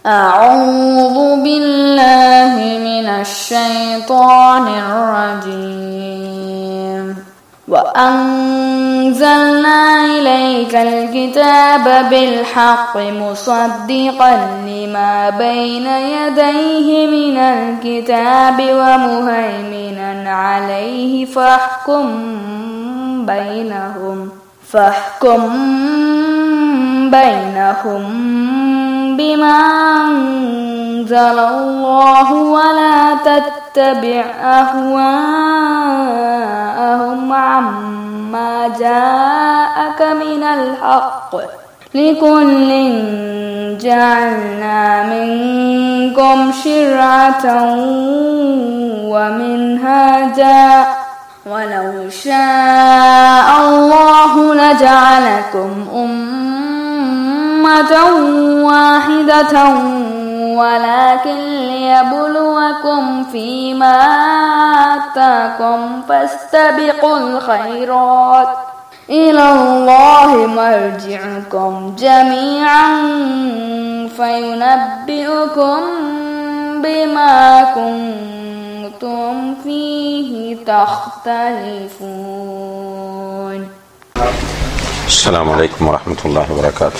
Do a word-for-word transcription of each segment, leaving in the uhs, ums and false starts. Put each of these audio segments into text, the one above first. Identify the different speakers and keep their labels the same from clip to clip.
Speaker 1: أعوذ بالله من الشيطان الرجيم وأنزلنا إليك الكتاب بالحق مصدقا لما بين يديه من الكتاب ومهيمنا عليه فاحكم بينهم فاحكم بينهم بما أنزل الله ولا تتبع أهواءهم عما جاءك من الحق لكل جعلنا منكم شرعة ومنهاجا ولو شاء الله لجعلكم أمة واحدة ولكن ليبلوكم فيما آتاكم فاستبقوا الخيرات إلى الله مرجعكم جميعا فينبئكم بما كنتم فيه تختلفون.
Speaker 2: السلام عليكم ورحمة الله وبركاته.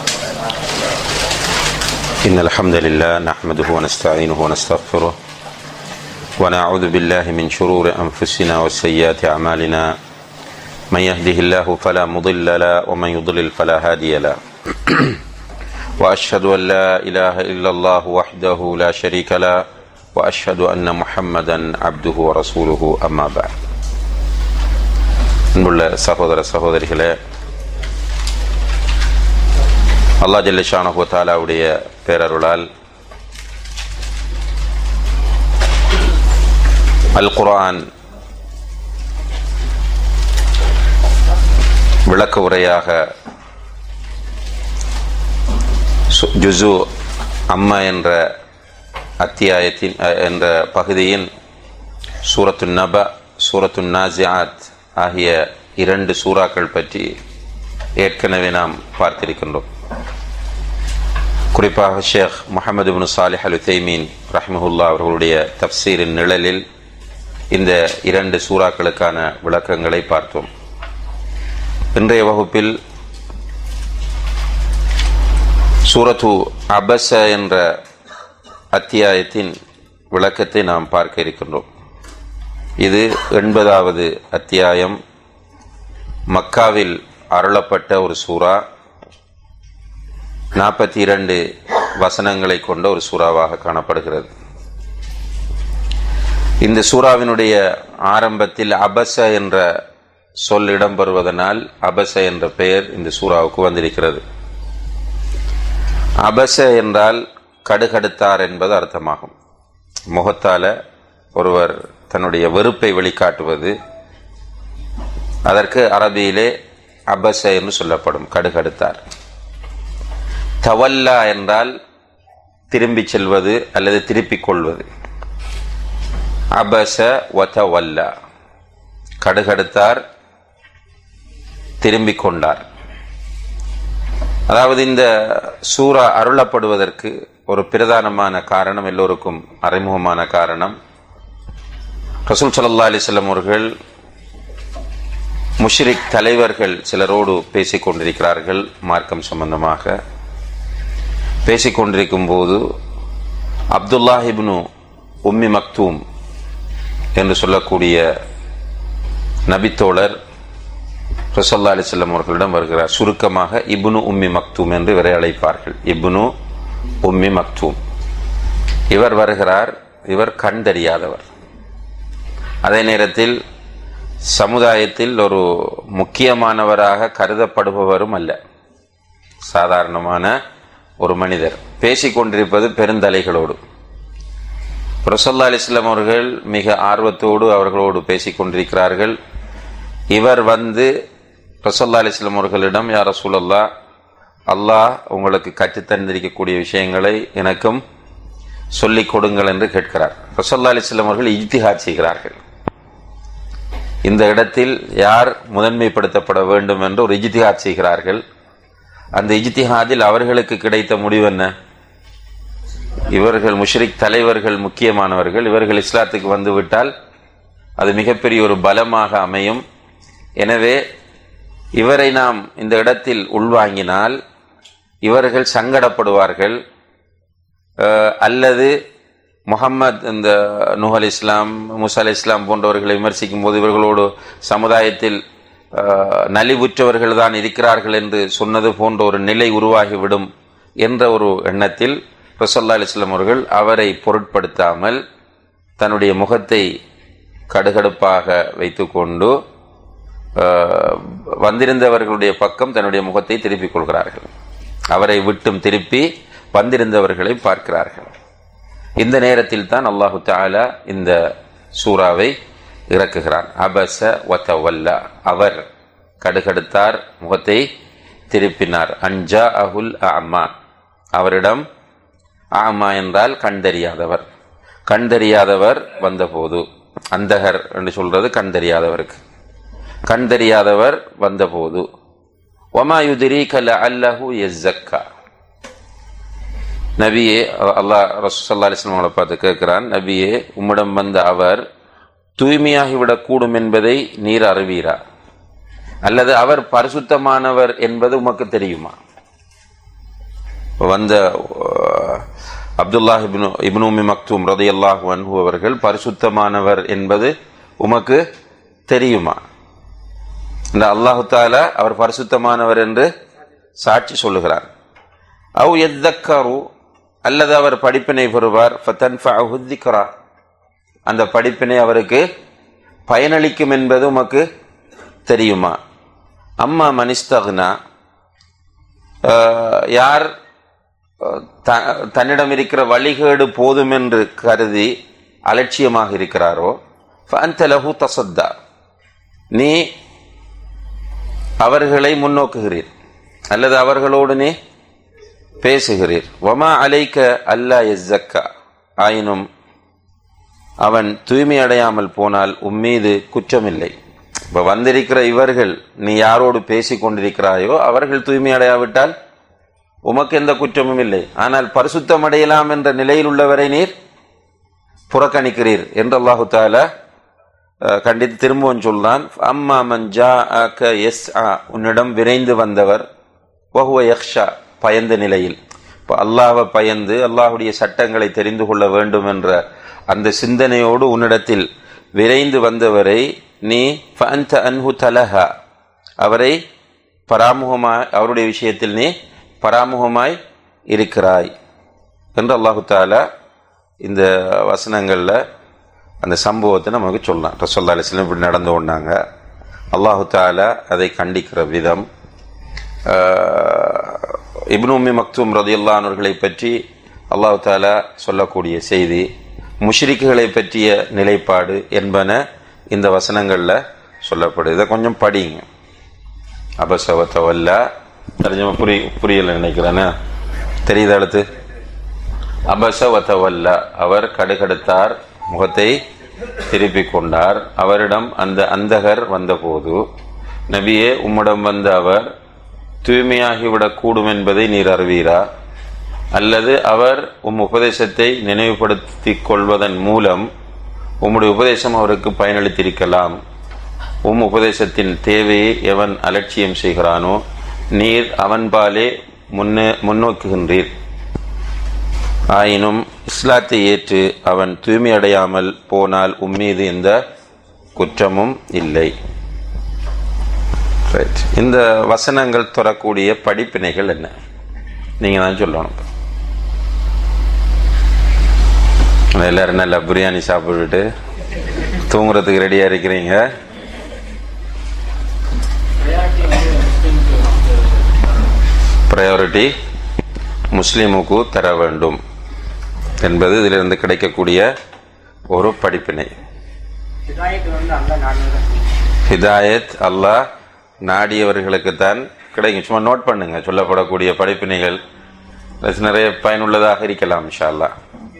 Speaker 2: إن الحمد لله نحمده ونستعينه ونستغفره ونعوذ بالله من شرور أنفسنا وسيئات أعمالنا من يهده الله فلا مضل له ومن يضلل فلا هادي له وأشهد أن لا إله إلا الله وحده لا شريك له وأشهد أن محمدا عبده ورسوله أما بعد. அன்புள்ள சகோதர சகோதரிகளே, அல்லாஹ் ஜல்ல ஷானஹு வ தஆலாவுடைய பேரருளால் அல் குர்ஆன் விளக்க உரையாக ஜுஸு அம்மா என்ற அத்தியாயத்தின் என்ற பகுதியின் சூரத்து நப, சூரத்து நாசிஆத் ஆகிய இரண்டு சூறாக்கள் பற்றி ஏற்கனவே நாம் பார்த்திருக்கின்றோம். குறிப்பாக ஷேக் முஹம்மது இப்னு சாலிஹ் அல் உதைமீன் ரஹ்மஹுல்லா அவர்களுடைய தப்சீரின் நிழலில் இந்த இரண்டு சூறாக்களுக்கான விளக்கங்களை பார்த்தோம். இன்றைய வகுப்பில் சூரத்து அபஸ என்ற அத்தியாயத்தின் விளக்கத்தை நாம் பார்க்க இருக்கின்றோம். இது எண்பதாவது அத்தியாயம், மக்காவில் அருளப்பட்ட ஒரு சூரா, நாற்பத்தி இரண்டு வசனங்களை கொண்ட ஒரு சூறாவாக காணப்படுகிறது. இந்த சூறாவினுடைய ஆரம்பத்தில் அபஸ என்ற சொல் இடம்பெறுவதனால் அபஸ என்ற பெயர் இந்த சூறாவுக்கு வந்திருக்கிறது. அபஸ என்றால் கடுகடுத்தார் என்பது அர்த்தமாகும். முகத்தால ஒருவர் தன்னுடைய வெறுப்பை வெளிக்காட்டுவது, அதற்கு அரபியிலே அபஸ என்று சொல்லப்படும், கடுகடுத்தார். தவல்லா என்றால் திரும்பி செல்வது அல்லது திருப்பிக் கொள்வது. அபஸ வ தவல்லா, கடுகடுத்தார், திரும்பிக் கொண்டார். அதாவது இந்த சூரா அருளப்படுவதற்கு ஒரு பிரதானமான காரணம், எல்லோருக்கும் அறிமுகமான காரணம், ரசூல் ஸல்லல்லாஹு அலைஹி வஸல்லம் அவர்கள் முஷ்ரிக் தலைவர்கள் சிலரோடு பேசிக் கொண்டிருக்கிறார்கள். மார்க்கம் சம்பந்தமாக பேசிக் கொண்டிருக்கும் போது அப்துல்லாஹ் இப்னு உம்மி மக்தூம் என்று சொல்லக்கூடிய நபித்தோழர் ரசூலுல்லாஹி அலைஹி வஸல்லம் அவர்களிடம் வருகிறார். சுருக்கமாக இப்னு உம்மி மக்தூம் என்று இவரை அழைப்பார்கள். இப்னு உம்மி மக்தூம் இவர் வருகிறார். இவர் கண் தெரியாதவர், அதே நேரத்தில் சமுதாயத்தில் ஒரு முக்கியமானவராக கருதப்படுபவரும் அல்ல, சாதாரணமான ஒரு மனிதர். பேசிக்கொண்டிருப்பது பெருந்தலைகளோடு. ரசூலுல்லாஹி அலைஹி வஸல்லம் அவர்கள் மிக ஆர்வத்தோடு அவர்களோடு பேசிக்கொண்டிருக்கிறார்கள். இவர் வந்து ரசூலுல்லாஹி அலைஹி வஸல்லம் அவர்களிடம், யா ரசூலல்லாஹ், அல்லாஹ் உங்களுக்கு கற்றுத்தந்திருக்கக்கூடிய விஷயங்களை எனக்கும் சொல்லிக் கொடுங்கள் என்று கேட்கிறார். ரசூலுல்லாஹி அலைஹி வஸல்லம் அவர்கள் இஜ்திஹாத் செய்கிறார்கள். இந்த இடத்தில் யார் முதன்மைப்படுத்தப்பட வேண்டும் என்று ஒரு இஜ்திஹாத் செய்கிறார்கள். அந்த இஜ்திஹாதில் அவர்களுக்கு கிடைத்த முடிவு என்ன? இவர்கள் முஷ்ரிக் தலைவர்கள் முக்கியமானவர்கள். இவர்கள் இஸ்லாத்துக்கு வந்துவிட்டால் அது மிகப்பெரிய ஒரு பலமாக அமையும். எனவே இவரை நாம் இந்த இடத்தில் உள்வாங்கினால் இவர்கள் சங்கடப்படுவார்கள். அல்லது முஹம்மது இந்த நூஹ் அலை இஸ்லாம், மூசா அலை இஸ்லாம் போன்றவர்களை விமர்சிக்கும் போது இவர்களோடு சமுதாயத்தில் நலிவுற்றவர்கள் தான் இருக்கிறார்கள் என்று சொன்னது போன்ற ஒரு நிலை உருவாகிவிடும் என்ற ஒரு எண்ணத்தில் ரசூலுல்லாஹி அலைஹி வஸல்லம் அவர்கள் அவரை பொருட்படுத்தாமல் தன்னுடைய முகத்தை கடுகடுப்பாக வைத்துக்கொண்டு வந்திருந்தவர்களுடைய பக்கம் தன்னுடைய முகத்தை திருப்பிக் கொள்கிறார்கள். அவரை விட்டும் திருப்பி வந்திருந்தவர்களை பார்க்கிறார்கள். இந்த நேரத்தில் தான் அல்லாஹு தஆலா இந்த சூறாவை இறக்குகிறான். அபஸ வதவல்லா, அவர் கடுகடுத்தார், முகத்தை திருப்பினார். அன்ஜா அஹுல் அம்மா, அவரிடம் ஆமா என்றால் கண்டறியாதவர், கண்டறியாதவர் வந்தபோது, அந்தகர் என்று சொல்றது கண்டறியாதவருக்கு, கண்டறியாதவர் வந்தபோது. வமா யுத்ரீக லஅல்லஹு யஸக்கா, நபியே, அல்லாஹ் ரசூல் ஸல்லல்லாஹு அலைஹி வஸல்லம் அவர்களை பார்த்து கேட்கிறான், நபியே உம்மிடம் வந்த அவர் தூய்மையாகிவிடக் கூடும் என்பதை நீர் அறிவீரா, அல்லது அவர் பரிசுத்தமானவர் என்பது உமக்கு தெரியுமா? வந்த அப்துல்லாஹ் இப்னு இப்னு உம்மி மக்தூம் ரலியல்லாஹு அன்ஹு அவர்கள் பரிசுத்தமானவர் என்பது உமக்கு தெரியுமா? இந்த அல்லாஹு தஆலா அவர் பரிசுத்தமானவர் என்று சாட்சி சொல்லுகிறார். அவ் யذكரு, அல்லது அவர் படிப்பினை பெறுவார். ஃபதன்ஃபஅஹு الذிக்ரா, அந்த படிப்பினை அவருக்கு பயனளிக்கும் என்பது உமக்கு தெரியுமா? அம்மா மனிஸ்தக்னா, யார் தன்னிடம் இருக்கிற வழிகேடு போதும் என்று கருதி அலட்சியமாக இருக்கிறாரோ, ஃபஅன்த லஹு தஸத்தா, நீ அவர்களை முன்னோக்குகிறீர் அல்லது அவர்களோடு நீ பேசுகிறீர். வமா அலைக்க அல்லா யஸக்கா, ஆயினும் அவன் தூய்மை அடையாமல் போனால் உம்மீது குற்றமில்லை. இப்ப வந்திருக்கிற இவர்கள், நீ யாரோடு பேசிக் கொண்டிருக்கிறாயோ அவர்கள் தூய்மை அடையாவிட்டால் உமக்கு எந்த குற்றமும் இல்லை. ஆனால் பரிசுத்தம் அடையலாம் என்ற நிலையில் உள்ளவரை நீர் புறக்கணிக்கிறீர் என்று அல்லாஹு தஆலா கண்டித்து திரும்பவும் சொல்றான். அம்மா மன் ஜாஅக யஸ்ஆ, உன்னிடம் விரைந்து வந்தவர், வஹுவ யக்ஷா, பயந்த நிலையில். இப்போ அல்லாஹ்வை பயந்து அல்லாஹ்வுடைய சட்டங்களை தெரிந்து கொள்ள வேண்டும் என்ற அந்த சிந்தனையோடு உன்னிடத்தில் விரைந்து வந்தவரை நீ ஃபஅன்த அன்ஹு தலஹா, அவரை பராமுகமாய், அவருடைய விஷயத்தில் நீ பராமுகமாய் இருக்கிறாய் என்று அல்லாஹு தஆலா இந்த வசனங்கள்ல அந்த சம்பவத்தை நமக்கு சொல்லலாம். ரசூலுல்லாஹி அலைஹி வஸல்லம் இப்படி நடந்து கொண்டாங்க. அல்லாஹு தஆலா அதை கண்டிக்கிற விதம், இப்னு உம்மி மக்தூம் ரலியல்லாஹு அன்ஹுவை பற்றி அல்லாஹு தஆலா சொல்லக்கூடிய செய்தி, முஷ்ரிக்குகளை பற்றிய நிலைப்பாடு என்பன இந்த வசனங்கள்ல சொல்லப்படுது. இதை கொஞ்சம் படிங்க. அபஸ வதவல்லா, தர்ஜமா புரிய புரியல நினைக்கிறேன்னு தெரியுது. அடுத்து அபஸ வதவல்லா, அவர் கடுகடுத்தார், முகத்தை திருப்பிக் கொண்டார். அவரிடம் அந்த அந்தகர் வந்தபோது, நபியே உம்மிடம் வந்த அவர் தூய்மையாகிவிடக் கூடும் என்பதை நீர் அறிவீரா, அல்லது அவர் உம் உபதேசத்தை நினைவுபடுத்திக் கொள்வதன் மூலம் உம்முடைய உபதேசம் அவருக்கு பயனளித்திருக்கலாம். உம் உபதேசத்தின் தேவையை எவன் அலட்சியம் செய்கிறானோ நீர் அவன்பாலே முன்னே முன்னோக்குகின்றீர். ஆயினும் இஸ்லாத்தை ஏற்று அவன் தூய்மை அடையாமல் போனால் உம்மீது எந்த குற்றமும் இல்லை. இந்த வசனங்கள் தரக்கூடிய படிப்பினைகள் என்ன, நீங்க தான் சொல்லணும். எல்லாரும் நல்லா பிரியாணி சாப்பிட்டுட்டு தூங்குறதுக்கு ரெடியா இருக்கிறீங்க. பிரையாரிட்டி முஸ்லிமுக்கு தர வேண்டும் என்பது இதிலிருந்து கிடைக்கக்கூடிய ஒரு படிப்பினை. ஹிதாயத் அல்லாஹ் நாடியவர்களுக்கு தான் கிடைக்கும். சும்மா நோட் பண்ணுங்க, சொல்லப்படக்கூடிய படிப்பினைகள் நிறைய பயனுள்ளதாக இருக்கலாம் இன்ஷா அல்லாஹ்.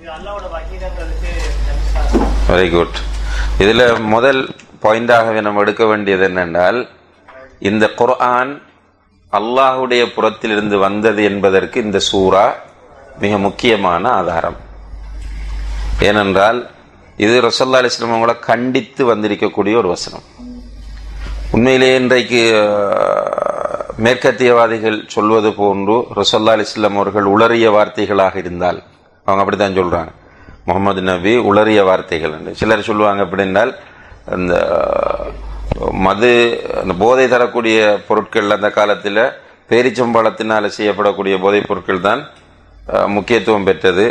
Speaker 2: Very good. இதுல முதல் பாயிண்டாகவே நம்ம எடுக்க வேண்டியது என்னென்றால், இந்த குர்ஆன் அல்லாஹுடைய புறத்திலிருந்து வந்தது என்பதற்கு இந்த சூரா மிக முக்கியமான ஆதாரம். ஏனென்றால் இது ரசூலுல்லாஹி அலைஹி வஸல்லம் அவங்களை கண்டித்து வந்திருக்கக்கூடிய ஒரு வசனம். உண்மையிலேயே இன்றைக்கு மேற்கத்தியவாதிகள் சொல்வது போன்று ரசூலுல்லாஹி அலைஹி வஸல்லம் அவர்கள் உளறிய வார்த்தைகளாக இருந்தால், அவங்க அப்படித்தான் சொல்றாங்க, முகமது நபி உளறிய வார்த்தைகள் என்று. சிலர் சொல்லுவாங்க அப்படின்னால் அந்த மது அந்த போதை தரக்கூடிய பொருட்கள், அந்த காலத்தில் பேரிச்சம்பழத்தினால் செய்யப்படக்கூடிய போதைப் பொருட்கள் தான் முக்கியத்துவம் பெற்றது.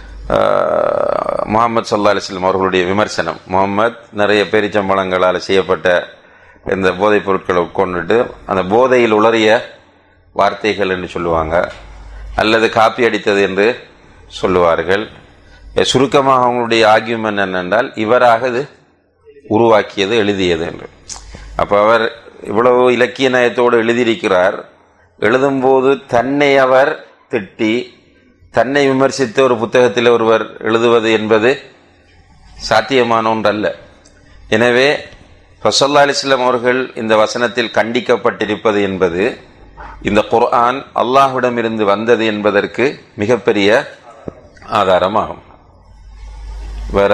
Speaker 2: முகமது ஸல்லல்லாஹு அலைஹி வஸல்லம் அவர்களுடைய விமர்சனம், முகமது நிறைய பேரிச்சம்பழங்களால் செய்யப்பட்ட இந்த போதைப் பொருட்களை உட்கொண்டுட்டு அந்த போதையில் உளறிய வார்த்தைகள் என்று சொல்லுவாங்க, அல்லது காப்பி அடித்தது என்று சொல்லுவார்கள். சுருக்கமாக அவங்களுடைய ஆர்கியூமெண்ட் என்னென்றால் இவராக இது உருவாக்கியது, எழுதியது என்று. அப்போ அவர் இவ்வளவு இலக்கிய நயத்தோடு எழுதியிருக்கிறார். எழுதும்போது தன்னை அவர் திட்டி தன்னை விமர்சித்த ஒரு புத்தகத்தில் ஒருவர் எழுதுவது என்பது சாத்தியமான ஒன்றல்ல. எனவே ரசூலுல்லாஹி அலைஹி வஸல்லம் அவர்கள் இந்த வசனத்தில் கண்டிக்கப்பட்டிருப்பது என்பது இந்த குர்ஆன் அல்லாஹ்விடமிருந்து வந்தது என்பதற்கு மிகப்பெரிய ஆதாரமாகும். வேற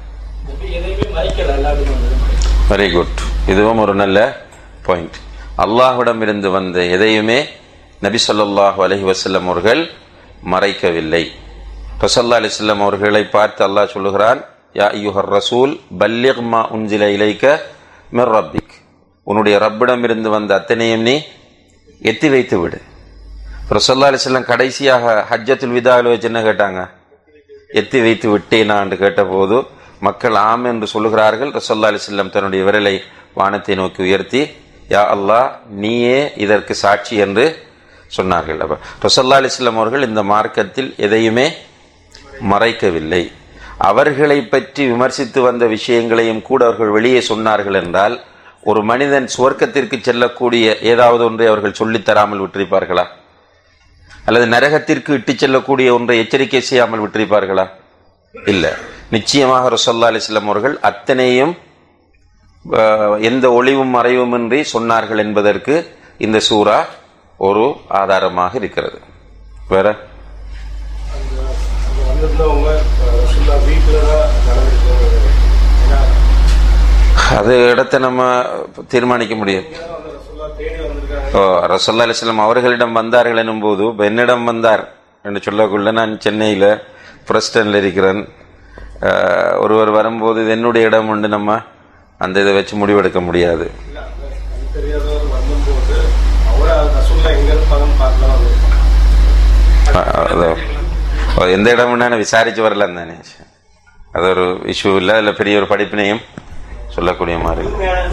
Speaker 2: வெரி குட், இதுவும் ஒரு நல்ல பாயிண்ட். அல்லாஹ்விடம் இருந்து வந்த எதையுமே நபி ஸல்லல்லாஹு அலைஹி வஸல்லம் அவர்கள் மறைக்கவில்லை. ரசூலுல்லாஹி அலைஹி வஸல்லம் அவர்களை பார்த்து அல்லாஹ் சொல்லுகிறான், யா அய்யுஹர் ரசூல் பல்லிக் மா உன்சில இலைக மிர் ரப்பிக், உன்னுடைய ரப்பிடம் இருந்து வந்த அத்தனையும் நீ எத்தி வைத்து விடு. ரசூலுல்லாஹி அலைஹி வஸல்லம் கடைசியாக ஹஜ்ஜத்துல் விதாவில் வச்சு என்ன கேட்டாங்க? எத்தி வைத்து விட்டேனா என்று கேட்டபோது மக்கள் ஆம் என்று சொல்லுகிறார்கள். ரசூலுல்லாஹி அலைஹி வஸல்லம் தன்னுடைய விரலை வானத்தை நோக்கி உயர்த்தி, யா அல்லாஹ் நீயே இதற்கு சாட்சி என்று சொன்னார்கள். அப்ப ரசூலுல்லாஹி அலைஹி வஸல்லம் அவர்கள் இந்த மார்க்கத்தில் எதையுமே மறைக்கவில்லை. அவர்களை பற்றி விமர்சித்து வந்த விஷயங்களையும் கூட அவர்கள் வெளியே சொன்னார்கள் என்றால், ஒரு மனிதன் சுவர்க்கத்திற்கு செல்லக்கூடிய ஏதாவது ஒன்றை அவர்கள் சொல்லித்தராமல் விட்டிருப்பார்களா? அல்லது நரகத்திற்கு இட்டு செல்லக்கூடிய ஒன்றை எச்சரிக்கை செய்யாமல் விட்டிருப்பார்களா? இல்ல. நிச்சயமாக ரசூலுல்லாஹி அலைஹி வஸல்லம் அவர்கள் அத்தனையும் எந்த ஒளிவும் மறைவும் இன்றி சொன்னார்கள் என்பதற்கு இந்த சூரா ஒரு ஆதாரமாக இருக்கிறது. வேற அது இடத்தை நம்ம தீர்மானிக்க முடியும். ரசூலுல்லாஹி அலைஹி வஸல்லம் அவர்களிடம் வந்தார்கள் எனும் போது, என்னிடம் வந்தார் என்று சொல்லக்குள்ள நான் சென்னையில பிரஸ்டன்ல இருக்கிறேன். ஒருவர் வரும்போது இது என்னுடைய இடம் உண்டு, நம்ம அந்த இதை வச்சு முடிவெடுக்க முடியாது. எந்த இடம் விசாரிச்சு வரலாம் தானே, அது ஒரு இஷ்யூ இல்லை. அதுல பெரிய ஒரு படிப்பினையும் சொல்லக்கூடிய மாதிரி.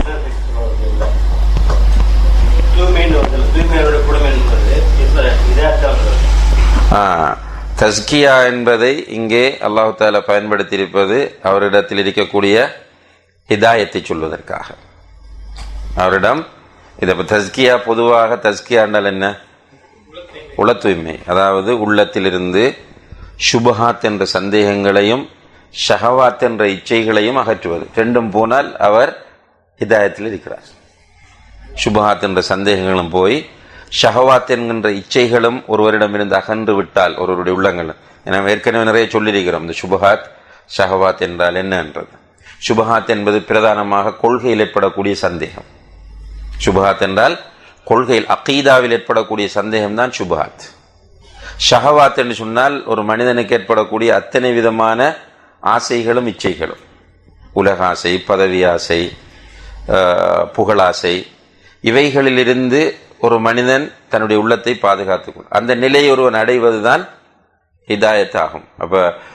Speaker 2: தஸ்கியா என்பதை இங்கே அல்லாஹு தஆலா பயன்படுத்தியிருப்பது அவரிடத்தில் இருக்கக்கூடிய ஹிதாயத்தை சொல்வதற்காக. அவரிடம் இதை தஸ்கியா, பொதுவாக தஸ்கியா என்றால் என்ன? உள தூய்மை, அதாவது உள்ளத்திலிருந்து சுபஹாத் என்ற சந்தேகங்களையும் ஷஹவாத் என்ற இச்சைகளையும் அகற்றுவது. ரெண்டும் போனால் அவர் ஹிதாயத்தில் இருக்கிறார். சுபஹாத் என்ற சந்தேகங்களும் போய் ஷஹவாத் என்கின்ற இச்சைகளும் ஒருவரிடமிருந்து அகன்று விட்டால் ஒருவருடைய உள்ளங்கள், ஏன்னா ஏற்கனவே நிறைய சொல்லியிருக்கிறோம் இந்த சுபஹாத் ஷஹவாத் என்றால் என்ன என்றது. சுபஹாத் என்பது பிரதானமாக கொள்கையில் ஏற்படக்கூடிய சந்தேகம். சுபஹாத் என்றால் கொள்கையில் அகீதாவில் ஏற்படக்கூடிய சந்தேகம் தான் சுபஹாத். ஷஹவாத் என்று சொன்னால் ஒரு மனிதனுக்கு ஏற்படக்கூடிய அத்தனை விதமான ஆசைகளும் இச்சைகளும், உலக ஆசை, பதவி ஆசை, புகழாசை, இவைகளிலிருந்து ஒரு மனிதன் தன்னுடைய உள்ளத்தை பாதுகாத்துக்கொள்ளும். அந்த நிலையை ஒருவன் அடைவதுதான் ஹிதாயத் ஆகும். அப்ப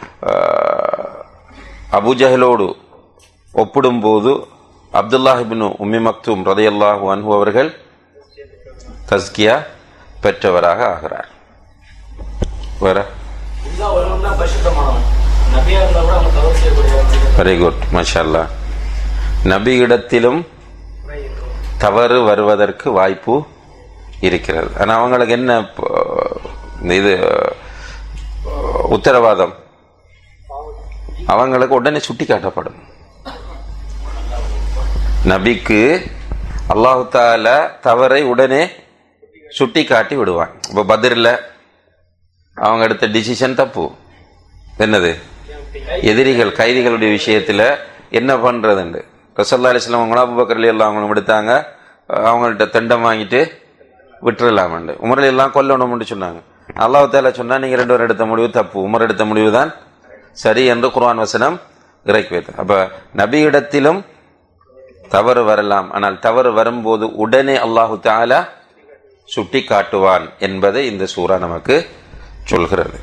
Speaker 2: அபூஜஹலோடு ஒப்பிடும் போது அப்துல்லாஹ் இப்னு உம்மி மக்தூம் ரலியல்லாஹு அன்ஹு அவர்கள் தஸ்கியா பெற்றவராக ஆகிறார். வேற வெரி குட், மாஷா அல்லாஹ். நபி இடத்திலும் தவறு வருவதற்கு வாய்ப்பு இருக்கிறது. ஆனா அவங்களுக்கு என்ன இது உத்தரவாதம்? அவங்களுக்கு உடனே சுட்டி காட்டப்படும். நபிக்கு அல்லாஹு தஆலா தவறை உடனே சுட்டி காட்டி விடுவான். இப்ப பத்ர்ல அவங்க எடுத்த டிசிஷன் தப்பு. என்னது? எதிரிகள் கைதிகளுடைய விஷயத்துல என்ன பண்றதுண்டு ரசூலுல்லாஹி அலைஹி வஸல்லம் அவங்க அபூபக்கர் ரலியல்லாஹு அன்ஹு எடுத்தாங்க. அவங்கள்ட்ட தண்டம் வாங்கிட்டு விட்டுறலாமண்டு. உமர் எல்லாம் கொல்லணும்னு சொன்னாங்க. அல்லாஹ் தஆலா சொன்னா நீங்க ரெண்டு பேரும் எடுத்த முடிவு தப்பு, உமர் எடுத்த முடிவு தான் சரி என்று குர்ஆன் வசனம் இறக்கி வைத்தார். அப்ப நபியிடத்திலும் தவறு வரலாம், ஆனால் தவறு வரும்போது உடனே அல்லாஹு தஆலா சுட்டி காட்டுவான் என்பதை இந்த சூரா நமக்கு சொல்கிறது.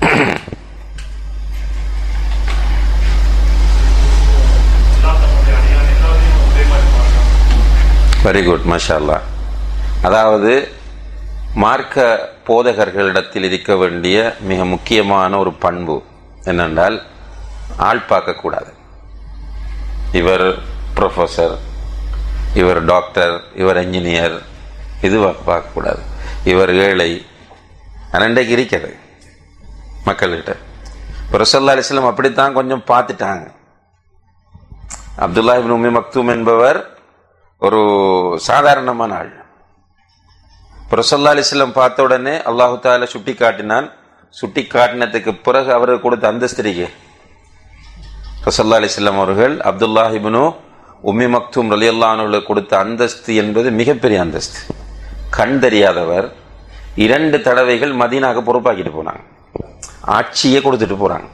Speaker 2: வெரி குட், மாஷா அல்லாஹ். அதாவது மார்க்க போதகர்களிடத்தில் இருக்க வேண்டிய மிக முக்கியமான ஒரு பண்பு என்னென்றால் ஆள் பார்க்கக்கூடாது. இவர் ப்ரொஃபஸர், இவர் டாக்டர், இவர் என்ஜினியர், இது பார்க்கக்கூடாது. இவர் ஏழை ரெண்டைக்கு இருக்கிறது மக்கள்கிட்ட. ரசூலுல்லாஹி அலைஹி வஸல்லம் அப்படித்தான் கொஞ்சம் பார்த்துட்டாங்க. அப்துல்லாஹ் இப்னு உம்மி மக்தூம் என்பவர் ஒரு சாதாரணமான ஆள். ரசூலுல்லாஹி அலைஹி வஸல்லம் பார்த்த உடனே அல்லாஹு தஆலா சுட்டி காட்டினான். சுட்டி காட்டினதுக்கு பிறகு அவருக்கு கொடுத்த அந்தஸ்திரிகை ரசூலுல்லாஹி அலைஹி வஸல்லம் அவர்கள் அப்துல்லாஹ் இப்னு உம்மி மக்தூம் ரலியல்லாஹு அன்ஹு கொடுத்த அந்தஸ்து என்பது மிகப்பெரிய அந்தஸ்து. கண் தெரியாதவர் இரண்டு தடவைகள் மதீனாக்கு பொறுப்பாக்கிட்டு போனாங்க, ஆட்சியே கொடுத்துட்டு போறாங்க.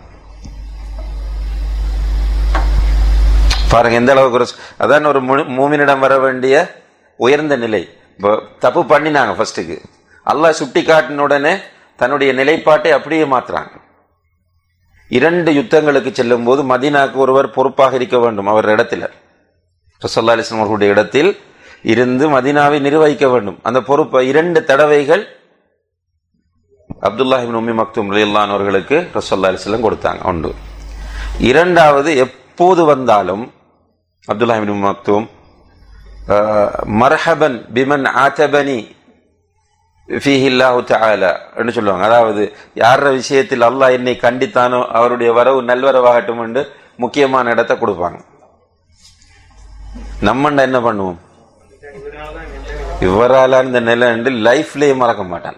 Speaker 2: பாருங்க எந்த அளவுக்கு. அதான் ஒரு மூமினிடம் வர வேண்டிய உயர்ந்த நிலை. தப்பு பண்ணினாங்க ஃபர்ஸ்டுக்கு, அல்லாஹ் சுட்டி காட்டின உடனே தன்னுடைய நிலைப்பாட்டை அப்படியே மாத்துறாங்க. இரண்டு யுத்தங்களுக்கு செல்லும் போது மதீனாக்கு ஒருவர் பொறுப்பாக இருக்க வேண்டும். அவர் இடத்துல ரசூலுல்லாஹி அலைஹி வஸல்லம் அவர்களுடைய இடத்தில் இருந்து மதீனாவை நிர்வகிக்க வேண்டும். அந்த பொறுப்பை இரண்டு தடவைகள் அப்துல்லாஹ் இப்னு உம்மி மக்தூம் ரலியல்லாஹு அன்ஹு அவர்களுக்கு ரசூலுல்லாஹி அலைஹி வஸல்லம் கொடுத்தாங்க. ஒன்று. இரண்டாவது, எப்போது வந்தாலும் அப்துல்லாஹ் இப்னு உம்மி மக்தூம் மர்ஹபன் பிமன் ஆதபனி ஃபீஹி அல்லாஹு தஆலா என்று சொல்லுவாங்க. அதாவது யார விஷயத்தில் அல்லாஹ் என்னை கண்டித்தானோ அவருடைய வரவு நல்வரவாகட்டும் என்று முக்கியமான இடத்தை கொடுப்பாங்க. நம்மண்ட என்ன பண்ணுவோம்? இவரால இந்த நிலை என்று லைஃப்லயே மறக்க மாட்டான்.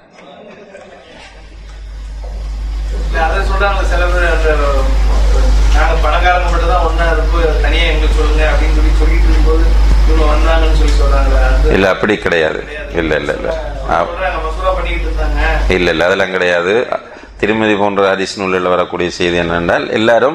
Speaker 3: பணக்காரங்க மட்டும் தான் ஒன்னா தனியா எங்களுக்கு சொல்லுங்க அப்படின்னு சொல்லி சொல்லிட்டு இருக்கும்போது இவங்க வந்தாங்கன்னு சொல்லி சொல்றாங்க.
Speaker 2: இல்ல அப்படி கிடையாது. இல்ல இல்ல இல்ல இல்ல இல்ல அதெல்லாம் கிடையாது. திருமதி போன்ற ஹதீஸ் நூலில் வரக்கூடிய செய்தி என்னென்றால் எல்லாரும்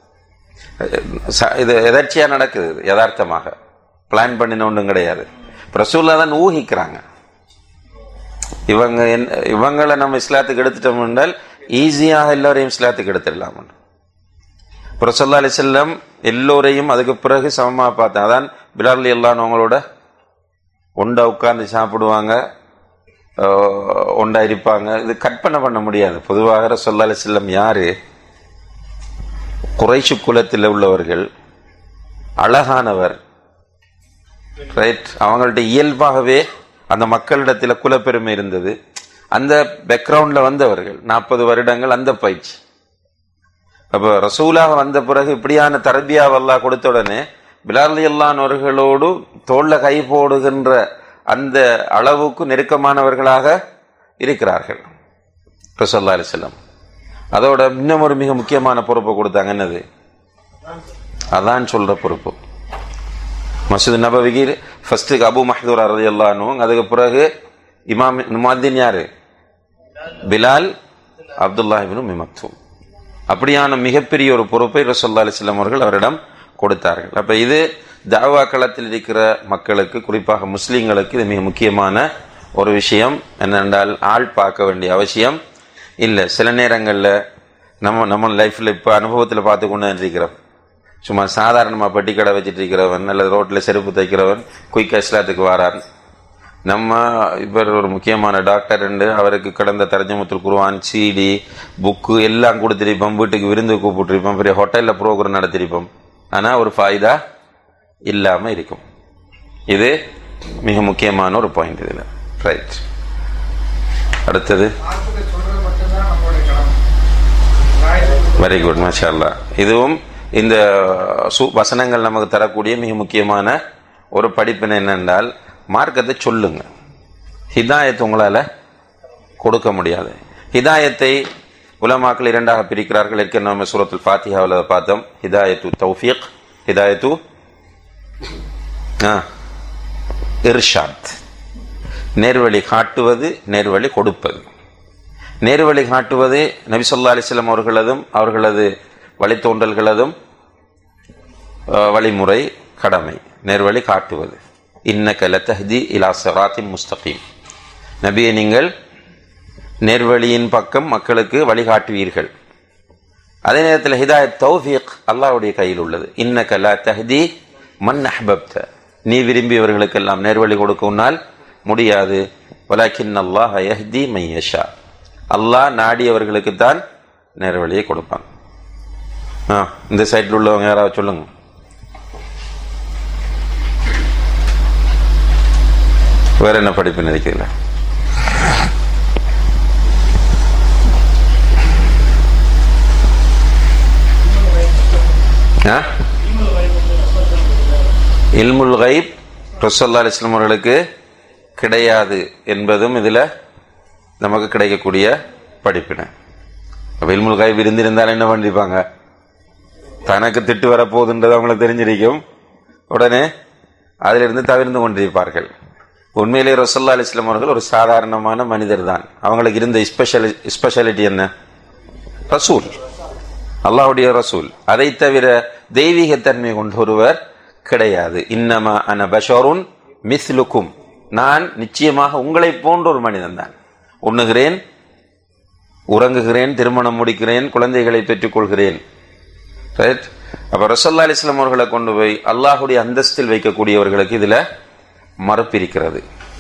Speaker 2: இது எதர்ச்சியா நடக்குது, யதார்த்தமாக பிளான் பண்ணின ஒன்றும் கிடையாது. ரசூலுல்லாஹ் தான் ஊகிக்கிறாங்க. இவங்க இவங்களை நம்ம இஸ்லாத்துக்கு எடுத்துட்டோம் என்றால் ஈஸியாக எல்லாரையும் இஸ்லாத்துக்கு எடுத்துடலாம். ரசூலுல்லாஹி அலைஹி வஸல்லம் எல்லோரையும் அதுக்கு பிறகு சமமாக பார்த்தேன். அதான் பிலால் ரலியல்லாஹு அன்ஹு அவங்களோட ஒண்டா உட்கார்ந்து சாப்பிடுவாங்க, ஒண்டா இருப்பாங்க. இது கற்பனை பண்ண முடியாது. பொதுவாக ரசூலுல்லாஹி அலைஹி வஸல்லம் யாரு? குறைஷ் குலத்தில் உள்ளவர்கள், அழகானவர், ரைட். அவங்கள்ட்ட இயல்பாகவே அந்த மக்களிடத்தில் குலப்பெருமை இருந்தது. அந்த பேக்ரவுண்ட்ல வந்தவர்கள் நாற்பது வருடங்கள் அந்த பயிற்சி. அப்ப ரசூலாக வந்த பிறகு இப்படியான தரபியா அல்லாஹ் கொடுத்த உடனே பிலால் ரலியல்லாஹு அன்ஹு அவர்களோடு தோள்ல கை போடுகின்ற அந்த அளவுக்கு நெருக்கமானவர்களாக இருக்கிறார்கள் ரசூலுல்லாஹி அலைஹி வஸல்லம். அதோட இன்னும் ஒரு மிக முக்கியமான பொறுப்பை கொடுத்தாங்க. என்னது? அதான் சொல்ற பொறுப்பு. மஸ்ஜித் நபவிக்கு ஃபர்ஸ்ட் அபு மஹ்தூரா ரலியல்லாஹு அன்ஹு, அதுக்கு பிறகு இமாம் முஅத்தின் யாரு? பிலால், அப்துல்லாஹ் இப்னு உம்மி மக்தூம். அப்படியான மிகப்பெரிய ஒரு பொறுப்பை ரசூலுல்லாஹி அலைஹி வஸல்லம் அவர்கள் அவரிடம் கொடுத்தார்கள். அப்ப இது தாவா களத்தில் இருக்கிற மக்களுக்கு, குறிப்பாக முஸ்லீம்களுக்கு இது மிக முக்கியமான ஒரு விஷயம். என்னென்றால் ஆள் பார்க்க வேண்டிய அவசியம் இல்லை. சில நேரங்களில் நம்ம நம்ம லைஃப்ல இப்போ அனுபவத்தில் பார்த்து கொண்டு இருக்கிறோம். சும்மா சாதாரணமாக பெட்டி கடை வச்சுட்டு இருக்கிறவன் அல்லது ரோட்டில் செருப்பு தைக்கிறவன் குயிக்கா இஸ்லாத்துக்கு வாரான். நம்ம இவர் ஒரு முக்கியமான டாக்டர் என்று அவருக்கு கடந்த தர்ஜுமத்துல் குர்ஆன் சிடி புக்கு எல்லாம் கொடுத்திருப்போம், வீட்டுக்கு விருந்து கூப்பிட்டுருப்போம், பெரிய ஹோட்டலில் ப்ரோக்ராம் நடத்திருப்போம். ஆனால் ஒரு ஃபாய்தா இல்லாமல் இருக்கும். இது மிக முக்கியமான ஒரு பாயிண்ட் இதில். ரைட். அடுத்தது வெரி குட், மாஷா அல்லாஹ். இதுவும் இந்த வசனங்கள் நமக்கு தரக்கூடிய மிக முக்கியமான ஒரு படிப்பினை என்னென்றால், மார்க்கத்தை சொல்லுங்க. ஹிதாயத் உங்களால கொடுக்க முடியாது. ஹிதாயத்தை உலமாக்கள் இரண்டாக பிரிக்கிறார்கள். ஏற்கனவே நம்ம சூரத்துல் ஃபாத்திஹாவில் பார்த்தோம். ஹிதாயத்து தௌஃபீக், ஹிதாயத்து இர்ஷாத், நேர்வழி காட்டுவது, நேர்வழி கொடுப்பது. நேர்வழி காட்டுவது நபி ஸல்லல்லாஹு அலைஹி வஸல்லம் அவர்களதும் அவர்களது வழித்தோன்றல்களதும் வழிமுறை கடமை. நேர்வழி காட்டுவது, இன்னக லதஹ்தி இலா சிராத்தின் முஸ்தகீம், நபியை நீங்கள் நேர்வழியின் பக்கம் மக்களுக்கு வழிகாட்டுவீர்கள். அதே நேரத்தில் ஹிதாயத் தௌஃபீக் அல்லாஹ்வுடைய கையில் உள்ளது. இன்னக லா தஹ்தி மன் அஹ்பப்த, நீ விரும்பியவர்களுக்கெல்லாம் நேர்வழி கொடுக்கவுனால் முடியாது. வலாக்கின் அல்லாஹ் யஹ்தி மன் யஷா, அல்லாஹ் நாடியவர்களுக்குத்தான் நேர்வழியை கொடுப்பான். இந்த சைட்டில் உள்ளவங்க யாராவது சொல்லுங்க. வேற என்ன படிப்பு நினைக்கிறீங்களா? இல்முல் கைப் ரசூலுல்லாஹி அலைஹி வஸல்லம் அவர்களுக்கு கிடையாது என்பதும் இதுல நமக்கு கிடைக்கக்கூடிய படிப்பினை. இல்முல் கைப் இருந்திருந்தால் என்ன பண்ணிருப்பாங்க? தனக்கு திட்டு வரப்போகுதுன்றது அவங்களுக்கு தெரிஞ்சிருக்கும், உடனே அதிலிருந்து தவிர்ந்து கொண்டிருப்பார்கள். உண்மையிலே ரசூலுல்லாஹி அலைஹி வஸல்லம் அவர்கள் ஒரு சாதாரணமான மனிதர் தான். அவங்களுக்கு இருந்த ஸ்பெஷல் ஸ்பெஷாலிட்டி என்ன? ரசூல், அல்லாஹ்வுடைய ரசூல். அதை தவிர தெய்வீகத்தன்மை கொண்ட ஒருவர் கிடையாது. இன்னமா அன பஷருன் மிஸ்லுக்கும், நான் நிச்சயமாக உங்களை போன்ற ஒரு மனிதன் தான். உண்ணுகிறேன், உறங்குகிறேன், திருமணம் முடிக்கிறேன், குழந்தைகளை பெற்றுக் கொள்கிறேன். ரைட்? அப்ப ரசூலுல்லாஹி அலைஹி வஸல்லம் அவர்களை கொண்டு போய் அல்லாஹ்வுடைய அந்தஸ்தில் வைக்கக்கூடியவர்களுக்கு இதுல மறுப்பிருக்கிறது.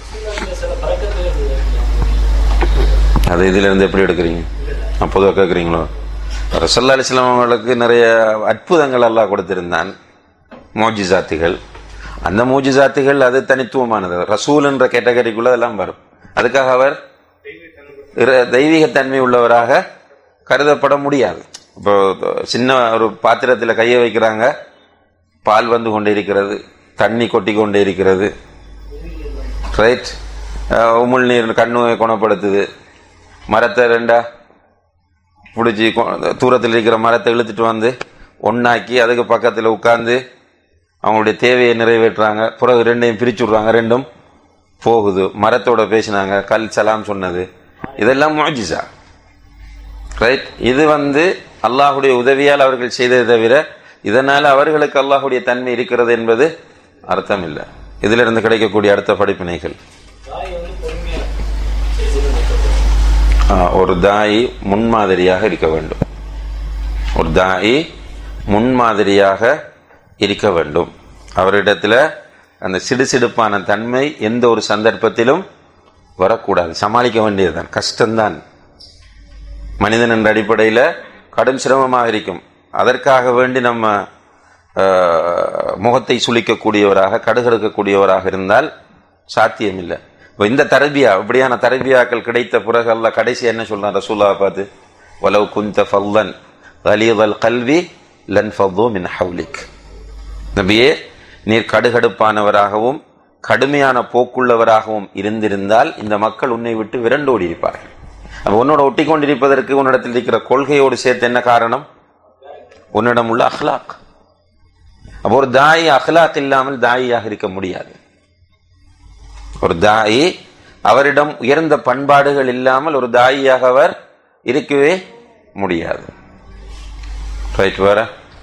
Speaker 2: அது இதுல இருந்து எப்படி எடுக்கிறீங்க? அப்போதான் கேட்குறீங்களோ? ரசூலுல்லாஹி அலைஹி வஸல்லம் அவர்களுக்கு நிறைய அற்புதங்கள் அல்லாஹ் கொடுத்திருந்தான், மோஜிசாத்துகள். அந்த மோஜிசாத்துகள் அது தனித்துவமானது. ரசூல் என்ற கேட்டகரிக்குள்ள அதெல்லாம் வரும். அதுக்காக அவர் தெய்வீகத்தன்மை உள்ளவராக கருதப்பட முடியாது. இப்போ சின்ன ஒரு பாத்திரத்தில் கையை வைக்கிறாங்க, பால் வந்து கொண்டே இருக்கிறது, தண்ணி கொட்டி கொண்டே இருக்கிறது. ரைட்? உமிழ் நீர் கண்ணு குணப்படுத்துது. மரத்தை ரெண்டா பிடிச்சி தூரத்தில் இருக்கிற மரத்தை இழுத்துட்டு வந்து ஒன்னாக்கி அதுக்கு பக்கத்தில் உட்கார்ந்து அவங்களுடைய தேவையை நிறைவேற்றுறாங்க. பிறகு ரெண்டையும் பிரிச்சு விடுறாங்க, ரெண்டும் போகுது. மரத்தோட பேசினாங்க, கல் சலாம் சொன்னது, இதெல்லாம் முஅஜிஸா. ரைட்? இது வந்து அல்லாஹுடைய உதவியால் அவர்கள் செய்ததை தவிர இதனால அவர்களுக்கு அல்லாஹுடைய தன்மை இருக்கிறது என்பது அர்த்தம் இல்லை. இதுல இருந்து கிடைக்கக்கூடிய அடுத்த படிப்பினைகள், ஒரு தாயி முன்மாதிரியாக இருக்க வேண்டும். ஒரு தாயி முன்மாதிரியாக இருக்க வேண்டும். அவரிடத்துல அந்த சிடுசிடுப்பான தன்மை எந்த ஒரு சந்தர்ப்பத்திலும் வரக்கூடாது. சமாளிக்க வேண்டியதுதான், கஷ்டம்தான். மனிதன் என்ற அடிப்படையில கடும் சிரமமாக இருக்கும். அதற்காக வேண்டி நம்ம முகத்தை சுளிக்கக்கூடியவராக கடுகெடுக்கக்கூடியவராக இருந்தால் சாத்தியம் இல்லை. இப்போ இந்த தரபியா, இப்படியான தரபியாக்கள் கிடைத்த பிறகு அல்லாஹ் கடைசி என்ன சொல்றான் ரசூலுல்லாஹ் பார்த்து? வலவ் குன்த ஃபல்லன் கலீதல் கல்வி லன் ஃபது மின் ஹவ்லிக், நபியே நீர் கடுகடுப்பானவராகவும் கடுமையான போக்குள்ளவராகவும் இருந்திருந்தால் இந்த மக்கள் உன்னை விட்டு விரண்டோடி இருப்பார்கள். அப்ப உன்னோட ஒட்டி கொண்டிருப்பதற்கு உன்னிடத்தில் இருக்கிற கொள்கையோடு சேர்த்து என்ன காரணம்? உன்னிடம் உள்ள அஹ்லாக். அப்போ ஒரு தாயி அஹ்லாக் இல்லாமல் தாயியாக இருக்க முடியாது. ஒரு தாயி அவரிடம் உயர்ந்த பண்பாடுகள் இல்லாமல் ஒரு தாயியாக அவர் இருக்கவே முடியாது. ரைட்? வேற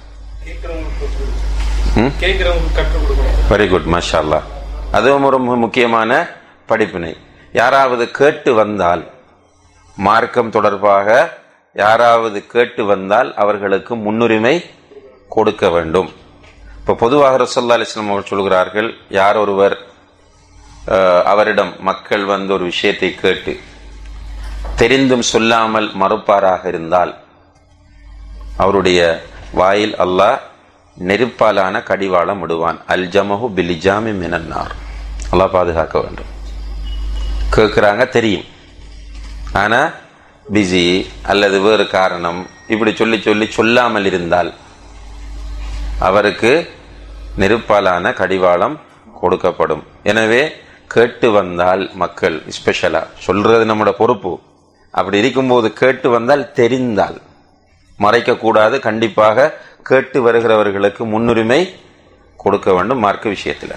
Speaker 2: வெரி குட், மாஷா அல்லாஹ். அதுவும் ஒரு முக்கியமான படிப்பினை. யாராவது கேட்டு வந்தால், மார்க்கம் தொடர்பாக யாராவது கேட்டு வந்தால் அவர்களுக்கு முன்னுரிமை கொடுக்க வேண்டும். இப்ப பொதுவாக ரசூலுல்லாஹி அலைஹி வஸல்லம் அவர்கள் சொல்கிறார்கள், யார் ஒருவர் அவரிடம் மக்கள் வந்து ஒரு விஷயத்தை கேட்டு தெரிந்தும் சொல்லாமல் மறுப்பாராக இருந்தால் அவருடைய வாயில் அல்லாஹ் நெருப்பாலான கடிவாளம் விடுவான். அல் ஜமஹு பிலிஜாமி மினன்னார். அல்லாஹ் பாதுகாக்க வேண்டும். கேட்கிறாங்க, தெரியும், ஆனா பிஸி அல்லது வேறு காரணம் இப்படி சொல்லி சொல்லி சொல்லாமல் இருந்தால் அவருக்கு நெருப்பாலான கடிவாளம் கொடுக்கப்படும். எனவே கேட்டு வந்தால் மக்கள், ஸ்பெஷலா சொல்றது நம்மளோட பொறுப்பு, அப்படி இருக்கும்போது கேட்டு வந்தால் தெரிந்தால் மறைக்கக்கூடாது. கண்டிப்பாக கேட்டு வருகிறவர்களுக்கு முன்னுரிமை கொடுக்க வேண்டும் மார்க்க விஷயத்தில்.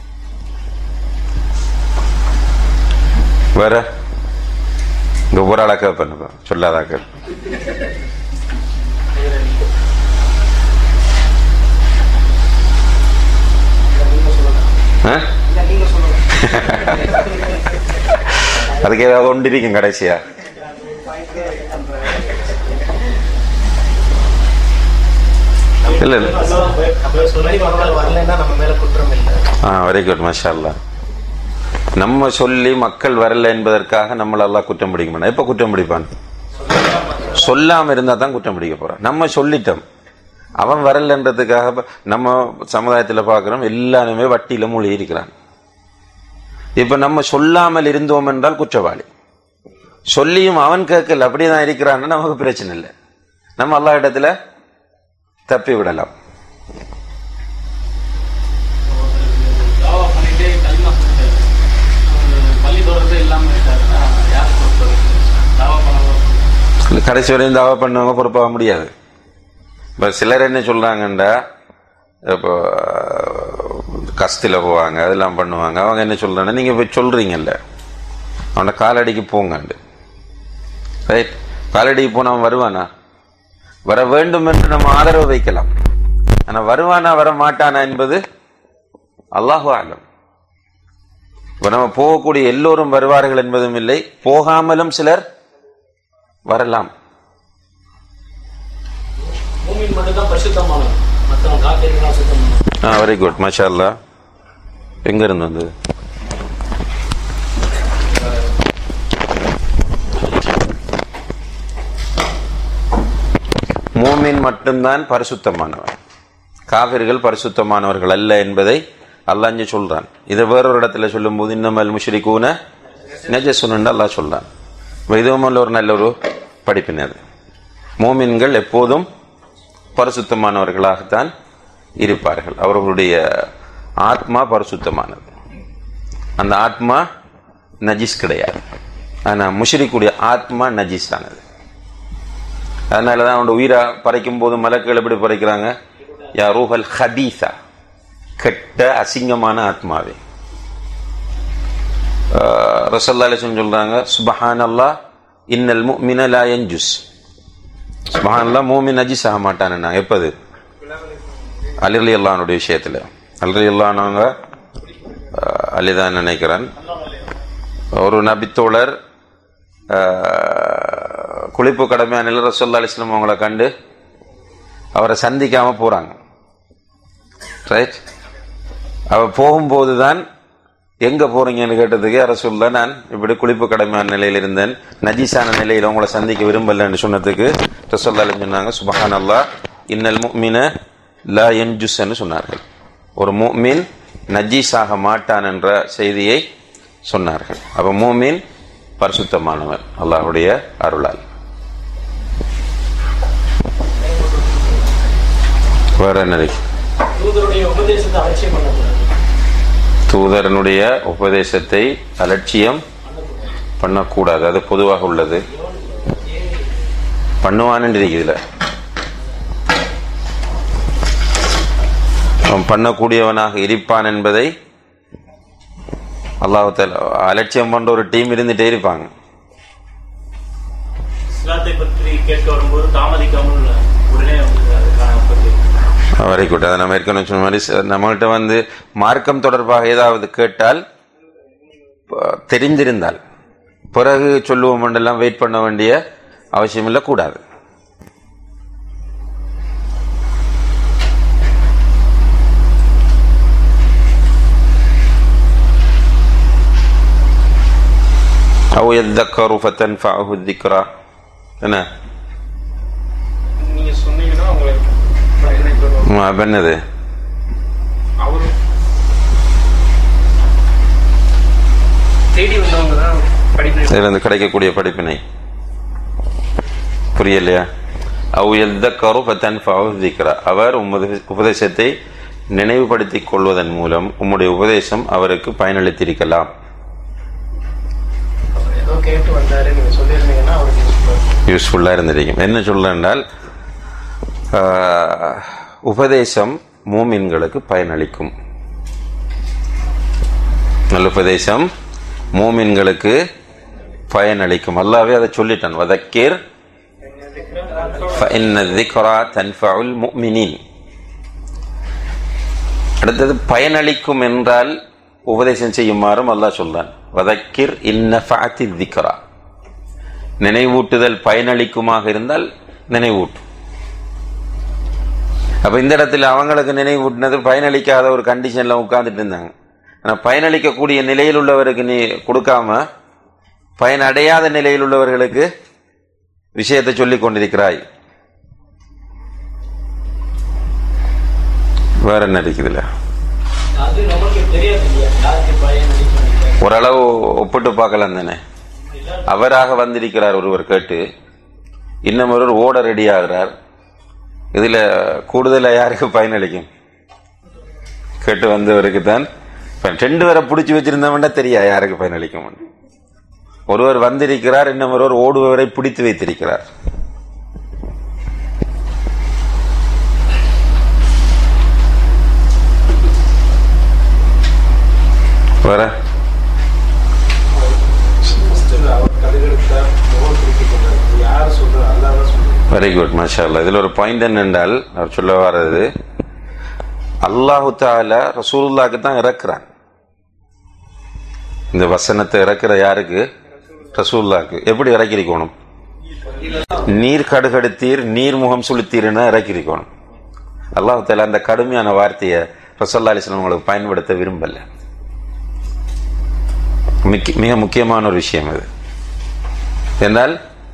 Speaker 2: வேற இங்க ஒரு ஆளா கேட்ப சொல்லாதாக்க அதுக்கு ஏதாவது ஒன்று இருக்கும் கடைசியா. இல்ல இல்ல வெரி குட் மாஷா அல்லாஹ். நம்ம சொல்லி மக்கள் வரல என்பதற்காக நம்மள எல்லாம் குற்றம் பிடிக்க மாட்டான். எப்ப குற்றம் பிடிப்பான்? சொல்லாம இருந்தா தான் குற்றம் பிடிக்க போறான். நம்ம சொல்லிட்டோம், அவன் வரலன்றதுக்காக. நம்ம சமுதாயத்தில் பார்க்கிறோம் எல்லாருமே வட்டியில மூழ்கி இருக்கிறான். இப்ப நம்ம சொல்லாமல் இருந்தோம் என்றால் குற்றவாளி. சொல்லியும் அவன் கேட்கல அப்படிதான் இருக்கிறான்னு நமக்கு பிரச்சனை இல்லை. நம்ம அல்லாஹ் இடத்துல தப்பி விடலாம். கடைசி வரையும் தாவா பண்ணவங்க பொறுப்பாக முடியாது. இப்போ சிலர் என்ன சொல்றாங்கண்டா, இப்போ கஸ்தில போவாங்க அதெல்லாம் பண்ணுவாங்க. அவங்க என்ன சொல்றாங்க, நீங்க போய் சொல்றீங்கல்ல அவன காலடிக்கு போங்கண்டு. ரைட், காலடிக்கு போன அவன் வருவானா? வர வேண்டும் என்று நம்ம ஆதரவு வைக்கலாம். ஆனா வருவானா வர மாட்டானா என்பது அல்லாஹு ஆலம். இப்ப நம்ம போகக்கூடிய எல்லோரும் வருவார்கள் என்பதும் இல்லை, போகாமலும் சிலர் வரலாம். வெரி குட் மாஷா அல்லாஹ். எங்க இருந்து வந்து மூமின் மட்டும்தான் பரிசுத்தமானவர், காபிர்கள் பரிசுத்தமானவர்கள் அல்ல என்பதை அல்லாஹ் இங்கே சொல்றான். இதை வேறொரு இடத்துல சொல்லும் போது இன்னமல் முஷ்ரிகூன நஜஸுன் அல்லாஹ் சொல்றான். இதுவும் ஒரு நல்ல ஒரு படிப்பினது. மூமின்கள் எப்போதும் பரிசுத்தமானவர்களாகத்தான் இருப்பார்கள். அவர்களுடைய ஆத்மா பரிசுத்தமானது, அந்த ஆத்மா நஜிஸ் கிடையாது. ஆனா முஷ்ரிக்குடைய ஆத்மா நஜிஸ் ஆனது. அதனாலதான் அவனோட உயிரை பறைக்கும் போது மலக்குகள் எப்படி பறைக்கிறாங்க? யா ரூஹல் ஹபீஸா, கெட்ட அசிங்கமான ஆத்மாவே. ரசூலுல்லாஹி அலைஹி வஸல்லம் சொல்றாங்க, சுப்ஹானல்லாஹ் இன்னல் முஃமின லா யன்ஜுஸ். சுப்ஹானல்லாஹ் மூமின் நஜிஸ் ஆக மாட்டானா. எப்பது? அலி ரலியல்லாஹு அன்ஹுடைய விஷயத்துல. அலி ரலியல்லாஹு அன்ஹு அலிதான் நினைக்கிறேன், ஒரு நபித்தோழர் குளிப்பு கடமையான ரசூலுல்லாஹி அலைஹி வஸல்லம் அவங்களை கண்டு அவரை சந்திக்காம போறாங்க. ரைட், அவ போகும்போதுதான் எங்க போறீங்கன்னு கேட்டதுக்கு ரசூலுல்லாஹ் நான் இப்படி குளிப்பு கடமையான நிலையில் இருந்தேன், நஜீஸான நிலையில் உங்களை சந்திக்க விரும்பலன்னு சொன்னதுக்கு ரசூலுல்லாஹ் சொன்னாங்க, சுப்ஹானல்லாஹ் இன்னல் முஃமின லா யன்ஜுஸ்ன்னு சொன்னார்கள். ஒரு முஃமின் நஜீஸாக மாட்டான் என்ற செய்தியை சொன்னார்கள். அப்ப முஃமின் பரிசுத்தமானவர் அல்லாஹ்வுடைய அருளால். வேற என்ன? தூதரனுடைய உபதேசத்தை அலட்சியம் பண்ணக்கூடாது, அது பொதுவாக உள்ளது. பண்ணுவான்னு இருக்குதுல, அவன் பண்ணக்கூடியவனாக இருப்பான் என்பதை அல்லாஹ் தஆலா அலட்சியம் பண்ற ஒரு டீம் இருந்துட்டே இருப்பாங்க. இஸ்லாத்தை பற்றி கேட்க வரும்போது தாமதிக்காமல் உடனே வரை கூட்ட. அதை நம்ம ஏற்கனவே சொன்ன மாதிரி நம்மகிட்ட வந்து மார்க்கம் தொடர்பாக ஏதாவது கேட்டால் தெரிந்திருந்தால் பிறகு சொல்லுவோம் என்றெல்லாம் வெயிட் பண்ண வேண்டிய அவசியம் இல்லை, கூடாது. أو يذكر فتنفعه الذكرى. என்ன நீங்க சொன்னீங்கன்னா உங்களுக்கு என்னது அவரு தேடி வந்தவங்க தான் படிப்பினை கிடைக்கக்கூடிய படிப்பினை புரியலையா? أو يذكر فتنفعه الذكرى. அவர் உபதேசத்தை நினைவுபடுத்திக் கொள்வதன் மூலம் உம்முடைய உபதேசம் அவருக்கு பயனளித்திருக்கலாம். கேட்டு வந்தாரு நீங்க சொல்லிருந்தீங்கன்னா யூஸ்ஃபுல்லாக இருந்திருக்கும். என்ன சொல்ல என்றால், உபதேசம் மூமின்களுக்கு பயனளிக்கும். நல்ல உபதேசம் மூமின்களுக்கு பயனளிக்கும். அல்லாஹ்வே அதை சொல்லிட்டான், வதக்கிர் ஃபஇன்ன ذிக்ரா தன்ஃபஉல் முஃமினீன். அடுத்தது பயனளிக்கும் என்றால் உபதேசம் செய்யுமாறும் அல்லாஹ் சொல்றான், வதக்கிர் இன்னஃபஅத்தி ذிக்ரா. நினைவூட்டுதல் பயனளிக்குமாக இருந்தால் நினைவூட்டும். அப்ப இந்த இடத்துல அவங்களுக்கு நினைவூட்டினது பயனளிக்காத ஒரு கண்டிஷன்ல உட்கார்ந்துட்டு இருந்தாங்க. ஆனா பயனளிக்கக்கூடிய நிலையில் உள்ளவருக்கு நீ கொடுக்காம பயனடையாத நிலையில் உள்ளவர்களுக்கு விஷயத்தை சொல்லிக் கொண்டிருக்கிறாய். வேற என்ன இருக்குதுல்ல, ஓரளவு ஒப்பிட்டு பார்க்கலாம் தானே. அவராக வந்திருக்கிறார் ஒருவர் கேட்டு, இன்னும் ஒருவர் ஓட ரெடி ஆகிறார். இதுல கூடுதலா யாருக்கு பயனளிக்கும்? கேட்டு வந்தவருக்கு தான். ரெண்டு பேரை பிடிச்சி வச்சிருந்தவன்டா தெரியா யாருக்கு பயனளிக்கும். ஒருவர் வந்திருக்கிறார், இன்னும் ஒருவர் ஓடுபவரை பிடித்து வைத்திருக்கிறார். வேற வெரி குட், மாஷா அல்லாஹ். இதுல ஒரு பாயிண்ட் என்னென்றால், அவர் சொல்ல வர்றது, அல்லாஹு தஆலா ரசூலுல்லாஹ்க்கு தான் இறக்குறான். இந்த வசனத்தை இறக்குற யாருக்கு? ரசூலுல்லாஹ்க்கு. எப்படி இறக்கிருக்கணும்? நீர் கடுகடுத்தீர் நீர் முகம் சுளுத்தீர்னு இறக்கிருக்கணும். அல்லாஹு தஆலா அந்த கடுமையான வார்த்தையை ரசூலுல்லாஹி அலைஹி வஸல்லம் உங்களுக்கு பயன்படுத்த விரும்பல. மிக முக்கியமான ஒரு விஷயம் அது. என்றால்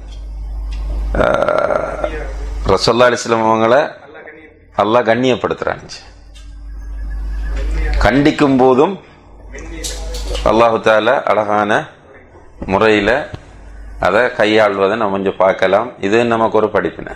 Speaker 2: ரசூலுல்லாஹி அலைஹி வஸல்லம் அவங்களை அல்லாஹ் கண்ணியப்படுத்துறாங்க. கண்டிக்கும் போதும் அல்லாஹு தஆலா அழகான முறையில அதை கையாள்வதை நம்ம கொஞ்சம் பார்க்கலாம். இது நமக்கு ஒரு படிப்பினை.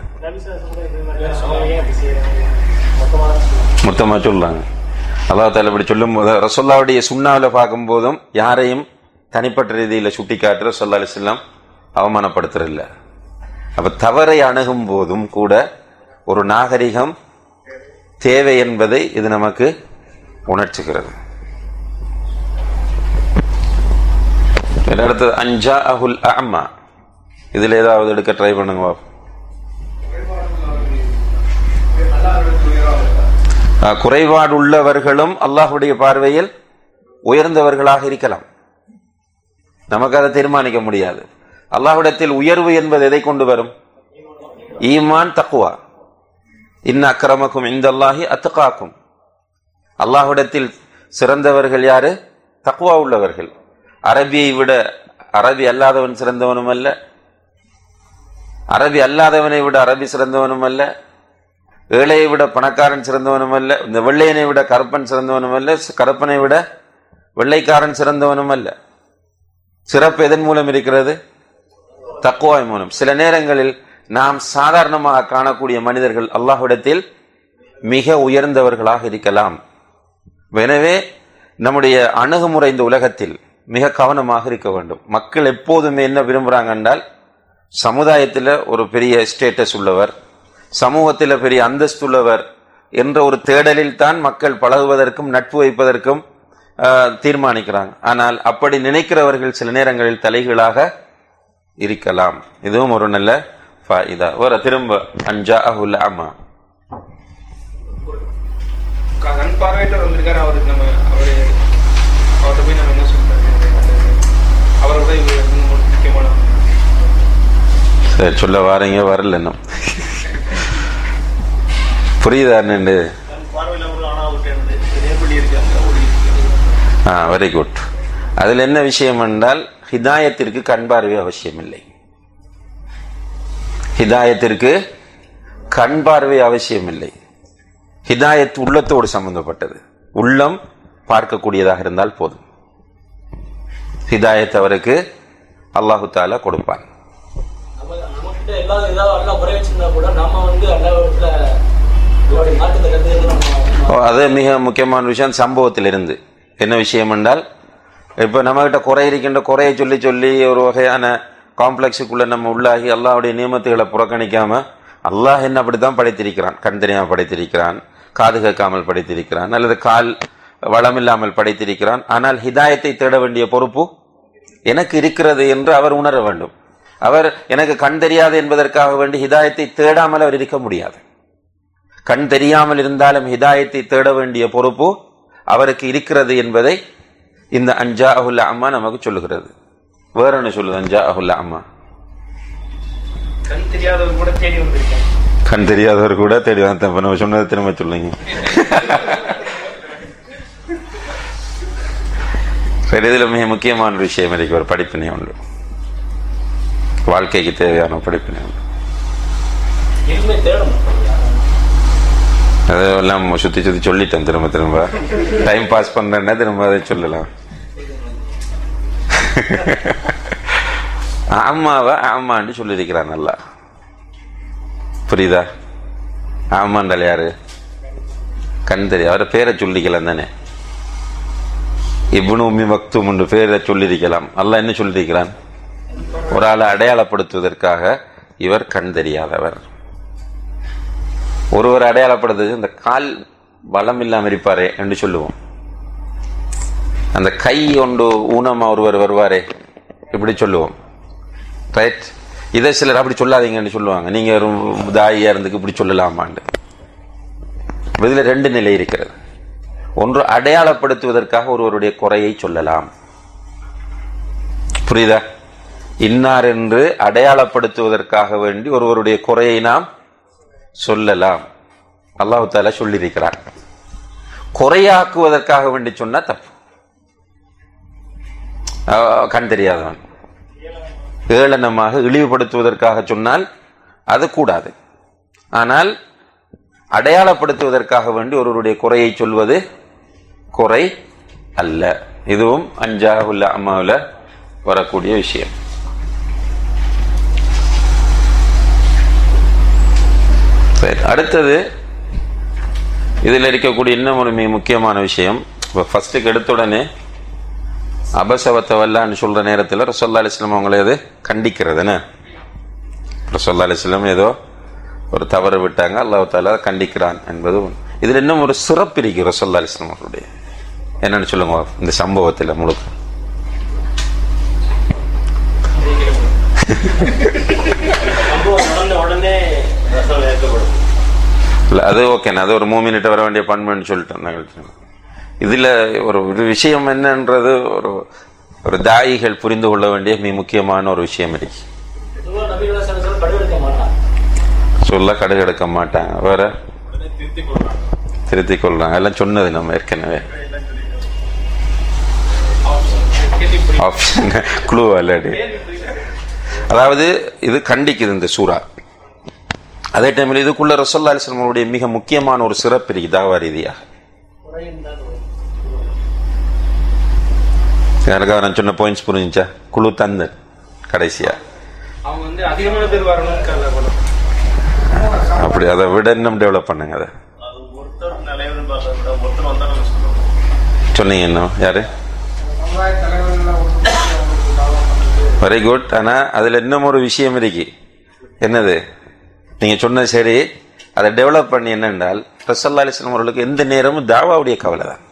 Speaker 2: மொத்தமா சொல்றாங்க அல்லாஹ் தஆலா இப்படி சொல்லும் போது, ரசூலுல்லாஹ்வுடைய சுன்னாவில பார்க்கும் போதும் யாரையும் தனிப்பட்ட ரீதியில சுட்டி காட்டுற ரசூலுல்லாஹி அலைஹி வஸல்லம் அவமானப்படுத்துறதில்ல. அப்ப தவறை அணுகும் போதும் கூட ஒரு நாகரிகம் தேவை என்பதை இது நமக்கு உணர்த்துகிறது. அடுத்தது அஞ்சா அஹுல் அம்மா. இதுல ஏதாவது எடுக்க ட்ரை பண்ணுங்க. குறைபாடு உள்ளவர்களும் அல்லாஹ்வுடைய பார்வையில் உயர்ந்தவர்களாக இருக்கலாம். நமக்கு அதை தீர்மானிக்க முடியாது. அல்லாஹ்விடத்தில் உயர்வு என்பது எதை கொண்டு வரும்? ஈமான், தக்வா. இன்ன அக்ரமக்கும் இந்தல்லாஹி அத்காக்கும். அல்லாஹ்விடத்தில் சிறந்தவர்கள் யாரு? தக்வா உள்ளவர்கள். அரபியை விட அரபி அல்லாதவன் சிறந்தவனும் அல்ல, அரபி அல்லாதவனை விட அரபி சிறந்தவனும் அல்ல, ஏழையை விட பணக்காரன் சிறந்தவனும் அல்ல, இந்த வெள்ளையனை விட கருப்பன் சிறந்தவனும் அல்ல, கருப்பனை விட வெள்ளைக்காரன் சிறந்தவனும் அல்ல. சிறப்பு எதன் மூலம் இருக்கிறது? தக்வாய் மூலம். சில நேரங்களில் நாம் சாதாரணமாக காணக்கூடிய மனிதர்கள் அல்லாஹ்விடத்தில் மிக உயர்ந்தவர்களாக இருக்கலாம். எனவே நம்முடைய அணுகுமுறை இந்த உலகத்தில் மிக கவனமாக இருக்க வேண்டும். மக்கள் எப்போதுமே என்ன விரும்புறாங்க என்றால், சமுதாயத்தில் ஒரு பெரிய ஸ்டேட்டஸ் உள்ளவர், சமூகத்தில் பெரிய அந்தஸ்துள்ளவர் என்ற ஒரு தேடலில் தான் மக்கள் பழகுவதற்கும் நட்பு வைப்பதற்கும் தீர்மானிக்கிறாங்க. ஆனால் அப்படி நினைக்கிறவர்கள் சில நேரங்களில் தலைகீழாக இருக்கலாம். இதுவும் ஒரு நல்ல ஃபாயிதா. வர திரும்ப அஞ்சா அஹுல் அம்மா.
Speaker 3: கண் பார்வையற்றவர் வந்திருக்காரு, அவருக்கு நம்ம அவரு அவர்கிட்ட போய் நம்ம என்ன சொல்றாரு, அவரோட இது முக்கியமான
Speaker 2: சரி சொல்ல வாரீங்க, வரல இன்னும் புரியுதான்னு. ஆ வெரி குட். அதுல என்ன விஷயம் என்றால், ஹிதாயத்திற்கு கண் பார்வை அவசியம் இல்லை. ஹிதாயத்திற்கு கண் பார்வை அவசியம் இல்லை. ஹிதாயத் உள்ளத்தோடு சம்பந்தப்பட்டது. உள்ளம் பார்க்கக்கூடியதாக இருந்தால் போதும். ஹிதாயத் அவருக்கு அல்லாஹு தஆலா கொடுப்பான். அது மிக முக்கியமான விஷயம். சம்பவத்தில் இருந்து என்ன விஷயம் என்றால், இப்ப நம்ம கிட்ட குறை இருக்கின்ற குறையை சொல்லி சொல்லி ஒரு வகையான காம்ப்ளெக்ஸுக்குள்ள நம்ம உள்ளாகி அல்லாஹ்வுடைய நியமத்துகளை புறக்கணிக்காம, அல்லாஹ் என்ன அப்படித்தான் படைத்திருக்கிறான், கண் தெரியாமல் படைத்திருக்கிறான், காது கேட்காமல் படைத்திருக்கிறான், அல்லது கால் வளமில்லாமல் படைத்திருக்கிறான். ஆனால் ஹிதாயத்தை தேட வேண்டிய பொறுப்பு எனக்கு இருக்கிறது என்று அவர் உணர வேண்டும். அவர் எனக்கு கண் தெரியாது என்பதற்காக வேண்டி ஹிதாயத்தை தேடாமல் அவர் இருக்க முடியாது. கண் தெரியாமல் இருந்தாலும் ஹிதாயத்தை தேட வேண்டிய பொறுப்பு அவருக்கு இருக்கிறது என்பதை இந்த அஞ்சா அஹுல்ல அம்மா நமக்கு சொல்லுகிறது. வேற என்ன சொல்லுது அஞ்சா அஹுல்ல அம்மா?
Speaker 3: கண் தெரியாதவர் கூட தேடி வந்திருக்கேன்.
Speaker 2: கண் தெரியாதவர் கூட தேடி வந்த நம்ம சொன்னதை திரும்ப சொல்லுங்க. இதில் மிக முக்கியமான விஷயம் இருக்கு, ஒரு படிப்பினை உண்டு, வாழ்க்கைக்கு தேவையான படிப்பினை உண்டு. அதெல்லாம் சுத்தி சுத்தி சொல்லிட்டேன், திரும்ப திரும்ப டைம் பாஸ் பண்றேன்னா திரும்ப அதை சொல்லலாம். ஆமாவா ஆமான்னு சொல்லியிருக்கிறான் நல்லா, புரியுதா? ஆமாண்டால் யாரு? கண் தெரியும், அவரை பேரை சொல்லிக்கலாம் தானே. இப்னு உம்மி மக்தூம் என்று பேரை சொல்லியிருக்கலாம். அல்லாஹ் என்ன சொல்லியிருக்கிறான்? ஒரு ஆளை அடையாளப்படுத்துவதற்காக இவர் கண் தெரியாதவர். ஒருவர் அடையாளப்படுத்துவது இந்த கால் பலம் இல்லாமல் இருப்பாரே என்று சொல்லுவோம். அந்த கை ஒன்று ஊனமா ஒருவர் வருவாரே இப்படி சொல்லுவோம், ரைட்? இதை சிலர் அப்படி சொல்லாதீங்கன்னு சொல்லுவாங்க. நீங்க ஒரு தாயா இருந்துக்கு இப்படி சொல்லலாமான்னு. இதுல ரெண்டு நிலை இருக்கிறது. ஒன்று அடையாளப்படுத்துவதற்காக ஒருவருடைய குறையை சொல்லலாம், புரியுதா? இன்னார் என்று அடையாளப்படுத்துவதற்காக வேண்டி ஒருவருடைய குறையை நாம் சொல்லலாம். அல்லாஹ் தஆலா சொல்லியிருக்கிறார். குறையாக்குவதற்காக வேண்டி சொன்னா தப்பு. கண் தெரியாதவன் ஏளனமாக இழிவுபடுத்துவதற்காக சொன்னால் அது கூடாது. ஆனால் அடையாளப்படுத்துவதற்காக வேண்டி ஒருவருடைய குறையை சொல்வது குறை அல்ல. இதுவும் அஞ்சாவுல்ல அம்மாவில் வரக்கூடிய விஷயம். அடுத்தது இதில் இருக்கக்கூடிய இன்னும் ஒரு மிக முக்கியமான விஷயம். இப்போ ஃபர்ஸ்ட்டுக்கு எடுத்த உடனே அபசவத்தை வல்லான்னு சொல்ற நேரத்தில் ரசூலுல்லாஹி அலைஹி வஸல்லம் அவங்களை அது கண்டிக்கிறதுன்னு, ரசூலுல்லாஹி அலைஹி வஸல்லம் ஏதோ ஒரு தவறு விட்டாங்க, அல்லாஹ் தஆலா கண்டிக்கிறான் என்பது. இதுல இன்னும் ஒரு சிறப்பு இருக்கு ரசூலுல்லாஹி அலைஹி வஸல்லம் அவருடைய. என்னன்னு சொல்லுங்க இந்த சம்பவத்தில் முழுக்க. இல்ல அது ஓகே, அது ஒரு மூமினிட்ட வர வேண்டிய பண்புன்னு சொல்லிட்டேன். இதுல ஒரு விஷயம் என்னன்றது ஒரு ஒரு தாயிகள் புரிந்து கொள்ள வேண்டிய மிக முக்கியமான ஒரு விஷயம் இருக்கு. சொல்ல கடுகெடுக்க மாட்டாங்க, வேற திருத்திக் கொள்றாங்க. எல்லாம் சொன்னது நம்ம ஏற்கனவே. ஆப்ஷன் க்ளூ அல்லடி. அதாவது இது கண்டிக்குது இந்த சூரா. அதே டைம்ல இதுக்குள்ள ரசூலுல்லாஹி அலைஹி வஸல்லம் அவருடைய மிக முக்கியமான ஒரு சிறப்பு இருக்கு தாவா ரீதியாக. யாருக்காக நான் சொன்ன பாயிண்ட்ஸ் புரிஞ்சுச்சா? குழு தந்து கடைசியா
Speaker 3: அவங்க வந்து அதிகமான பேர் வரணும்
Speaker 2: அப்படி அதை விட இன்னும் டெவலப் பண்ணுங்க. அதை சொன்னீங்க இன்னும் யாரு? Very good. ஆனா அதுல இன்னும் ஒரு விஷயம் இருக்கு. என்னது? நீங்க சொன்ன சரி, அதை டெவலப் பண்ணி என்னென்றால் ரசூலுல்லாஹி அலைஹி வஸல்லம் அவர்களுக்கு எந்த நேரமும் தாவாவுடைய கவலை தான்.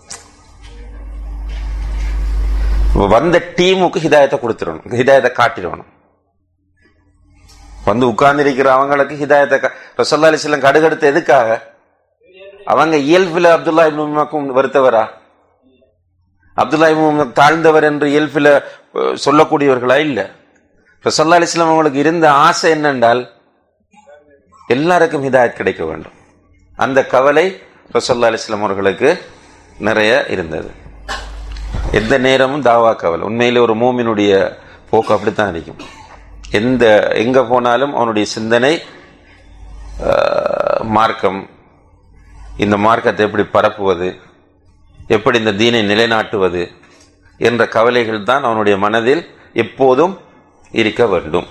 Speaker 2: வந்த டீமுக்கு ஹிதாயத்தை கொடுத்துடணும், ஹிதாயத்தை காட்டிடணும். வந்து உட்கார்ந்து இருக்கிற அவங்களுக்கு ஹிதாயத்தை. ரசூலுல்லாஹி அலைஹி வஸல்லம் கடுகடுத்து எதுக்காக? அவங்க இயல்பில் அப்துல்லா இப்னு உம்மாக்கும் வருத்தவரா? அப்துல்லா இப்னு உம்மா தாழ்ந்தவர் என்று இயல்பில் சொல்லக்கூடியவர்களா? இல்ல. ரசூலுல்லாஹி அலைஹி வஸல்லம் அவங்களுக்கு இருந்த ஆசை என்னென்றால் எல்லாருக்கும் ஹிதாயத் கிடைக்க வேண்டும். அந்த கவலை ரசூலுல்லாஹி அலைஹி வஸல்லம் அவர்களுக்கு நிறைய இருந்தது. எந்த நேரமும் தாவா கவலை. உண்மையிலே ஒரு மூமினுடைய போக்கு அப்படித்தான் இருக்கும். எந்த எங்க போனாலும் அவனுடைய சிந்தனை மார்க்கம், இந்த மார்க்கத்தை எப்படி பரப்புவது, எப்படி இந்த தீனை நிலைநாட்டுவது என்ற கவலைகள் தான் அவனுடைய மனதில் எப்போதும் இருக்க வேண்டும்.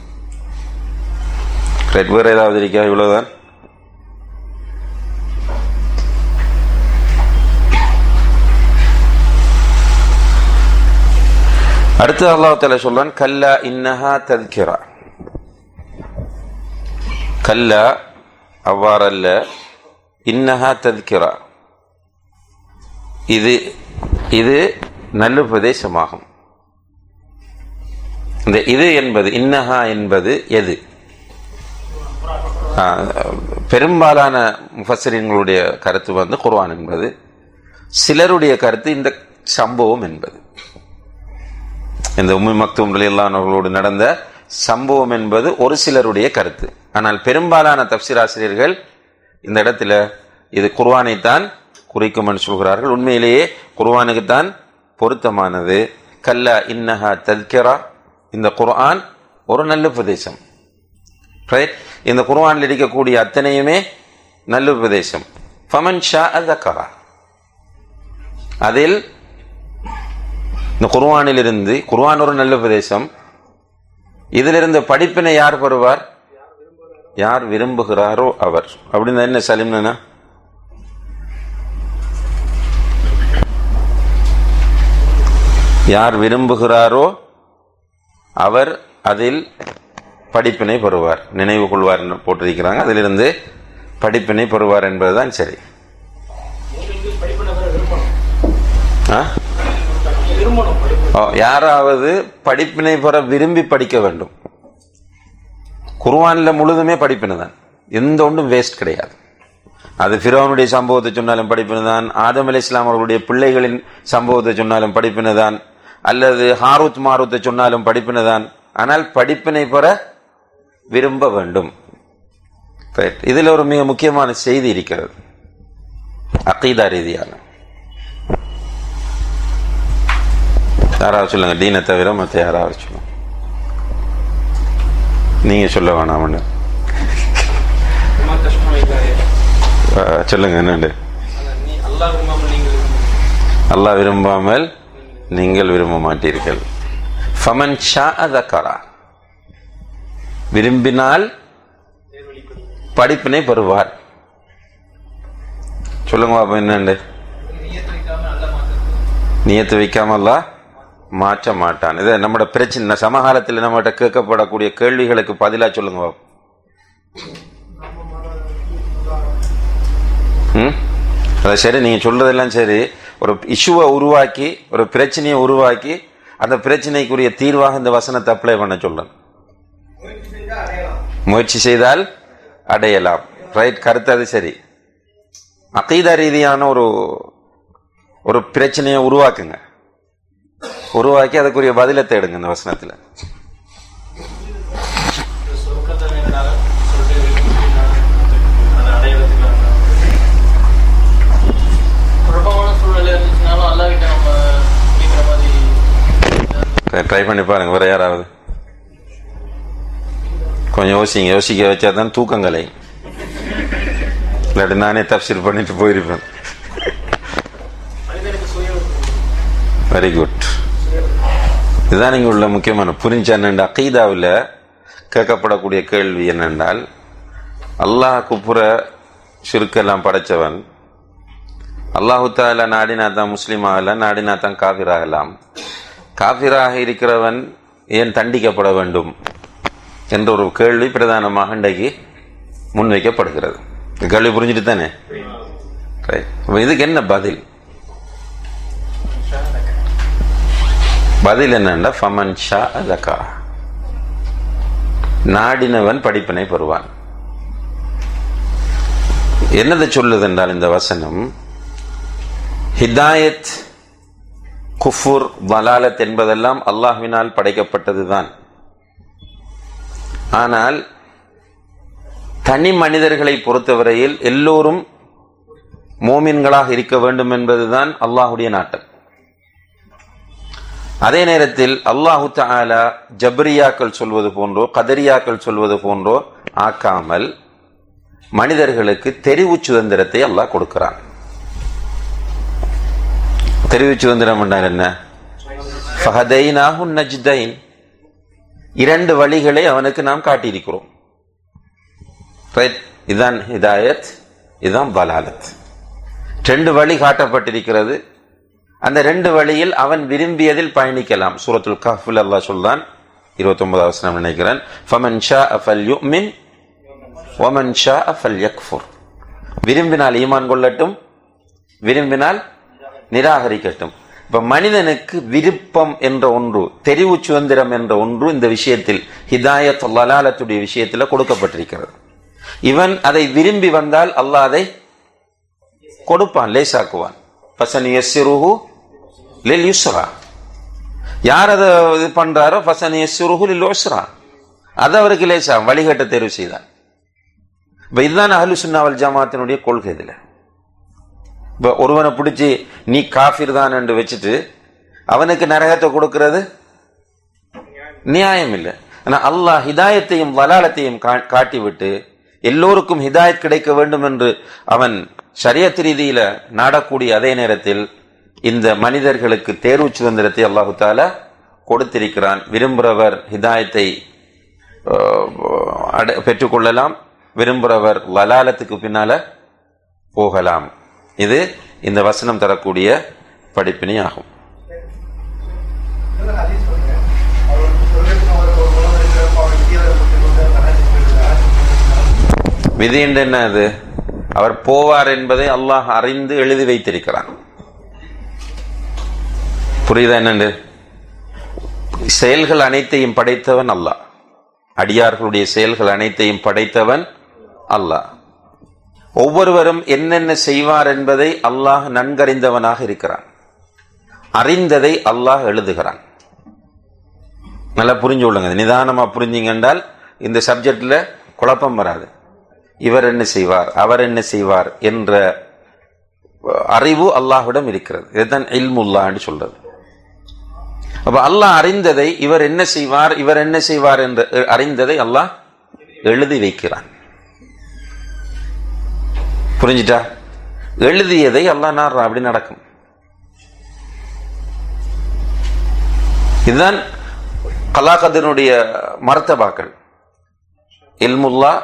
Speaker 2: வேற ஏதாவது இருக்கா? இவ்வளவுதான். அடுத்து அல்லாஹ் தஆலா சொல்றான், கல்லா இன்னஹா தத்கிரா. கல்லா அவ்வாறல்ல, இன்னஹா தத்கிரா, இது இது நல்லுபதேசமாகும். இந்த இது என்பது, இன்னஹா என்பது எது? பெரும்பாலான முஃபஸ்ஸிரீன்களுடைய கருத்து வந்து குர்ஆன் என்பது, சிலருடைய கருத்து இந்த சம்பவம் என்பது, இந்த உம்மு மக்தூம் ரலியல்லாஹு அன்ஹு நடந்த சம்பவம் என்பது ஒரு சிலருடைய கருத்து. ஆனால் பெரும்பாலான தஃப்சீர் ஆசிரியர்கள் இந்த இடத்துல இது குர்ஆனைத்தான் குறிக்கும் என்று சொல்கிறார்கள். உண்மையிலேயே குர்ஆனுக்கு தான் பொருத்தமானது. கல்லா இன்னஹா தத்கிரா, இந்த குர்ஆன் ஒரு நல்ல உபதேசம். இந்த குர்ஆனில் இருக்கக்கூடிய அத்தனையுமே நல்ல உபதேசம். ஃபமன் ஷாஅ ذكرா, அதில் இந்த குர்ஆனில் இருந்து, குர்ஆன் ஒரு நல்ல உபதேசம், இதிலிருந்து படிப்பினை யார் பெறுவார்? யார் விரும்புகிறாரோ அவர். அப்படின்னு என்ன சலிம்னா, யார் விரும்புகிறாரோ அவர் அதில் படிப்பினை பெறுவார், நினைவு கொள்வார் போட்டிருக்கிறாங்க. அதிலிருந்து படிப்பினை பெறுவார் என்பதுதான் சரி. யாராவது படிப்பினை பெற விரும்பி படிக்க வேண்டும். குர்ஆன்ல முழுதுமே படிப்பினை தான், எந்த ஒன்றும் வேஸ்ட் கிடையாது. அது ஃபிரௌனுடைய சம்பவத்தை சொன்னாலும் படிப்பினை தான், ஆதம் அலைஹிஸ்ஸலாம் அவர்களுடைய பிள்ளைகளின் சம்பவத்தை சொன்னாலும் படிப்பினை தான், அல்லது ஹாரூத் மாரூத்தை சொன்னாலும் படிப்பினை தான். ஆனால் படிப்பினை பெற விரும்ப வேண்டும். இதில் ஒரு மிக முக்கியமான செய்தி இருக்கிறது, அகீதா ரீதியான. யாராவது சொல்லுங்க, டீனை தவிர மற்ற யாராவது சொல்லுங்க. நீங்க சொல்ல வேணாம், சொல்லுங்க. என்னண்டு? அல்லாஹ் விரும்பாமல் நீங்கள் விரும்ப மாட்டீர்கள். ஃபமன் ஷாஅ ذكرா, விரும்பினால் படிப்பினை பெறுவார். சொல்லுங்க பாப்பா, என்னண்டு? நியத்து வைக்காம அல்லாஹ் மாற்ற மாட்டான். இது நம்மட பிரச்சனை. சமகாலத்தில் நம்மகிட்ட கேட்கப்படக்கூடிய கேள்விகளுக்கு பதிலா சொல்லுங்க பாப்பா. ம் அதான் சரி, நீங்க சொல்றதெல்லாம் சரி. ஒரு இஷ்யூவை உருவாக்கி, ஒரு பிரச்சனையை உருவாக்கி, அந்த பிரச்சனைக்குரிய தீர்வாக இந்த வசனத்தை அப்ளை பண்ண சொல்றேன். முயற்சி செய்தால் அடையலாம். ரைட், கருத்து அது சரி. அகீதா ரீதியான ஒரு ஒரு பிரச்சனையை உருவாக்குங்க, உருவாக்கி அதுக்குரிய பதிலை தேடுங்க இந்த வசனத்துல. ட்ரை பண்ணி பாருங்க. வேற யாராவது கொஞ்சம் யோசிங்க. யோசிக்க வச்சா தான் தூக்கங்களை, இல்லாட்டி நானே தப்சீர் பண்ணிட்டு போயிருப்பேன். Very good. இதுதான் இங்க உள்ள முக்கியமான புரிஞ்ச என்னென்ன அகீதாவில் கேட்கப்படக்கூடிய கேள்வி என்னென்றால், அல்லாஹ் குப்புற ஷிர்கெல்லாம் படைச்சவன், அல்லாஹு தஆலா நாடினா தான் முஸ்லீம் ஆகலாம், நாடினா தான் காஃபிர் ஆகலாம். காஃபிராக இருக்கிறவன் ஏன் தண்டிக்கப்பட வேண்டும் என்ற ஒரு கேள்வி பிரதானமாக இன்றைக்கு முன்வைக்கப்படுகிறது. கேள்வி புரிஞ்சுட்டு தானே? இதுக்கு என்ன பதில்? பதில் என்னன்னா, ஃபமன் ஷாஅ ذكرா, நாடினவன் படிப்பினை பெறுவான். என்னதை சொல்லுது என்றால் இந்த வசனம், ஹிதாயத், குஃபுர், வலாலத் என்பதெல்லாம் அல்லாஹ்வினால் படைக்கப்பட்டதுதான். ஆனால் தனி மனிதர்களை பொறுத்தவரையில் எல்லோரும் மோமின்களாக இருக்க வேண்டும் என்பதுதான் அல்லாஹுடைய நாட்டம். அதே நேரத்தில் அல்லாஹு தஆலா ஜப்ரியாக்கள் சொல்வது போன்றோ கதரியாக்கள் சொல்வது போன்றோ ஆக்காமல் மனிதர்களுக்கு தெரிவு சுதந்திரத்தை அல்லாஹ் கொடுக்கிறான். தெரிவு சுதந்திரம் என்றால் என்ன? ஃபஹதைனாஹு நஜ்தைன், இரண்டு வழிகளை அவனுக்கு நாம் காட்டியிருக்கிறோம். இதுதான் ஹிதாயத், இதுதான் பலாலத். ரெண்டு வழி காட்டப்பட்டிருக்கிறது. அந்த ரெண்டு வழியில் அவன் விரும்பியதில் பயணிக்கலாம். சூரத்துல் கஹ்ஃபில் அல்லாஹ் சொல்றான், இருபத்தி ஒன்பதாவது வசனம் நினைக்கிறேன், ஃபமன் ஷாஅ ஃபல்யுமின் வமன் ஷாஅ ஃபல்யக்ஃபுர். விரும்பினால் ஈமான் கொள்ளட்டும், விரும்பினால் நிராகரிக்கட்டும். இப்ப மனிதனுக்கு விருப்பம் என்ற ஒன்று, தெரிவு சுதந்திரம் என்ற ஒன்று இந்த விஷயத்தில் ஹிதாயத் லலாலத்துடைய விஷயத்தில் கொடுக்கப்பட்டிருக்கிறது. இவன் அதை விரும்பி வந்தால் அல்லாஹ் அதை கொடுப்பான், லேசாக்குவான். ஃபஸனியஸ்ஸிருஹு லில் யுஸ்ரா. யார் அதை இது பண்றாரோ ஃபஸனியஸ்ஸிருஹு லில் உஸ்ரா, அது அவருக்கு லேசா வழிகட்ட தேர்வு செய்தார். இப்ப இதுதான் அஹ்லு சுன்னா வல் ஜமாஅத்தினுடைய கொள்கை. இதுல இப்ப ஒருவனை பிடிச்சி நீ காஃபிர் தான் என்று வச்சுட்டு அவனுக்கு நரகத்தை கொடுக்கிறது நியாயம் இல்லை. ஆனா அல்லாஹ் ஹிதாயத்தையும் வலாலத்தையும் காட்டிவிட்டு எல்லோருக்கும் ஹிதாயத் கிடைக்க வேண்டும் என்று அவன் ஷரியத் ரீதியில நாடக்கூடிய அதே நேரத்தில் இந்த மனிதர்களுக்கு தேர்வு சுதந்திரத்தை அல்லாஹு தஆலா கொடுத்திருக்கிறான். விரும்புகிறவர் ஹிதாயத்தை பெற்றுக்கொள்ளலாம், விரும்புகிறவர் வலாலத்துக்கு பின்னால போகலாம். இது இந்த வசனம் தரக்கூடிய படிப்பினை ஆகும். விதி என்று என்ன? அது அவர் போவார் என்பதை அல்லாஹ் அறிந்து எழுதி வைத்திருக்கிறான். புரியுதா என்னண்டு? செயல்கள் அனைத்தையும் படைத்தவன் அல்லாஹ், அடியார்களுடைய செயல்கள் அனைத்தையும் படைத்தவன் அல்லாஹ். ஒவ்வொருவரும் என்னென்ன செய்வார் என்பதை அல்லாஹ் நன்கறிந்தவனாக இருக்கிறான். அறிந்ததை அல்லாஹ் எழுதுகிறான். நல்லா புரிஞ்சு கொள்ளுங்க, நிதானமா புரிஞ்சிங்க என்றால் இந்த சப்ஜெக்ட்ல குழப்பம் வராது. இவர் என்ன செய்வார், அவர் என்ன செய்வார் என்ற அறிவு அல்லாஹ்விடம் இருக்கிறது. இதுதான் இல்முல்லாஹ் என்று சொல்றது. அப்ப அல்லாஹ் அறிந்ததை, இவர் என்ன செய்வார் இவர் என்ன செய்வார் என்று அறிந்ததை அல்லாஹ் எழுதி வைக்கிறான். புரிஞ்சுட்டா? எழுதியதை அல்லாஹ் நாடுறான், அப்படி நடக்கும். இதுதான் கலாகதனுடைய மர்த்தபாக்கள். இல்முல்லா,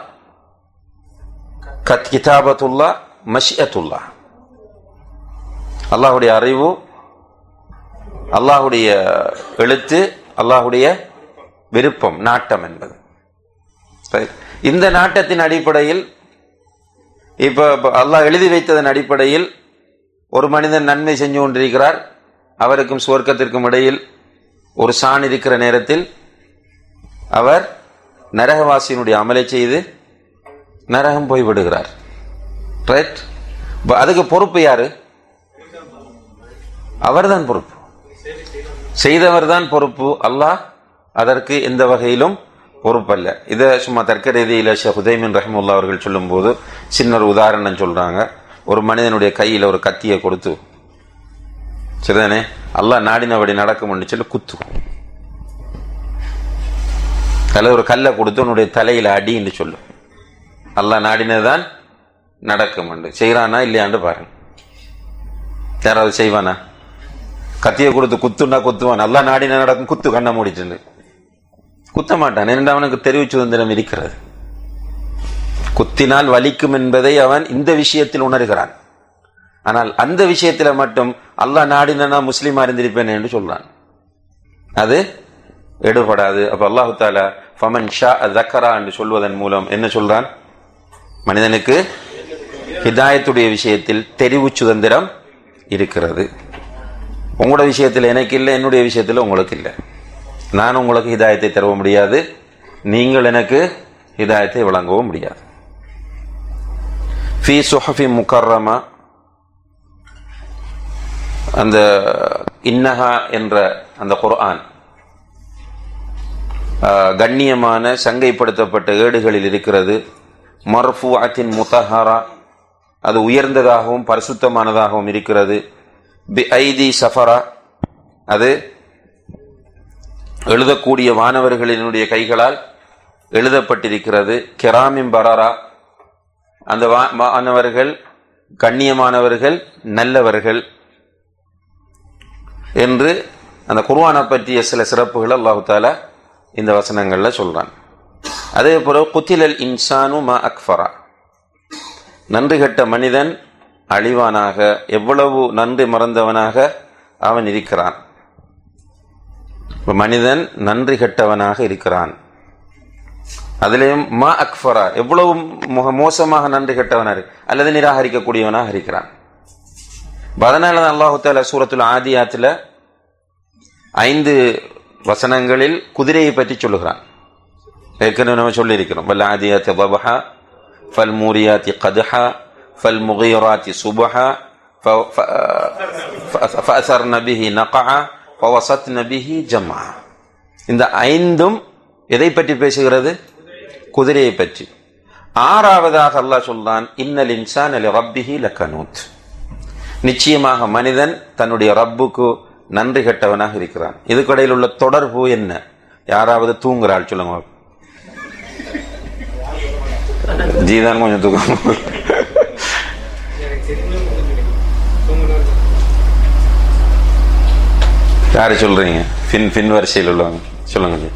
Speaker 2: கிதாபத்துல்லா, மஷியத்துல்லா. அல்லாஹுடைய அறிவு, அல்லாஹுடைய எழுத்து, அல்லாஹுடைய விருப்பம், நாட்டம் என்பது. இந்த நாட்டத்தின் அடிப்படையில் இப்ப அல்லாஹ் எழுதி வைத்ததன் அடிப்படையில் ஒரு மனிதன் நன்மை செஞ்சு கொண்டிருக்கிறார், அவருக்கும் சுவர்க்கத்திற்கும் இடையில் ஒரு சான் இருக்கிற நேரத்தில் அவர் நரகவாசியினுடைய அமலை செய்து நரகம் போய்விடுகிறார். ரைட்? அதுக்கு பொறுப்பு யாரு? அவர்தான் பொறுப்பு, செய்தவர் தான் பொறுப்பு. அல்லாஹ் அதற்கு எந்த வகையிலும் பொறுப்பல்ல. இதை சும்மா தர்க்க ரீதியில ஷேக் உதைமின் ரஹ்மத்துல்லாஹி அவர்கள் சொல்லும் போது சின்ன ஒரு உதாரணம் சொல்றாங்க. ஒரு மனிதனுடைய கையில ஒரு கத்தியை கொடுத்து, சரிதானே, அல்லாஹ் நாடினபடி நடக்கும் சொல்லி குத்து, அல்லது ஒரு கல்லை கொடுத்து உன்னுடைய தலையில அடி என்று சொல்லும், அல்லாஹ் நாடினதான் நடக்கும் என்று. செய்யறானா இல்லையாண்டு பாருங்க. யாராவது செய்வானா? கத்தியை கொடுத்து குத்துன்னா குத்துவான், அல்லாஹ் நாடின நடக்கும், குத்து, கண்ணை மூடிட்டு குத்த மாட்டான். ஏனென்றால் அவனுக்கு தெரிவு சுதந்திரம் இருக்கிறது. குத்தினால் வலிக்கும் என்பதை அவன் இந்த விஷயத்தில் உணர்கிறான். ஆனால் அந்த விஷயத்துல மட்டும் அல்லாஹ் நாடினா முஸ்லீமா இருந்திருப்பேன் என்று சொல்றான், அது எடுபடாது. அப்ப அல்லாஹு தஆலா ஃபமன் ஷாஅ ஸக்கரா என்று சொல்வதன் மூலம் என்ன சொல்றான்? மனிதனுக்கு ஹிதாயத்துடைய விஷயத்தில் தெரிவு சுதந்திரம் இருக்கிறது. உங்களோட விஷயத்தில் எனக்கு இல்லை, என்னுடைய விஷயத்தில் உங்களுக்கு இல்லை. நான் உங்களுக்கு ஹிதாயத்தை தர முடியாது, நீங்கள் எனக்கு ஹிதாயத்தை வழங்கவும் முடியாது. ஃபீ சுஹஃபி முகர்ரமா, அந்த இன்னஹா என்ற அந்த குர்ஆன் கண்ணியமான சங்கைப்படுத்தப்பட்ட ஏடுகளில் இருக்கிறது. மர்ஃபூஅத்தின் முத்தஹரா, அது உயர்ந்ததாகவும் பரிசுத்தமானதாகவும் இருக்கிறது. பி ஐதி சஃபரா, அது எழுதக்கூடிய வானவர்களினுடைய கைகளால் எழுதப்பட்டிருக்கிறது. கிராமின் பரரா, அந்த வானவர்கள் கண்ணியமானவர்கள், நல்லவர்கள் என்று அந்த குர்ஆனை பற்றிய சில சிறப்புகள் அல்லாஹு தஆலா இந்த வசனங்கள்ல சொல்றான். அதே போல குத்திலல் இன்சானு மா அக்ஃபரா, நன்றி கெட்ட மனிதன் அழிவானாக, எவ்வளவு நன்றி மறந்தவனாக அவன் இருக்கிறான். மனிதன் நன்றி கெட்டவனாக இருக்கிறான். அதிலேயும் மா அக்ஃபரா, எவ்வளவு மோசமாக நன்றி கெட்டவனாக அல்லது நிராகரிக்கக்கூடியவனாக இருக்கிறான். அதனால அல்லாஹு தஆலா சூரத்துல் ஆதியாத்துல ஐந்து வசனங்களில் குதிரையை பற்றி சொல்லுகிறான். ஏற்கனவே நம்ம சொல்லி இருக்கிறோம். வல் ஆதியாத்தி தபஹா ஃபல் மூரியாத்தி கத்ஹா ஃபல் முகீராத்தி சுபஹா ஃபஅஸர்ன பிஹி நக்ஆ ஃபவஸத்ன பிஹி ஜம்ஆ. இந்த ஐந்தும் எதை பற்றி பேசுகிறது? குதிரையை பற்றி. ஆறாவதாக அல்லாஹ் சொல்றான், இன்னல் இன்சான லிரப்பிஹி லகனூத், நிச்சயமாக மனிதன் தன்னுடைய ரப்புக்கு நன்றி கெட்டவனாக இருக்கிறான். இதுக்கு இடையில் உள்ள தொடர்பு என்ன? யாராவது தூங்குறாள் சொல்லுங்க. ஜீதான் கொஞ்சம் தூக்கம். யாரு சொல்றீங்க? பின் பின் வரிசையில் உள்ளவங்க சொல்லுங்க.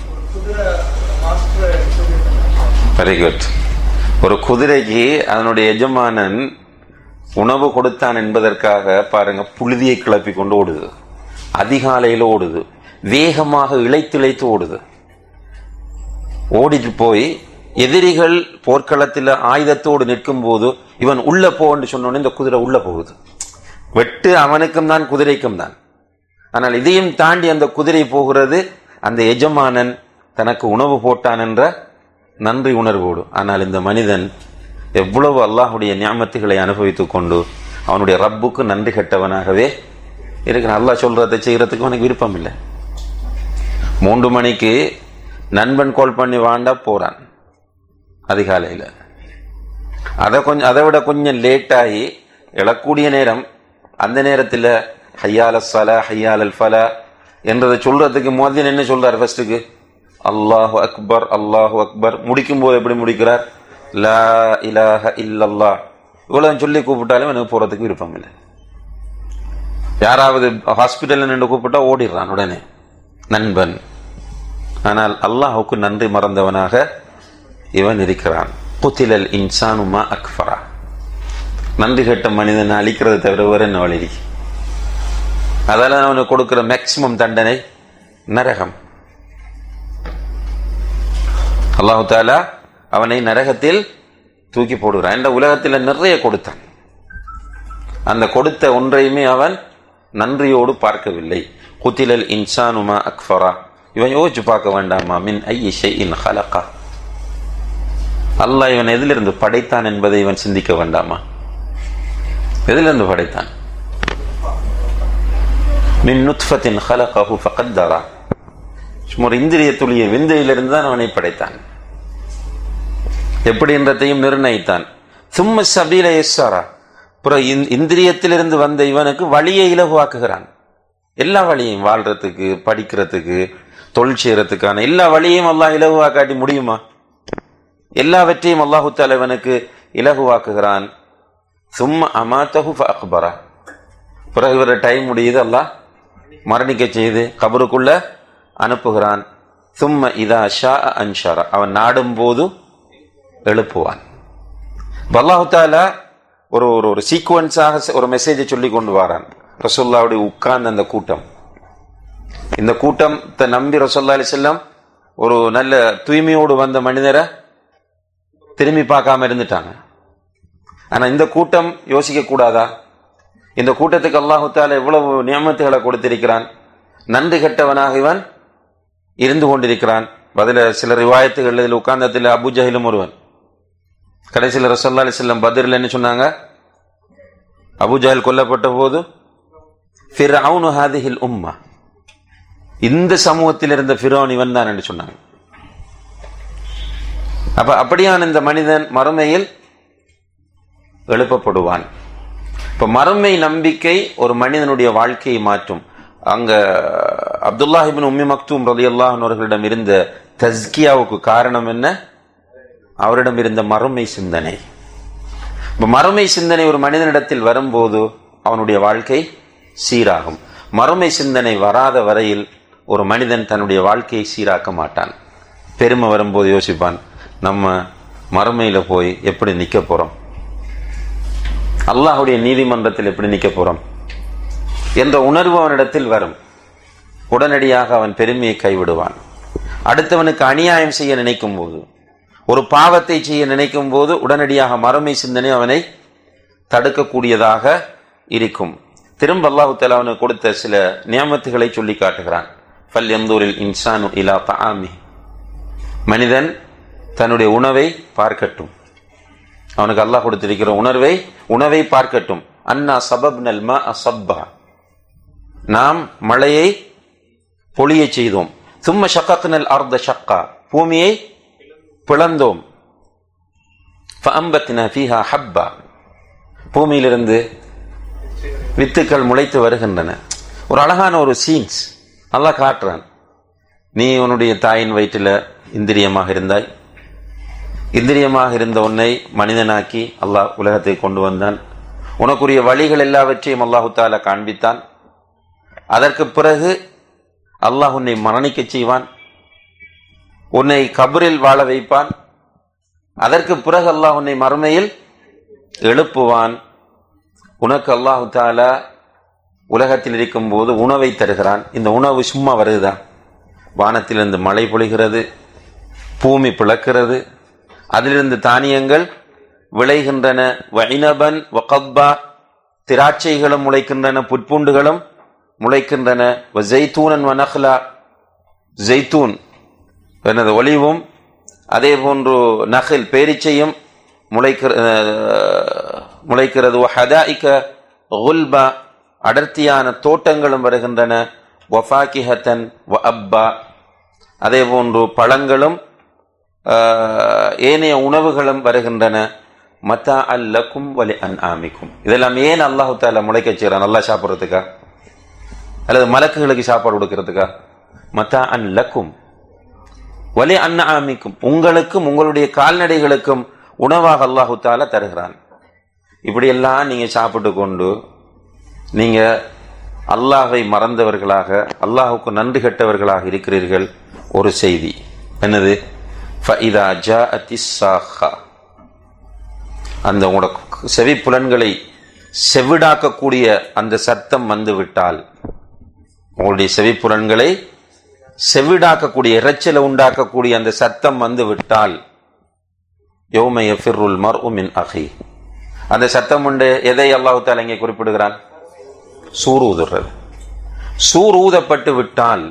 Speaker 2: Very good. ஒரு குதிரைக்கு அதனுடைய எஜமானன் உணவு கொடுத்தான் என்பதற்காக பாருங்க, புழுதியை கிளப்பி கொண்டு ஓடுது, அதிகாலையில் ஓடுது, வேகமாக இழைத்திழைத்து ஓடுது. ஓடிட்டு போய் எதிரிகள் போர்க்களத்தில் ஆயுதத்தோடு நிற்கும் போது இவன் உள்ள போன்னு சொன்னோன்னு இந்த குதிரை உள்ள போகுது. வெட்டு அவனுக்கும் தான் குதிரைக்கும் தான். ஆனால் இதையும் தாண்டி அந்த குதிரை போகிறது அந்த எஜமானன் தனக்கு உணவு போட்டான் என்ற நன்றி உணர்வோடு. ஆனால் இந்த மனிதன் எவ்வளவு அல்லாஹுடைய நியாமத்துகளை அனுபவித்துக் கொண்டு அவனுடைய ரப்புக்கு நன்றி கெட்டவனாகவே இருக்கிறான். அல்லாஹ் சொல்றதை செய்யறதுக்கு அவனுக்கு விருப்பம் இல்லை. மூன்று மணிக்கு நண்பன் கால் பண்ணி வாண்டா போறான் அதிகாலையில். அதை கொஞ்சம் அதை விட கொஞ்சம் லேட் ஆகி எழக்கூடிய நேரம், அந்த நேரத்தில் ஹையால் சலா ஹையால் அல் ஃபலா என்றதை சொல்றதுக்கு முஅத்தின் என்ன சொல்றார்? ஃபர்ஸ்ட்டுக்கு அல்லாஹு அக்பர் அல்லாஹு அக்பர். முடிக்கும் போது எப்படி முடிக்கிறார்? லா இலாஹ இல்லல்லாஹ். இவ்வளவு சொல்லி கூப்பிட்டாலும் எனக்கு போறதுக்கு விருப்பம் இல்லை. யாராவது ஹாஸ்பிட்டல் நின்று கூப்பிட்டா ஓடிடுறான் உடனே நண்பன். ஆனால் அல்லாஹுக்கு நன்றி மறந்தவனாக இவன் இருக்கிறான். குத்திலல் இன்சானு மா அக்ஃபரா. நன்றி கெட்ட மனிதனை அழிக்கிறது தவிர வேற என்ன வழி? அதால அவனுக்கு கொடுக்கிற மேக்சிமம் தண்டனை நரகம். அல்லாஹு தஆலா அவனை நரகத்தில் தூக்கி போடுகிறான். இந்த உலகத்தில் நிறைய கொடுத்தான். அந்த கொடுத்த ஒன்றையுமே அவன் நன்றியோடு பார்க்கவில்லை. குத்திலல் இன்சானு மா அக்ஃபரா. இவன் யோசிச்சு பார்க்க வேண்டாமா? மின் ஐயி ஷைஇன் ஹலகா. அல்லாஹ் இவன் எதிலிருந்து படைத்தான் என்பதை இவன் சிந்திக்க வேண்டாமா? எதிலிருந்து படைத்தான்? மின் நுத்ஃபத்தின் ஹலகஹு ஃபகத்தரா. சுமார் இந்திரிய துளிய விந்தையிலிருந்து தான் அவனை படைத்தான். எப்படி என்றதையும் நிர்ணயித்தான். சும்ம சபீல யஸ்ஸரா. இந்திரியத்திலிருந்து வந்த இவனுக்கு வழியை இலகுவாக்குகிறான். எல்லா வழியையும், வாழ்றதுக்கு, படிக்கிறதுக்கு, தொழில் செய்யறதுக்கான எல்லா வழியையும் அல்லாஹ் இலகுவாக்காட்டி முடியுமா? எல்லாவற்றையும் அல்லாஹு தஆலா இவனுக்கு இலகுவாக்குகிறான். சும்ம அமாதஹு ஃபஅக்பரா. பிறகு இவர டைம் முடியுது, அல்லாஹ் மரணிக்க செய்து கபருக்குள்ள அனுப்புகிறான். சும்ம இதா ஷா அன்ஷரா. அவன் நாடும் போது எழுப்புவான். அல்லாஹு தஆலா ஒரு ஒரு சீக்வன்ஸாக ஒரு மெசேஜை சொல்லி கொண்டு வரான். ரசூலுல்லாஹ்வுடைய உட்கார்ந்த அந்த கூட்டம், இந்த கூட்டத்தை நம்பி ரசூலுல்லாஹி அலைஹி வஸல்லம் ஒரு நல்ல தூய்மையோடு வந்த மனிதரை திரும்பி பார்க்காம இருந்துட்டாங்க. ஆனா இந்த கூட்டம் யோசிக்க கூடாதா? இந்த கூட்டத்துக்கு அல்லாஹு தஆலா எவ்வளவு நியமத்துகளை கொடுத்திருக்கிறான். நன்றி கெட்டவனாக இவன் இருந்து கொண்டிருக்கிறான். பதில சில ரிவாயத்துகள் இதில் உட்கார்ந்ததில் அபூ ஜஹலும் ஒருவன். கடைசியில் ரசூலுல்லாஹி அலைஹி வஸல்லம் பத்ரில் என்ன சொன்னாங்க? அபூ ஜஹல் கொல்லப்பட்ட போது ஃபிர்அவுனு ஹாதிஹில் உம்மா, இந்த சமூகத்தில் இருந்த ஃபிரௌன் இவன் தான் என்று சொன்னாங்க. அப்ப அப்படியான இந்த மனிதன் மறுமையில் எழுப்பப்படுவான். இப்ப மறுமை நம்பிக்கை ஒரு மனிதனுடைய வாழ்க்கையை மாற்றும். அங்க அப்துல்லாஹ் இப்னு உம்மி மக்தூம் ரலியல்லாஹு அன்ஹு அவர்களிடம் இருந்த தஸ்கியாவுக்கு காரணம் என்ன? அவரிடம் இருந்த மறுமை சிந்தனை. இப்ப மறுமை சிந்தனை ஒரு மனிதனிடத்தில் வரும்போது அவனுடைய வாழ்க்கை சீராகும். மறுமை சிந்தனை வராத வரையில் ஒரு மனிதன் தன்னுடைய வாழ்க்கையை சீராக்க மாட்டான். பெருமை வரும்போது யோசிப்பான், நம்ம மறுமையில போய் எப்படி நிக்க போறோம், அல்லாஹ்வுடைய நீதிமன்றத்தில் எப்படி நிக்க போறோம். என்ற உணர்வு அவனிடத்தில் வரும். உடனடியாக அவன் பெருமையை கைவிடுவான். அடுத்தவனுக்கு அநியாயம் செய்ய நினைக்கும் போது, ஒரு பாவத்தை செய்ய நினைக்கும் போது உடனடியாக மறுமை சிந்தனை அவனை தடுக்கக்கூடியதாக இருக்கும். திரும்ப அல்லாஹு தஆலா அவனுக்கு கொடுத்த சில நியமத்துகளை சொல்லி காட்டுகிறான். ஃபல் யன்துரில் இன்சானு இலா தஆமி, மனிதன் தன்னுடைய உணவை பார்க்கட்டும். அவனுக்கு அல்லாஹ் கொடுத்திருக்கிற உணர்வை உணவை பார்க்கட்டும். அன்னா சபப்னல் மா சப்பா, நாம் மழையை பொழிய செய்தோம். சும்ம ஷக்கக்னல் அர்த ஷக்கா, பூமியை பிளந்தோம். ஃபஅம்பத்னா ஃபீஹா ஹப்பா, பூமியிலிருந்து வித்துக்கள் முளைத்து வருகின்றன. ஒரு அழகான ஒரு சீன்ஸ் அல்லாஹ் காட்டுறான். நீ உன்னுடைய தாயின் வயிற்றில் இந்திரியமாக இருந்தாய். இந்திரியமாக இருந்த உன்னை மனிதனாக்கி அல்லாஹ் உலகத்தை கொண்டு வந்தான். உனக்குரிய வழிகள் எல்லாவற்றையும் அல்லாஹு தஆலா காண்பித்தான். அதற்கு பிறகு அல்லாஹ் உன்னை மரணிக்க செய்வான், உன்னை கபரில் வாழ வைப்பான். அதற்கு பிறகு அல்லாஹ் உன்னை மறுமையில் எழுப்புவான். உனக்கு அல்லாஹு தஆலா உலகத்தில் இருக்கும் போது உணவை தருகிறான். இந்த உணவு சும்மா வருதுதான். வானத்திலிருந்து மழை பொழிகிறது, பூமி பிளக்கிறது, அதிலிருந்து தானியங்கள் விளைகின்றன. வஇனபன் வகப்பா, திராட்சைகளும் முளைக்கின்றன, புட்பூண்டுகளும் முளைக்கின்றன. வஸைத்தூனன் வநக்லா, ஜெய்தூன் எனது ஒலிவும் அதே போன்று நஹில் பேரிச்சையும் முளைக்கிறது. வஹதாயிக குல்பா, அடர்த்தியான தோட்டங்களும் வருகின்றன. வஃபாகிஹத்தன் வஅப்பா, அதே போன்று பழங்களும் ஏனைய உணவுகளும் வருகின்றன. மத்தா அல்லக்கும் வலி அன்ஆமிக்கும், இதெல்லாம் ஏன் அல்லாஹு தஆலா முளைக்க செய்றான்? நல்லா சாப்பிட்றதுக்கா அல்லது மலக்குகளுக்கு சாப்பாடு கொடுக்கறதுக்கா? மத்தா அன் லக்கும் வலி அன்ஆமிக்கும், உங்களுக்கும் உங்களுடைய கால்நடைகளுக்கும் உணவாக அல்லாஹு தஆலா தருகிறான். இப்படியெல்லாம் நீங்க சாப்பிட்டு கொண்டு நீங்க அல்லாஹை மறந்தவர்களாக, அல்லாஹுக்கு நன்றி கெட்டவர்களாக இருக்கிறீர்கள். ஒரு செய்தி என்னது? ஃபஇதா ஜாஅத்திஸ் ஸாஹா, அந்த உங்களோட செவி புலன்களை செவிடாக்கக்கூடிய அந்த சத்தம் வந்து விட்டால், உங்களுடைய செவி புலன்களை செவிடாக்கக்கூடிய இரைச்சலை உண்டாக்கக்கூடிய அந்த சத்தம் வந்து விட்டால், யௌம யஃபிருல் மர்உ மின் அஹி, அந்த சத்தம் உண்டு. எதை அல்லாஹ் தஆலா இங்கே குறிப்பிடுகிறான்? சூர் ஊதுறது. சூர் ஊதப்பட்டு விட்டால்,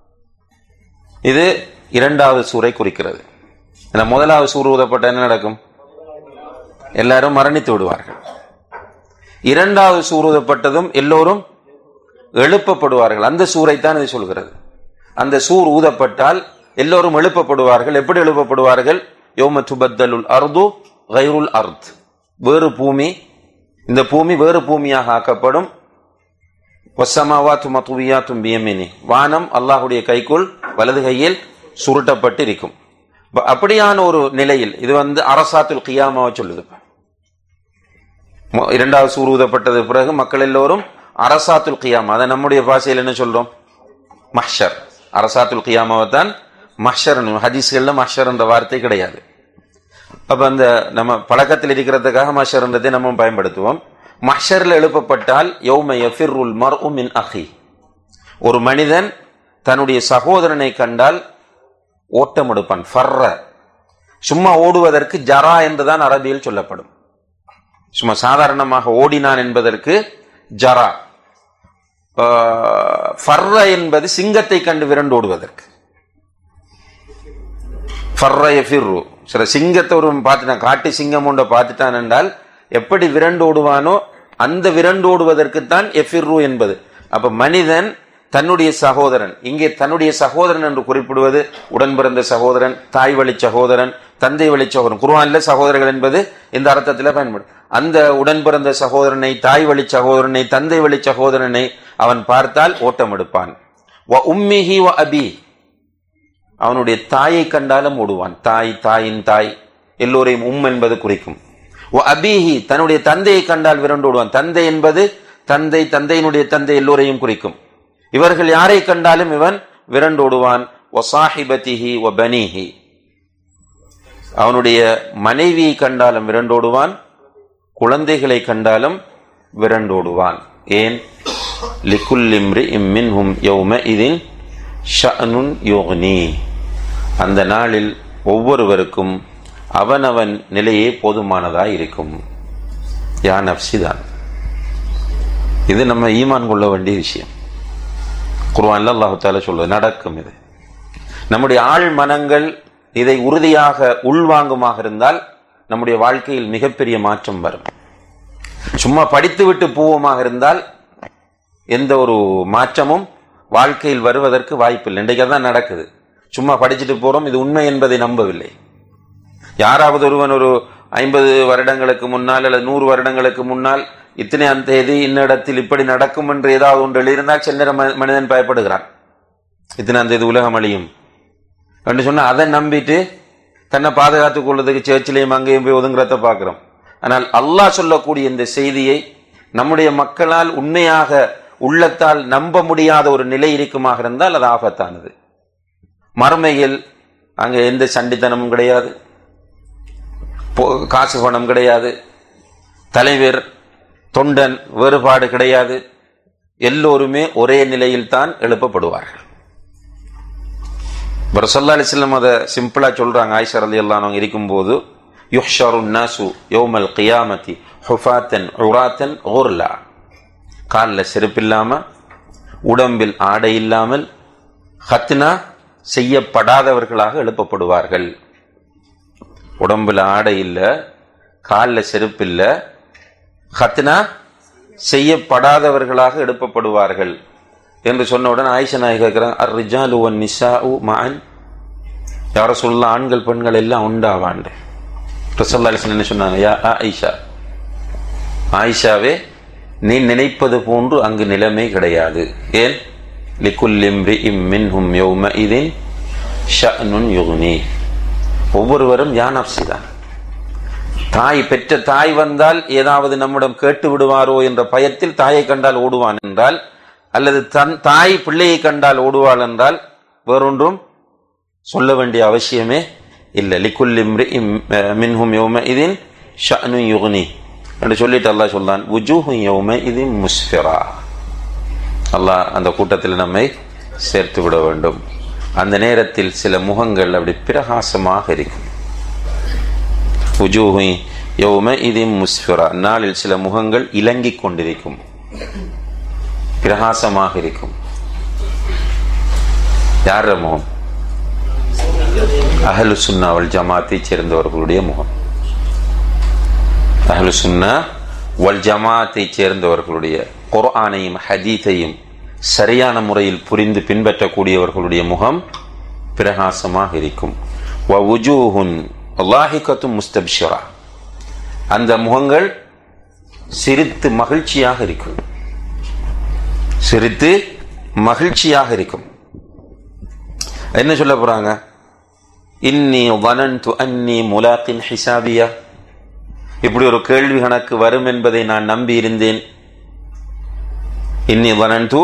Speaker 2: இது இரண்டாவது சூரை குறிக்கிறது. முதலாவது சூர் ஊதப்பட்ட என்ன நடக்கும்? எல்லாரும் மரணித்து விடுவார்கள். இரண்டாவது சூர் ஊதப்பட்டதும் எல்லோரும் எழுப்பப்படுவார்கள். அந்த சூரைத்தான் இது சொல்கிறது. அந்த சூர் ஊதப்பட்டால் எல்லோரும் எழுப்பப்படுவார்கள். எப்படி எழுப்பப்படுவார்கள்? யௌம துபத்தலுல் அர்து கைருல் அர்த், வேறு பூமி, இந்த பூமி வேறு பூமியாக ஆக்கப்படும். வஸ்ஸமாவாத்து மத்வியாத்தும் பியமினி, வானம் அல்லாஹ்வுடைய கைக்குள் வலது கையில் சுருட்டப்பட்டு இருக்கும். அப்படியான ஒரு நிலையில் இது வந்து அரசாத்துல் கியாமாவை சொல்லுது. இரண்டாவது சூர் ஊதப்பட்டது பிறகு மக்கள் எல்லோரும் அரசாத்துல் கியாமா, அதை நம்முடைய பாஷையில் என்ன சொல்றோம்? மஹ்ஷர். அரசாத்துல் கியாமாவை தான் மஹ்ஷர். ஹதீஸ்கள்ல மஹ்ஷர் என்ற வார்த்தை கிடையாது. அப்ப அந்த நம்ம பழக்கத்தில் இருக்கிறதுக்காக மஹ்ஷர் என்றதை நம்ம பயன்படுத்துவோம். மஹ்ஷர்ல எழுப்பப்பட்டால் யௌம யஃபிருல் மர்உ மின் அஹி, ஒரு மனிதன் தன்னுடைய சகோதரனை கண்டால் ஓட்டம் எடுப்பான். ஃபர்ர, சும்மா ஓடுவதற்கு ஜரா என்றுதான் அரபியில் சொல்லப்படும். சும்மா சாதாரணமாக ஓடினான் என்பதற்கு ஜரா. ஃபர்ர என்பது சிங்கத்தை கண்டு விரண்டு ஓடுவதற்கு. ஃபர்ர யஃபிரு, சில சிங்கத்தை ஒரு பார்த்துட்டான், காட்டு சிங்கம் ஒன்றை பார்த்துட்டான் என்றால் எப்படி விரண்டு ஓடுவானோ அந்த விரண்டு ஓடுவதற்குத்தான் எஃபிர்ரு என்பது. அப்ப மனிதன் தன்னுடைய சகோதரன், இங்கே தன்னுடைய சகோதரன் என்று குறிப்பிடுவது உடன் பிறந்த சகோதரன், தாய் வழி சகோதரன், தந்தை வழி சகோதரன். குர்ஆன்ல சகோதரர்கள் என்பது இந்த அர்த்தத்தில் பயன்படும். அந்த உடன் பிறந்த சகோதரனை, தாய் வழி சகோதரனை, தந்தை வழி சகோதரனை அவன் பார்த்தால் ஓட்டம் எடுப்பான். வ உம்மிஹி வ அபி, அவனுடைய தாயை கண்டாலும் ஓடுவான். தாய், தாயின் தாய், எல்லோரையும் உம் என்பது குறிக்கும். வ அபிஹி, தன்னுடைய தந்தையை கண்டால் விரண்டு ஓடுவான். தந்தை என்பது தந்தை, தந்தையினுடைய தந்தை எல்லோரையும் குறிக்கும். இவர்கள் யாரை கண்டாலும் இவன் விரண்டோடுவான். வசாஹிபதிஹி வ பனீஹி, அவனுடைய மனைவியை கண்டாலும் விரண்டோடுவான், குழந்தைகளை கண்டாலும் விரண்டோடுவான். ஏன்? லிகுல்லி இம்ரிஇம் மின்ஹும் யௌமஇதின் ஷஅனுன் யுக்னி. அந்த நாளில் ஒவ்வொருவருக்கும் அவனவன் நிலையே போதுமானதாய் இருக்கும். யா நப்சி தான். இது நம்ம ஈமான் கொள்ள வேண்டிய விஷயம். குர்ஆன்ல அல்லாஹ் தஆலா சொல்வது நடக்கும். இது நம்முடைய ஆழ் மனங்கள் இதை உறுதியாக உள்வாங்குமாக இருந்தால் நம்முடைய வாழ்க்கையில் மிகப்பெரிய மாற்றம் வரும். சும்மா படித்துவிட்டு போவோமாக இருந்தால் எந்த ஒரு மாற்றமும் வாழ்க்கையில் வருவதற்கு வாய்ப்பில்லை. இன்றைக்கு தான் நடக்குது. சும்மா படிச்சுட்டு போறோம், இது உண்மை என்பதை நம்பவில்லை. யாராவது ஒருவன் ஒரு ஐம்பது வருடங்களுக்கு முன்னால் அல்லது நூறு வருடங்களுக்கு முன்னால் இத்தனை அந்த தேதி இன்னிடத்தில் இப்படி நடக்கும் என்று ஏதாவது ஒன்று எழுதியிருந்தால் சென்ன மனிதன் பயப்படுகிறான். இத்தனை அந்த இது உலகம் அழியும் என்று சொன்னா அதை நம்பிட்டு தன்னை பாதுகாத்துக் கொள்வதற்கு சேர்ச்சிலையும் அங்கேயும் போய் ஒதுங்குறத பார்க்கிறோம். ஆனால் அல்லாஹ் சொல்லக்கூடிய இந்த செய்தியை நம்முடைய மக்களால் உண்மையாக உள்ளத்தால் நம்ப முடியாத ஒரு நிலை இருக்குமாக இருந்தால் அது ஆபத்தானது. மறுமையில் அங்க எந்த சண்டித்தனமும் கிடையாது, காசு பணம் கிடையாது, தலைவர் தொண்டன் வேறுபாடு கிடையாது. எல்லோருமே ஒரே நிலையில் தான் எழுப்பப்படுவார்கள். ரசூலுல்லாஹி அலைஹி வஸல்லம் அதை சிம்பிளா சொல்றாங்க. ஆயிஷா ரலியல்லாஹு அன்ஹா இருக்கும்போது யுஹ்ஷருன் நாசு யௌமல் கியாமத்தி ஹுஃபாத்தன் உராத்தன் குர்லா, காலில் செருப்பில்லாம உடம்பில் ஆடை இல்லாமல் ஹத்னா செய்யப்படாதவர்களாக எழுப்பப்படுவார்கள். உடம்புல ஆடை இல்ல, காலில் செருப்பு இல்ல, ஹத்னா செய்யப்படாதவர்களாக எழுப்பப்படுவார்கள் என்று சொன்னவுடன் ஆயிஷா நாயகி கேட்கிறாங்க, அர் ரிஜாலு வன் நிசாஉ மஅன், யா ரசூலுல்லாஹ் ஆண்கள் பெண்கள் எல்லாம் உண்டாவாண்டு. ரசூலுல்லாஹி அலைஹி வஸல்லம் என்ன சொன்னாங்க? யா ஆயிஷா, ஆயிஷாவே நீ நினைப்பது போன்று அங்கு நிலைமை கிடையாது. ஏன்? லிகுல்லி இம்ரிஇம் மின்ஹும் யௌமஇதின் ஷஅனுன் யுக்னி. ஒவ்வொருவரும் யா நப்சி தான். தாய் பெற்ற தாய் வந்தால் ஏதாவது நம்மிடம் கேட்டு விடுவாரோ என்ற பயத்தில் தாயை கண்டால் ஓடுவான் என்றால், அல்லது தன் தாய் பிள்ளையை கண்டால் ஓடுவாள் என்றால் வேறொன்றும் சொல்ல வேண்டிய அவசியமே இல்லை. லிகுல்லி இம்ரிஇம் மின்ஹும் யௌமஇதின் ஷஅனுன் யுக்னி என்று சொல்லிட்டு அல்லாஹ் சொல்றான், வுஜூஹு யௌமஇதின் முஸ்ஃபிரா. அல்லாஹ் அந்த கூட்டத்தில் நம்மை சேர்த்து விட வேண்டும். அந்த நேரத்தில் சில முகங்கள் அப்படி பிரகாசமாக இருக்கும். வுஜூஹு யௌமஇதின் முஸ்ஃபிரா, நாளில் சில முகங்கள் இலங்கிக் கொண்டிருக்கும், பிரகாசமாக இருக்கும். யார முகம்? அஹ்லு சுன்னா வல் ஜமாத்தை சேர்ந்தவர்களுடைய முகம். அஹ்லு சுன்னா வல் ஜமாத்தை சேர்ந்தவர்களுடைய, குர்ஆனையும் ஹதீஸையும் சரியான முறையில் புரிந்து பின்பற்றக்கூடியவர்களுடைய முகம் பிரகாசமாக இருக்கும். வவுஜூஹுன் லாஹிகத்தும் முஸ்தப்ஷிரா, அந்த முகங்கள் சிரித்து மகிழ்ச்சியாக இருக்கும், சிரித்து மகிழ்ச்சியாக இருக்கும். என்ன சொல்ல போறாங்க? இன்னி வனன்து அன்னி முலாக்கின் ஹிசாபியா, இப்படி ஒரு கேள்வி கணக்கு வரும் என்பதை நான் நம்பி இருந்தேன். இன்னி வனன்து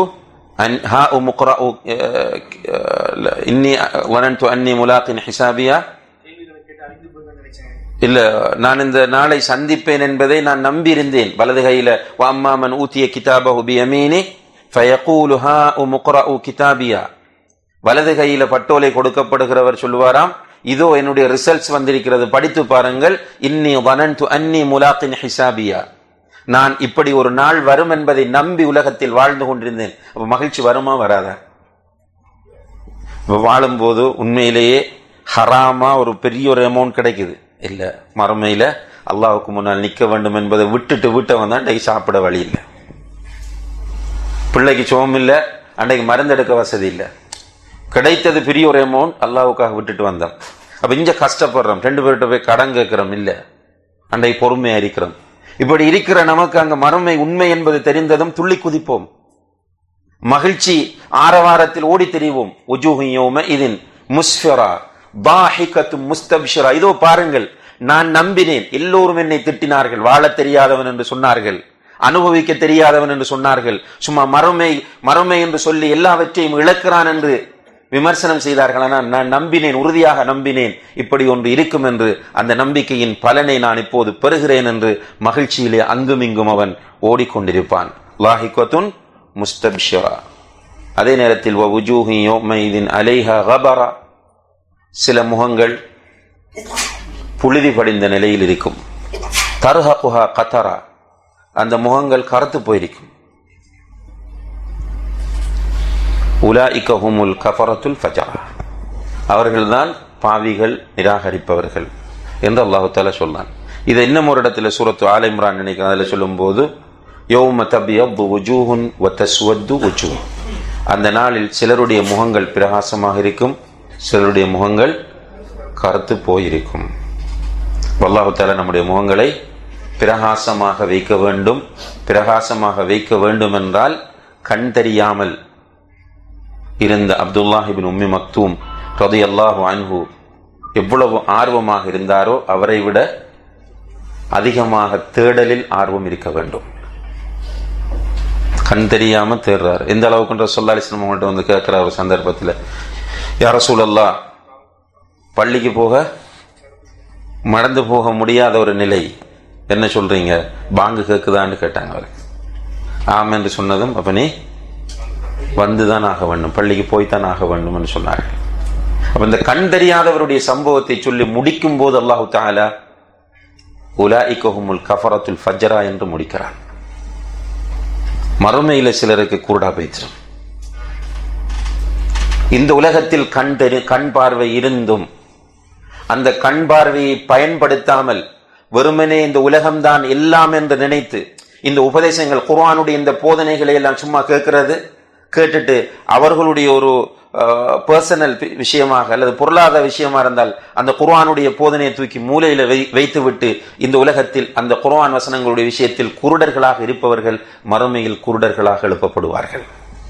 Speaker 2: இன்னி வனன்து அன்னி முலாக்கின் ஹிசாபியா, இல்ல நான் இந்த நாளை சந்திப்பேன் என்பதை நான் நம்பி இருந்தேன். வலது கையில வம்மாமன் ஊத்திய கிதாபஹு பியமீனி ஃபயகூலு ஹாஉம் இக்ரஉ கிதாபியா, வலது கையில பட்டோலை கொடுக்கப்படுகிறவர் சொல்லுவாராம், இதோ என்னுடைய ரிசல்ட்ஸ் வந்திருக்கிறது, படித்து பாருங்கள். இன்னி வனன்து அன்னி முலாக்கின் ஹிசாபியா, நான் இப்படி ஒரு நாள் வரும் என்பதை நம்பி உலகத்தில் வாழ்ந்து கொண்டிருந்தேன். அப்ப மகிழ்ச்சி வருமா வராதா? வாழும் போது உண்மையிலேயே ஹராமா ஒரு பெரிய ஒரு அமௌண்ட் கிடைக்குது இல்ல, மறுமையில அல்லாஹ்வுக்கு முன்னால் நிக்க வேண்டும் என்பதை விட்டுட்டு விட்டவன் தான் அன்றைக்கு சாப்பிட வழி இல்லை, பிள்ளைக்கு சோம் இல்ல, அன்றைக்கு மருந்தெடுக்க வசதி இல்லை, கிடைத்தது பெரிய ஒரு அமௌண்ட், அல்லாஹ்வுக்காக விட்டுட்டு வந்தோம். அப்ப இங்க கஷ்டப்படுறோம், ரெண்டு பேர்கிட்ட போய் கடன் கேட்கிறோம் இல்ல, அன்றைக்கு பொறுமையா இருக்கிறோம். இப்படி இருக்கிற நமக்கு அங்க மறுமை உண்மை என்பது தெரிந்ததும் துள்ளி குதிப்போம், மகிழ்ச்சி ஆரவாரத்தில் ஓடி தெரிவோம். உஜூஹு யௌமஇதின் முஸ்ஃபிரா தாஹிகத்தும் முஸ்தப்ஷிரா, இதோ பாருங்கள் நான் நம்பினேன், எல்லோரும் என்னை திட்டினார்கள், வாழ தெரியாதவன் என்று சொன்னார்கள், அனுபவிக்க தெரியாதவன் என்று சொன்னார்கள், சும்மா மறுமை மறுமை என்று சொல்லி எல்லாவற்றையும் இழக்கிறான் என்று விமர்சனம் செய்தார்கள். ஆனால் நான் நம்பினேன், உறுதியாக நம்பினேன் இப்படி ஒன்று இருக்கும் என்று. அந்த நம்பிக்கையின் பலனை நான் இப்போது பெறுகிறேன் என்று மகிழ்ச்சியிலே அங்குமிங்கும் அவன் ஓடிக்கொண்டிருப்பான். லாஹிகத்துன் முஸ்தபிஷரா. அதே நேரத்தில் வவுஜூஹி யௌமைதின் அலைஹா கபரா, சில முகங்கள் புழுதி படிந்த நிலையில் இருக்கும். தர்ஹகுஹா கதரா, அந்த முகங்கள் கருத்து போயிருக்கும். உலாயிக ஹுமுல் கஃபரத்துல் ஃபஜரா, அவர்கள்தான் பாவிகள், நிராகரிப்பவர்கள் என்று அல்லாஹு தஆலா சொன்னான். இதை இன்னும் ஒரு இடத்துல சூரத்து ஆல இம்ரான் நினைக்கிறேன், அதில் சொல்லும் போது யௌம தபியது வுஜூஹுன் வ தஸ்வது வுஜூஹ், அந்த நாளில் சிலருடைய முகங்கள் பிரகாசமாக இருக்கும், சிலருடைய முகங்கள் கருத்து போயிருக்கும். அல்லாஹு தஆலா நம்முடைய முகங்களை பிரகாசமாக வைக்க வேண்டும். பிரகாசமாக வைக்க வேண்டும் என்றால் கண் தெரியாமல் இருந்த அப்துல்லாஹ் இப்னு உம்மி மக்தூம் ரலியல்லாஹு அன்ஹு எவ்வளவு ஆர்வமாக இருந்தாரோ அவரை விட அதிகமாக தேடலில் ஆர்வம் இருக்க வேண்டும். கண் தெரியாம தேடுறாரு. எந்த அளவுக்கு ரசூலுல்லாஹி அலைஹி வஸல்லம் அவங்கள்ட்ட வந்து கேட்கிற ஒரு சந்தர்ப்பத்தில், யா ரசூலல்லாஹ், பள்ளிக்கு போக மறந்து போக முடியாத ஒரு நிலை, என்ன சொல்றீங்க, பாங்கு கேட்குதான்னு கேட்டாங்க. அவர் ஆம் என்று சொன்னதும், அப்ப நீ வந்துதான் ஆக வேண்டும், பள்ளிக்கு போய்தான் ஆக வேண்டும் என்று சொன்னார்கள். அப்ப இந்த கண் தெரியாதவருடைய சம்பவத்தை சொல்லி முடிக்கும் போது அல்லாஹு தஆலா உலாயிக ஹுமுல் கஃபரத்துல் ஃபஜ்ரா என்று முடிக்கிறான். மறுமையில சிலருக்கு குருடா போயிடும். இந்த உலகத்தில் கண் தெரி கண் பார்வை இருந்தும் அந்த கண் பார்வையை பயன்படுத்தாமல் வெறுமனே இந்த உலகம்தான் எல்லாம் என்று நினைத்து இந்த உபதேசங்கள், குர்ஆனுடைய இந்த போதனைகளை எல்லாம் சும்மா கேட்கிறது, கேட்டுட்டு அவர்களுடைய ஒரு பர்சனல் விஷயமாக அல்லது பொருளாதார விஷயமா இருந்தால் அந்த குர்ஆனுடைய போதனையை தூக்கி மூலையில வைத்து விட்டு இந்த உலகத்தில் அந்த குர்ஆன் வசனங்களுடைய விஷயத்தில் குருடர்களாக இருப்பவர்கள் மறுமையில் குருடர்களாக எழுப்பப்படுவார்கள்.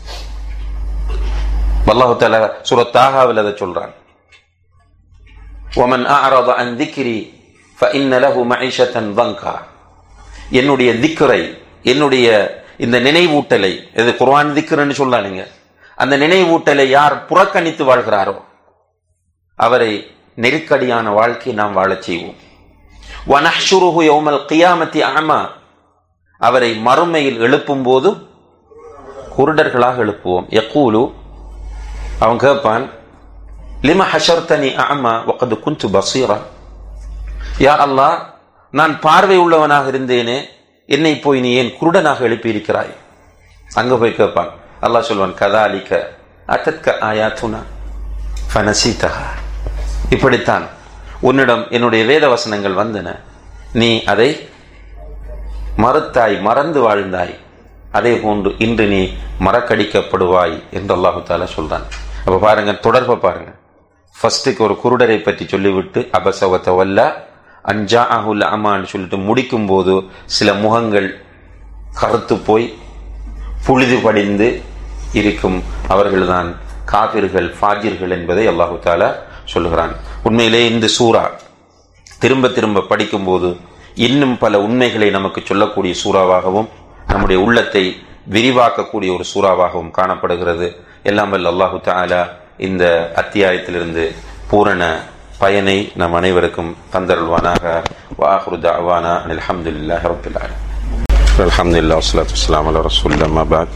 Speaker 2: அல்லாஹ் தஆலா சூரத் தாஹாவில் அதை சொல்றான், وَمَنْ أَعْرَضَ عَنْ ذِكْرِي فَإِنَّ لَهُ مَعِيشَةً ضَنْكًا, என்னுடைய திக்ரை, என்னுடைய இந்த நினைவூட்டலை, இது குர்ஆன் திக்ர்னு சொல்லாதீங்க, அந்த நினைவூட்டலை யார் புறக்கணித்து வாழ்கிறாரோ அவரை நெருக்கடியான வாழ்க்கை நாம் வாழச் செய்வோம். وَنَحْشُرُهُ يَوْمَ الْقِيَامَةِ أَعْمَى, அவரை மறுமையில் எழுப்பும் போது குருடர்களாக எழுப்புவோம். யகூலு, அவன் கேட்பான், லிம ஹஷர்தனி அஅமா வகத் குன்து பஸீரா, யா அல்லாஹ், நான் பார்வை உள்ளவனாக இருந்தேனே, என்னை போய் நீ ஏன் குருடனாக எழுப்பி இருக்கிறாய்? அங்க போய் கேட்பான். அல்லாஹ் சொல்வான், கதாலிக அத்தத்க ஆயாத்துனா ஃபனஸீதஹா, இப்படித்தான் உன்னிடம் என்னுடைய வேத வசனங்கள் வந்தன, நீ அதை மறுத்தாய், மறந்து வாழ்ந்தாய், அதே போன்று இன்று நீ மறக்கடிக்கப்படுவாய் என்று அல்லாஹு தஆலா சொல்றான். அப்ப பாருங்க, தொடர்பை பாருங்க. ஃபர்ஸ்டுக்கு ஒரு குருடரை பற்றி சொல்லிவிட்டு அபஸவத வல்லா அன்ஜாஅஹுல் அமான்னு சொல்லிட்டு முடிக்கும் போது சில முகங்கள் கருத்து போய் புழுதி படிந்து இருக்கும், அவர்கள்தான் காபிர்கள், ஃபாஜிர்கள் என்பதை அல்லாஹு தஆலா சொல்லுகிறான். உண்மையிலே இந்த சூரா திரும்ப திரும்ப படிக்கும் போது இன்னும் பல உண்மைகளை நமக்கு சொல்லக்கூடிய சூறாவாகவும் நம்முடைய உள்ளத்தை விரிவாக்கக்கூடிய ஒரு சூறாவாகவும் காணப்படுகிறது. எல்லாம் வல்ல அல்லாஹு தஆலா இந்த அத்தியாயத்திலிருந்து பூரண பயனை நம் அனைவருக்கும் தந்தருள்வானாக. வ ஆகிரு தஅவானா அனில் ஹம்துலில்லாஹி ரப்பில் ஆலமீன். அல்ஹம்துலில்லாஹ் வஸ்ஸலாத்து வஸ்ஸலாமு அலா ரசூலில்லாஹ் அம்மா பஅத்.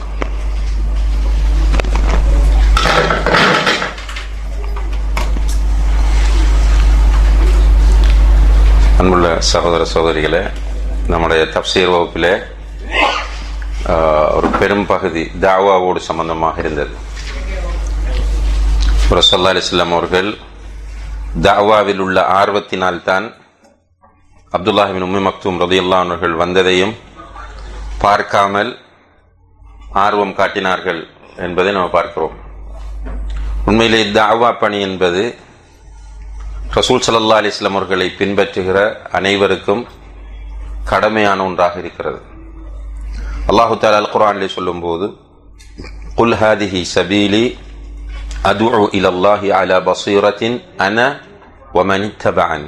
Speaker 2: அன்புள்ள சகோதர சகோதரிகளே, நம்முடைய தஃப்சீர் வகுப்பிலே ஒரு பெரும் பகுதி தாவாவோடு சம்பந்தமாக இருந்தது. ரசூலுல்லாஹி அலைஹி வஸல்லம் அவர்கள் தாவாவில் உள்ள ஆர்வத்தினால் தான் அப்துல்லாஹ் இப்னு உம்மி மக்தூம் ரலியல்லாஹு அன்ஹு அவர்கள் வந்ததையும் பார்க்காமல் ஆர்வம் காட்டினார்கள் என்பதை நாம் பார்க்கிறோம். உண்மையிலே தாவா பணி என்பது ரசூல் ஸல்லல்லாஹு அலைஹி வஸல்லம் அவர்களை பின்பற்றுகிற அனைவருக்கும் கடமையான ஒன்றாக இருக்கிறது. அல்லாஹு தஆலா அல் குர்ஆனிலே சொல்லும்போது, குல் ஹாதிஹி சபீலி அதுஉ இலல்லாஹி அலா பஸீரத்தின் அன வ மன் இத்தபஅன்,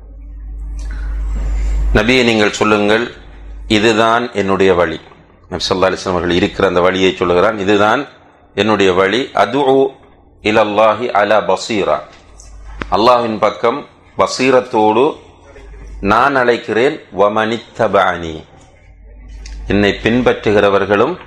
Speaker 2: நபியே நீங்கள் சொல்லுங்கள், இதுதான் என்னுடைய வழி. நபி ஸல்லல்லாஹு அலைஹி வஸல்லம் அவர்கள் இருக்கிற அந்த வழியை சொல்லுகிறான், இதுதான் என்னுடைய வழி. அதுஉ இலல்லாஹி அலா பஸீரா, அல்லாஹ்வின் பக்கம் பஸீரத்தோடு நான் அழைக்கிறேன். வ மன் இத்தபஅனி, என்னை பின்பற்றுகிறவர்களும்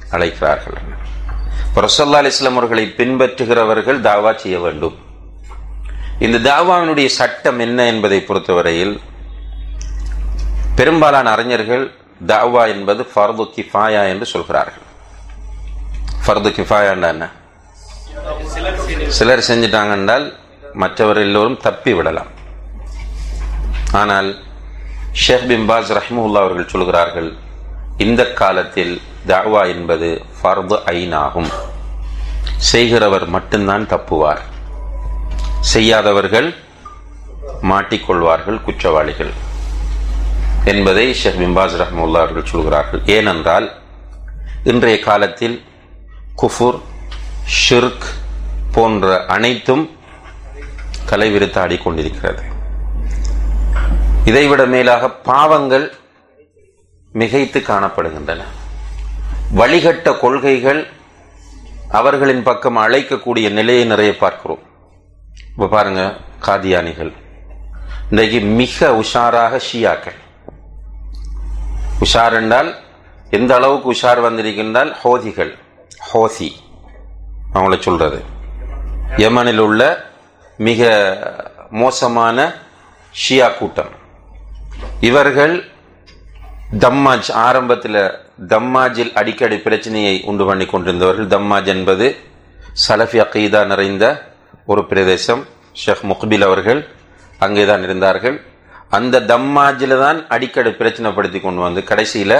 Speaker 2: அழைக்கிறார்கள். ரசூலுல்லாஹி அலைஹி வஸல்லம் அவர்களை பின்பற்றுகிறவர்கள் தாவா செய்ய வேண்டும். இந்த தாவாவினுடைய சட்டம் என்ன என்பதை பொறுத்தவரையில் பெரும்பாலான அறிஞர்கள் தாவா என்பது ஃபர்து கிஃபாயா என்று சொல்கிறார்கள். ஃபர்து கிஃபாயா என்ன? சிலர் செஞ்சிட்டாங்க என்றால் மற்றவர் எல்லோரும் தப்பி விடலாம். ஆனால் ஷேக் பின் பாஸ் ரஹ்மத்துல்லாஹி அவர்கள் சொல்கிறார்கள், இந்த காலத்தில் தாவா என்பது ஃபர்து ஐன் ஆகும். செய்கிறவர் மட்டும்தான் தப்புவார், செய்யாதவர்கள் மாட்டிக்கொள்வார்கள், குற்றவாளிகள் என்பதை ஷேக் பின் பாஸ் ரஹ்மத்துல்லாஹி அவர்கள் சொல்கிறார்கள். ஏனென்றால் இன்றைய காலத்தில் குஃபுர், ஷிர்க் போன்ற அனைத்தும் கலைவிருத்தாடி கொண்டிருக்கிறது. இதைவிட மேலாக பாவங்கள் மிகைத்து காணப்படுகின்றன. வழிகட்ட கொள்கைகள் அவர்களின் பக்கம் அழைக்கக்கூடிய நிலையை நிறைய பார்க்கிறோம். இப்ப பாருங்க, காதியானிகள் இன்றைக்கு மிக உஷாராக ஷியாக்கள். உஷார் என்றால் எந்த அளவுக்கு உஷார் வந்திருக்கின்றால் ஹோதிகள், ஹோசி அவங்கள சொல்றது, யமனில் உள்ள மிக மோசமான ஷியா கூட்டம். இவர்கள் தம்மாஜ், ஆரம்பத்தில் தம்மாஜில் அடிக்கடி பிரச்சனையை உண்டு பண்ணி கொண்டிருந்தவர்கள். தம்மாஜ் என்பது சலஃபி அகீதா நிறைந்த ஒரு பிரதேசம். ஷேக் முக்பில் அவர்கள் அங்கேதான் இருந்தார்கள். அந்த தம்மாஜில் தான் அடிக்கடி பிரச்சனைப்படுத்தி கொண்டு வந்து கடைசியில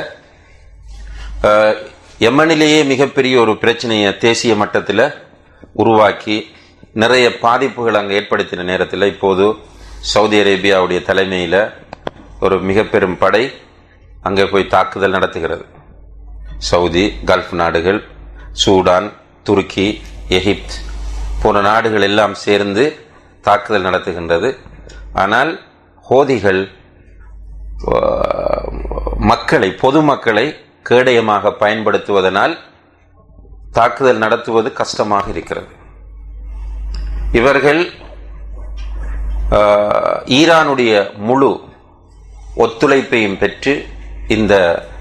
Speaker 2: யமனிலேயே மிகப்பெரிய ஒரு பிரச்சனையை தேசிய மட்டத்தில் உருவாக்கி நிறைய பாதிப்புகள் அங்கே ஏற்படுத்தின நேரத்தில் இப்போது சவுதி அரேபியாவுடைய தலைமையில் ஒரு மிக பெரும் படை அங்கே போய் தாக்குதல் நடத்துகிறது. சவுதி, கல்ஃப் நாடுகள், சூடான், துருக்கி, எகிப்து போன்ற நாடுகள் எல்லாம் சேர்ந்து தாக்குதல் நடத்துகின்றது. ஆனால் ஹோதிகள் மக்களை, பொதுமக்களை கேடயமாக பயன்படுத்துவதனால் தாக்குதல் நடத்துவது கஷ்டமாக இருக்கிறது. இவர்கள் ஈரானுடைய முழு ஒத்துழைப்பையும் பெற்று இந்த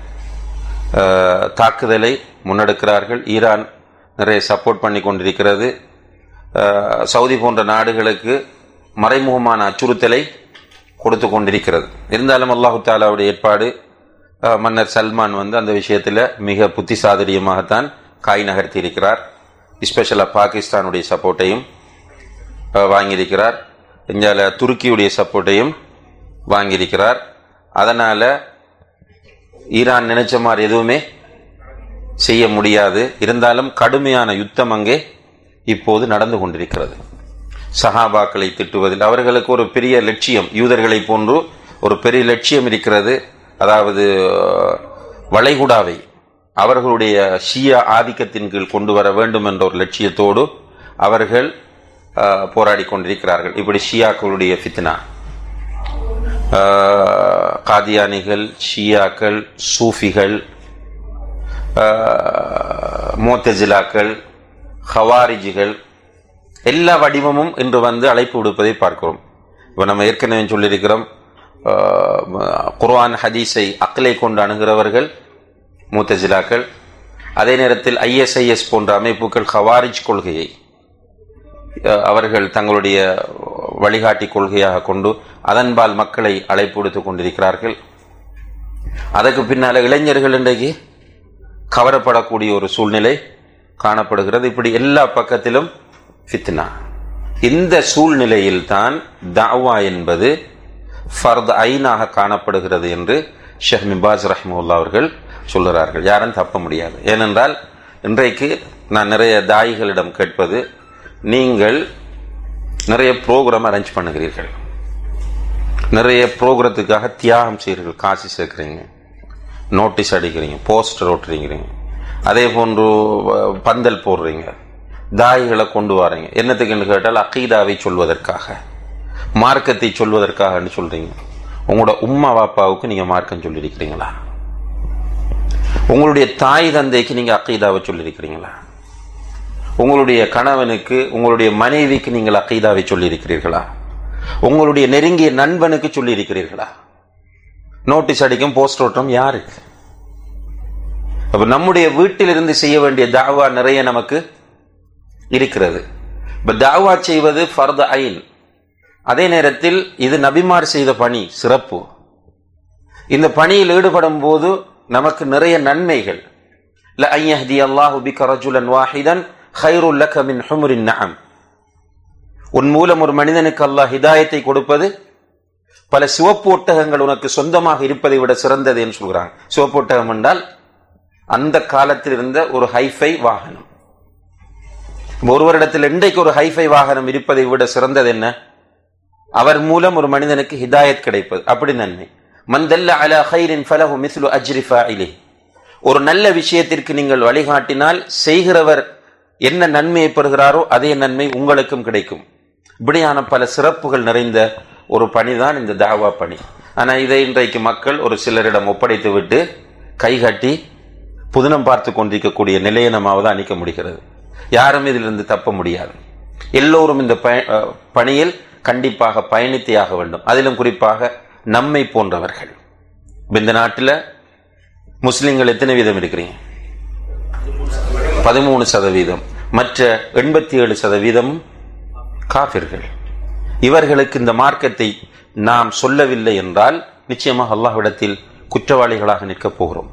Speaker 2: தாக்குதலை முன்னெடுக்கிறார்கள். ஈரான் நிறைய சப்போர்ட் பண்ணி கொண்டிருக்கிறது. சவுதி போன்ற நாடுகளுக்கு மறைமுகமான அச்சுறுத்தலை கொடுத்து கொண்டிருக்கிறது. இருந்தாலும் அல்லாஹு தாலாவுடைய ஏற்பாடு, மன்னர் சல்மான் வந்து அந்த விஷயத்தில் மிக புத்திசாதுரியமாகத்தான் காய் நகர்த்தி இருக்கிறார். ஸ்பெஷலாக பாகிஸ்தானுடைய சப்போர்ட்டையும் வாங்கியிருக்கிறார், இந்தியாவில் துருக்கியுடைய சப்போர்ட்டையும் வாங்கியிருக்கிறார். அதனால ஈரான் நினைச்ச மாதிரி எதுவுமே செய்ய முடியாது. இருந்தாலும் கடுமையான யுத்தம் அங்கே இப்போது நடந்து கொண்டிருக்கிறது. சஹாபாக்களை திட்டுவதில் அவர்களுக்கு ஒரு பெரிய லட்சியம், யூதர்களை போன்று ஒரு பெரிய லட்சியம் இருக்கிறது. அதாவது வளைகுடாவை அவர்களுடைய ஷியா ஆதிக்கத்தின் கீழ் கொண்டு வர வேண்டும் என்ற ஒரு லட்சியத்தோடு அவர்கள் போராடி கொண்டிருக்கிறார்கள். இப்படி ஷியாக்களுடைய ஃபித்னா, காதியானிகள், ஷியாக்கள், சூஃபிகள், முஅ்தஸிலாக்கள், ஹவாரிஜிகள் எல்லா வடிவமும் இன்று வந்து அழைப்பு விடுப்பதை பார்க்கிறோம். இப்போ நம்ம ஏற்கனவே சொல்லியிருக்கிறோம், குர்ஆன் ஹதீஸை அக்லை கொண்டு அணுகிறவர்கள் முஅ்தஸிலாக்கள். அதே நேரத்தில் ஐஎஸ்ஐஎஸ் போன்ற அமைப்புகள் ஹவாரிஜ் கொள்கையை அவர்கள் தங்களுடைய வழிகாட்டி கொள்கையாக கொண்டு அதன்பால் மக்களை அழைப்பு விடுத்துக் கொண்டிருக்கிறார்கள். அதற்கு பின்னால இளைஞர்கள் இன்றைக்கு கவரப்படக்கூடிய ஒரு சூழ்நிலை காணப்படுகிறது. இப்படி எல்லா பக்கத்திலும் ஃபித்னா. இந்த சூழ்நிலையில் தான் தாவா என்பது ஃபர்த் ஐனாக காணப்படுகிறது என்று ஷேக் பின் பாஸ் ரஹ்மத்துல்லாஹி அவர்கள் சொல்கிறார்கள். யாரும் தப்ப முடியாது. ஏனென்றால் இன்றைக்கு நான் நிறைய தாயிகளிடம் கேட்பது, நீங்கள் நிறைய ப்ரோக்ராம் அரேஞ்ச் பண்ணுகிறீர்கள், நிறைய ப்ரோக்ராத்துக்காக தியாகம் செய்கிறீர்கள், காசு சேர்க்கிறீங்க, நோட்டீஸ் அடிக்கிறீங்க, போஸ்டர் ஓட்டுறீங்க, அதே போன்று பந்தல் போடுறீங்க, தாயிகளை கொண்டு வரீங்க. என்னத்துக்குன்னு கேட்டால் அகீதாவை சொல்வதற்காக, மார்க்கத்தை சொல்வதற்காக சொல்றீங்க. உங்களோட உம்மா வாப்பாவுக்கு நீங்க மார்க்கம் சொல்லியிருக்கிறீங்களா? உங்களுடைய தாய் தந்தைக்கு நீங்க அகீதாவை சொல்லியிருக்கிறீங்களா? உங்களுடைய கணவனுக்கு, உங்களுடைய மனைவிக்கு நீங்கள் அகீதாவை சொல்லியிருக்கிறீர்களா? உங்களுடைய நெருங்கிய நண்பனுக்கு சொல்லி இருக்கிறீர்களா? நோட்டீஸ் அடிக்கும், போஸ்டர் ஓட்டம் யாருக்கு? அப்ப நம்முடைய வீட்டிலிருந்து செய்ய வேண்டிய தாவா நிறைய நமக்கு இருக்கிறது. இப்ப தாவா செய்வது ஃபர்து ஐன். அதே நேரத்தில் இது நபிமார் செய்த பணி, சிறப்பு. இந்த பணியில் ஈடுபடும் போது நமக்கு நிறைய நன்மைகள். ல அய்யஹ்தி அல்லாஹு பிக ரஜுலன் வாஹிதன் கைருல் லக மின் ஹும்ரின் நஅம். உன் மூலம் ஒரு மனிதனுக்கு அல்லாஹ் ஹிதாயத்தை கொடுப்பது பல சிவப்பு ஒட்டகங்கள் உனக்கு சொந்தமாக இருப்பதை விட சிறந்தது என்று சொல்கிறாங்க. சிவப்பு ஒட்டகம் என்றால் அந்த காலத்தில் இருந்த ஒரு ஹைஃபை வாகனம். ஒருவரிடத்தில் இன்றைக்கு ஒரு ஹைஃபை வாகனம் இருப்பதை விட சிறந்தது என்ன? அவர் மூலம் ஒரு மனிதனுக்கு ஹிதாயத் கிடைப்பது. அப்படி நன்மை. மந்தல்ல அலா கைரின் ஃபலஹு மிஸ்லு அஜ்ரி ஃபாயிலிஹி. ஒரு நல்ல விஷயத்திற்கு நீங்கள் வழிகாட்டினால் செய்கிறவர் என்ன நன்மையை பெறுகிறாரோ அதே நன்மை உங்களுக்கும் கிடைக்கும். இப்படியான பல சிறப்புகள் நிறைந்த ஒரு பணிதான் இந்த தாவா பணி. ஆனா இதை இன்றைக்கு மக்கள் ஒரு சிலரிடம் ஒப்படைத்து விட்டு கைகட்டி புதினம் பார்த்து கொண்டிருக்கக்கூடிய நிலையை நம்மாவது அணிக்க முடிகிறது. யாரும் இதிலிருந்து தப்ப முடியாது. எல்லோரும் இந்த பணியில் கண்டிப்பாக பயணித்தையாக வேண்டும். அதிலும் குறிப்பாக நம்மை போன்றவர்கள். இந்த நாட்டில் முஸ்லிம்கள் எத்தனை வீதம் இருக்கிறீங்க? பதிமூணு சதவீதம். மற்ற எண்பத்தி ஏழு சதவீதம் காபிர்கள். இவர்களுக்கு இந்த மார்க்கத்தை நாம் சொல்லவில்லை என்றால் நிச்சயமாக அல்லாஹ்விடத்தில் குற்றவாளிகளாக நிற்கப் போகிறோம்.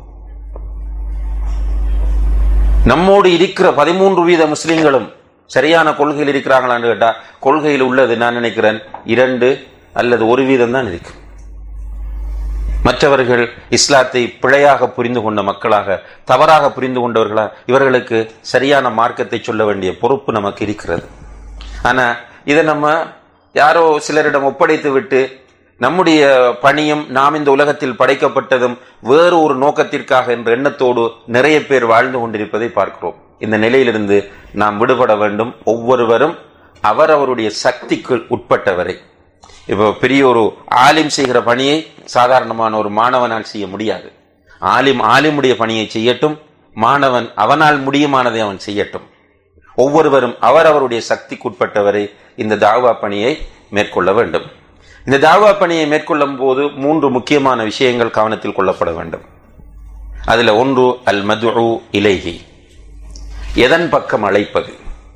Speaker 2: நம்மோடு இருக்கிற பதிமூன்று வீத முஸ்லிம்களும் சரியான கொள்கையில் இருக்கிறாங்களான்னு கேட்டா, கொள்கையில் உள்ளது நான் நினைக்கிறேன் இரண்டு அல்லது ஒரு வீதம் தான் இருக்கு. மற்றவர்கள் இஸ்லாத்தை பிழையாக புரிந்து கொண்ட மக்களாக, தவறாக புரிந்து கொண்டவர்களா, இவர்களுக்கு சரியான மார்க்கத்தை சொல்ல வேண்டிய பொறுப்பு நமக்கு இருக்கிறது. ஆனா இதை நம்ம யாரோ சிலரிடம் ஒப்படைத்து விட்டு நம்முடைய பணியும் நாம் இந்த உலகத்தில் படைக்கப்பட்டதும் வேறு ஒரு நோக்கத்திற்காக என்ற எண்ணத்தோடு நிறைய பேர் வாழ்ந்து கொண்டிருப்பதை பார்க்கிறோம். இந்த நிலையிலிருந்து நாம் விடுபட வேண்டும். ஒவ்வொருவரும் அவரவருடைய சக்திக்கு உட்பட்டவரை. இப்போ பெரிய ஒரு ஆலிம் செய்கிற பணியை சாதாரணமான ஒரு மாணவனால் செய்ய முடியாது. ஆலிம் ஆலிமுடைய பணியை செய்யட்டும், மாணவன் அவனால் முடியுமானதை அவன் செய்யட்டும். ஒவ்வொருவரும் அவரவருடைய சக்திக்குட்பட்டவரை இந்த தாவா பணியை மேற்கொள்ள வேண்டும். இந்த தாவா பணியை மேற்கொள்ளும் போது மூன்று முக்கியமான விஷயங்கள் கவனத்தில் கொள்ளப்பட வேண்டும். அதுல ஒன்று அல் மதுஉ இலைஹி, எதன் பக்கம் அழைப்பது.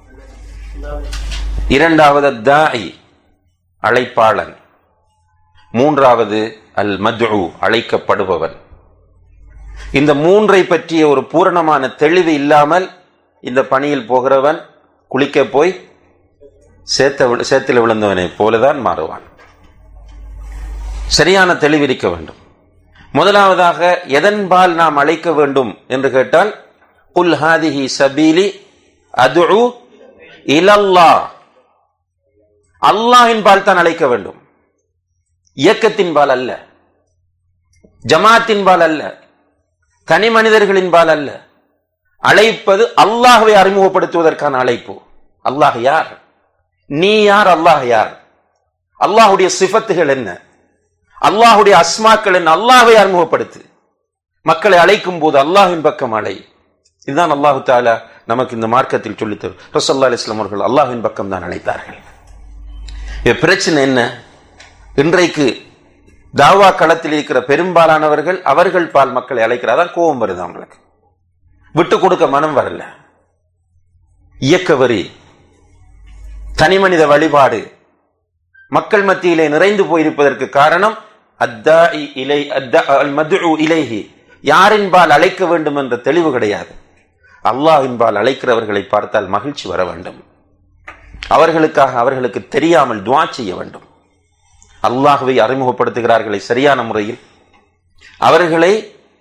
Speaker 2: இரண்டாவது தாஇ, அழைப்பாளன். மூன்றாவது அல் மதுஉ, அழைக்கப்படுபவன். இந்த மூன்றை பற்றிய ஒரு பூரணமான தெளிவு இல்லாமல் இந்த பணியில் போகிறவன் குளிக்க போய் சேத்த சேத்தில் விழுந்தவனை போலதான் மாறுவான். சரியான தெளிவு இருக்க வேண்டும். முதலாவதாக எதன்பால் நாம் அழைக்க வேண்டும் என்று கேட்டால், குல் ஹாதிஹி சபீலி அதுஉ இலல்லாஹ், அல்லாஹ்வின் பால் தான் அழைக்க வேண்டும். இயக்கத்தின் பால் அல்ல, ஜமாத்தின் பால் அல்ல, தனி மனிதர்களின் பால் அல்ல. அழைப்பது அல்லாஹ்வை அறிமுகப்படுத்துவதற்கான அழைப்பு. அல்லாஹ் யார், நீ யார், அல்லாஹ் யார், அல்லாஹுடைய சிஃபத்துகள் என்ன, அல்லாஹுடைய அஸ்மாக்கள் என்ன, அல்லாஹ்வை அறிமுகப்படுத்து. மக்களை அழைக்கும் போது அல்லாஹ்வின் பக்கம் அழை. இதுதான் அல்லாஹு தஆலா நமக்கு இந்த மார்க்கத்தில் சொல்லித் தரும். ரசூலுல்லாஹி அலைஹி வஸல்லம் அவர்கள் அல்லாஹ்வின் பக்கம் தான் அழைத்தார்கள். பிரச்சனை என்ன? இன்றைக்கு தாவா களத்தில் இருக்கிற பெரும்பாலானவர்கள் அவர்கள் பால் மக்களை அழைக்கிறார். அதான் கோபம் வருது அவங்களுக்கு. விட்டு கொடுக்க மனம் வரல. இயக்க வரி, தனிமனித வழிபாடு மக்கள் மத்தியிலே நிறைந்து போயிருப்பதற்கு காரணம் அத்தாஇ இலை அல் மதுஉ இலைஹி, யாரின் பால் அழைக்க வேண்டும் என்ற தெளிவு கிடையாது. அல்லாஹ்வின் பால் அழைக்கிறவர்களை பார்த்தால் மகிழ்ச்சி வர வேண்டும். அவர்களுக்காக அவர்களுக்கு தெரியாமல் துஆ செய்ய வேண்டும். அல்லாஹ்வை அறிமுகப்படுத்துகிறார்களை சரியான முறையில். அவர்களை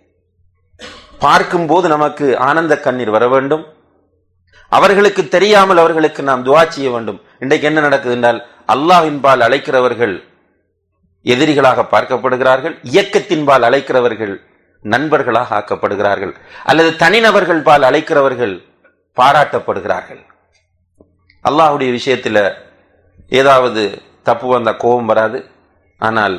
Speaker 2: பார்க்கும் போது நமக்கு ஆனந்த கண்ணீர் வர வேண்டும். அவர்களுக்கு தெரியாமல் அவர்களுக்கு நாம் துஆ செய்ய வேண்டும். இன்றைக்கு என்ன நடக்குது என்றால், அல்லாஹ்வின் பால் அழைக்கிறவர்கள் எதிரிகளாக பார்க்கப்படுகிறார்கள், இயக்கத்தின் பால் அழைக்கிறவர்கள் நண்பர்களாக ஆக்கப்படுகிறார்கள், அல்லது தனிநபர்கள் பால் அழைக்கிறவர்கள் பாராட்டப்படுகிறார்கள். அல்லாஹ்வுடைய விஷயத்தில் ஏதாவது தப்பு வந்த கோபம் வராது, ஆனால்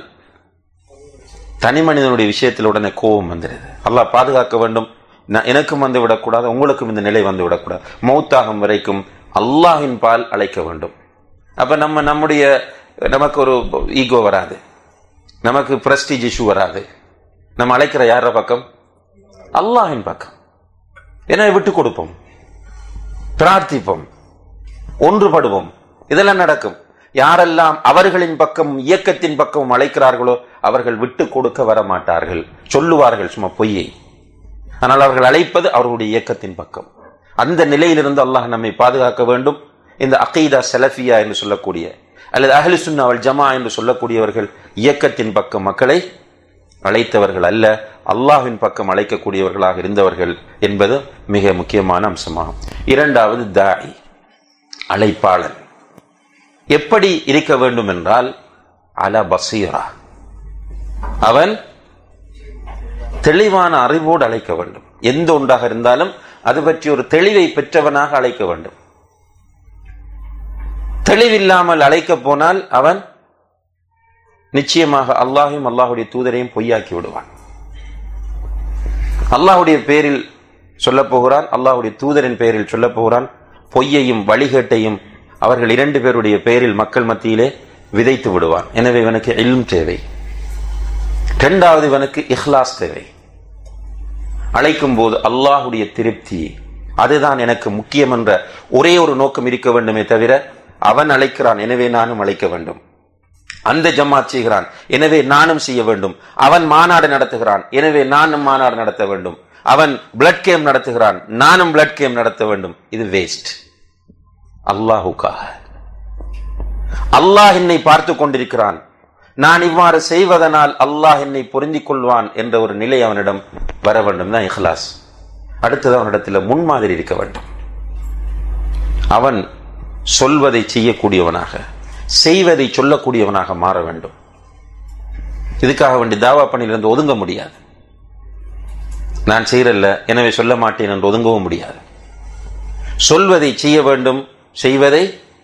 Speaker 2: தனி மனிதனுடைய விஷயத்தில் உடனே கோபம் வந்துடுது. அல்லாஹ் பாதுகாக்க வேண்டும். எனக்கும் வந்து விடக்கூடாது, உங்களுக்கும் இந்த நிலை வந்து விடக்கூடாது. மௌத்தாகும் வரைக்கும் அல்லாஹ்வின் பால் அழைக்க வேண்டும். அப்ப நம்ம நம்முடைய நமக்கு ஒரு ஈகோ வராது, நமக்கு பிரஸ்டீஜ் இஷ்யூ வராது. நம்ம அழைக்கிற யார பக்கம்? அல்லாஹ்வின் பக்கம். எனவே விட்டுக் கொடுப்போம், பிரார்த்திப்போம், ஒன்றுபடுவோம். இதெல்லாம் நடக்கும். யாரெல்லாம் அவர்களின் பக்கம் இயக்கத்தின் பக்கம் அழைக்கிறார்களோ அவர்கள் விட்டு கொடுக்க வர மாட்டார்கள், சொல்லுவார்கள் சும்மா பொய்யை. ஆனால் அவர்கள் அழைப்பது அவர்களுடைய இயக்கத்தின் பக்கம். அந்த நிலையிலிருந்து அல்லாஹ் நம்மை பாதுகாக்க வேண்டும். இந்த அகீதா சலஃபியா என்று சொல்லக்கூடிய அல்லது அஹ்லு சுன்னா வல் ஜமா என்று சொல்லக்கூடியவர்கள் இயக்கத்தின் பக்கம் மக்களை அழைத்தவர்கள் அல்ல, அல்லாஹ்வின் பக்கம் அழைக்கக்கூடியவர்களாக இருந்தவர்கள் என்பது மிக முக்கியமான அம்சமாகும். இரண்டாவது தாஇ, அழைப்பாளன் எப்படி இருக்க வேண்டும் என்றால் அலா பசீரா, அவன் தெளிவான அறிவோடு அழைக்க வேண்டும். எந்த ஒன்றாக இருந்தாலும் அது பற்றி ஒரு தெளிவை பெற்றவனாக அழைக்க வேண்டும். தெளிவில்லாமல் அழைக்க போனால் அவன் நிச்சயமாக அல்லாஹையும் அல்லாஹுடைய தூதரையும் பொய்யாக்கி விடுவான். அல்லாஹுடைய பேரில் சொல்ல போகிறான், அல்லாஹுடைய தூதரின் பெயரில் சொல்ல போகிறான், பொய்யையும் வழிகேட்டையும் அவர்கள் இரண்டு பேருடைய பெயரில் மக்கள் மத்தியிலே விதைத்து விடுவான். எனவே இவனுக்கு இல்ம் தேவை. இரண்டாவது இவனுக்கு இஹ்லாஸ் தேவை. அழைக்கும் போது அல்லாஹுடைய திருப்தி, அதுதான் எனக்கு முக்கியம் என்ற ஒரே ஒரு நோக்கம் இருக்க வேண்டுமே தவிர அவன் அழைக்கிறான் எனவே நானும் அழைக்க வேண்டும், அந்த ஜமாத் செய்கிறான் எனவே நானும் செய்ய வேண்டும், அவன் மாநாடு நடத்துகிறான் எனவே நானும் மாநாடு நடத்த வேண்டும், அவன் பிளட் கேம்ப் நடத்துகிறான் நானும் பிளட் கேம்ப் நடத்த வேண்டும், இது வேஸ்ட். அல்லாஹுக்காக அல்லாஹ் என்னை பார்த்து கொண்டிருக்கிறான், நான் இவ்வாறு செய்வதனால் அல்லாஹ் என்னை பொருந்திக் கொள்வான் என்ற ஒரு நிலை அவனிடம் வர வேண்டும். தான் இஹ்லாஸ். அடுத்தது அவனிடத்தில் முன்மாதிரி இருக்க வேண்டும். அவன் சொல்வதை செய்யக்கூடியவனாக, செய்வதை சொல்லக்கூடியவனாக மாற வேண்டும். இதுக்காக வேண்டி தாவா பணியிலிருந்து ஒதுங்க முடியாது. நான் செய்யறல்ல எனவே சொல்ல மாட்டேன் என்று ஒதுங்கவும் முடியாது. சொல்வதை செய்ய வேண்டும், செய்வதை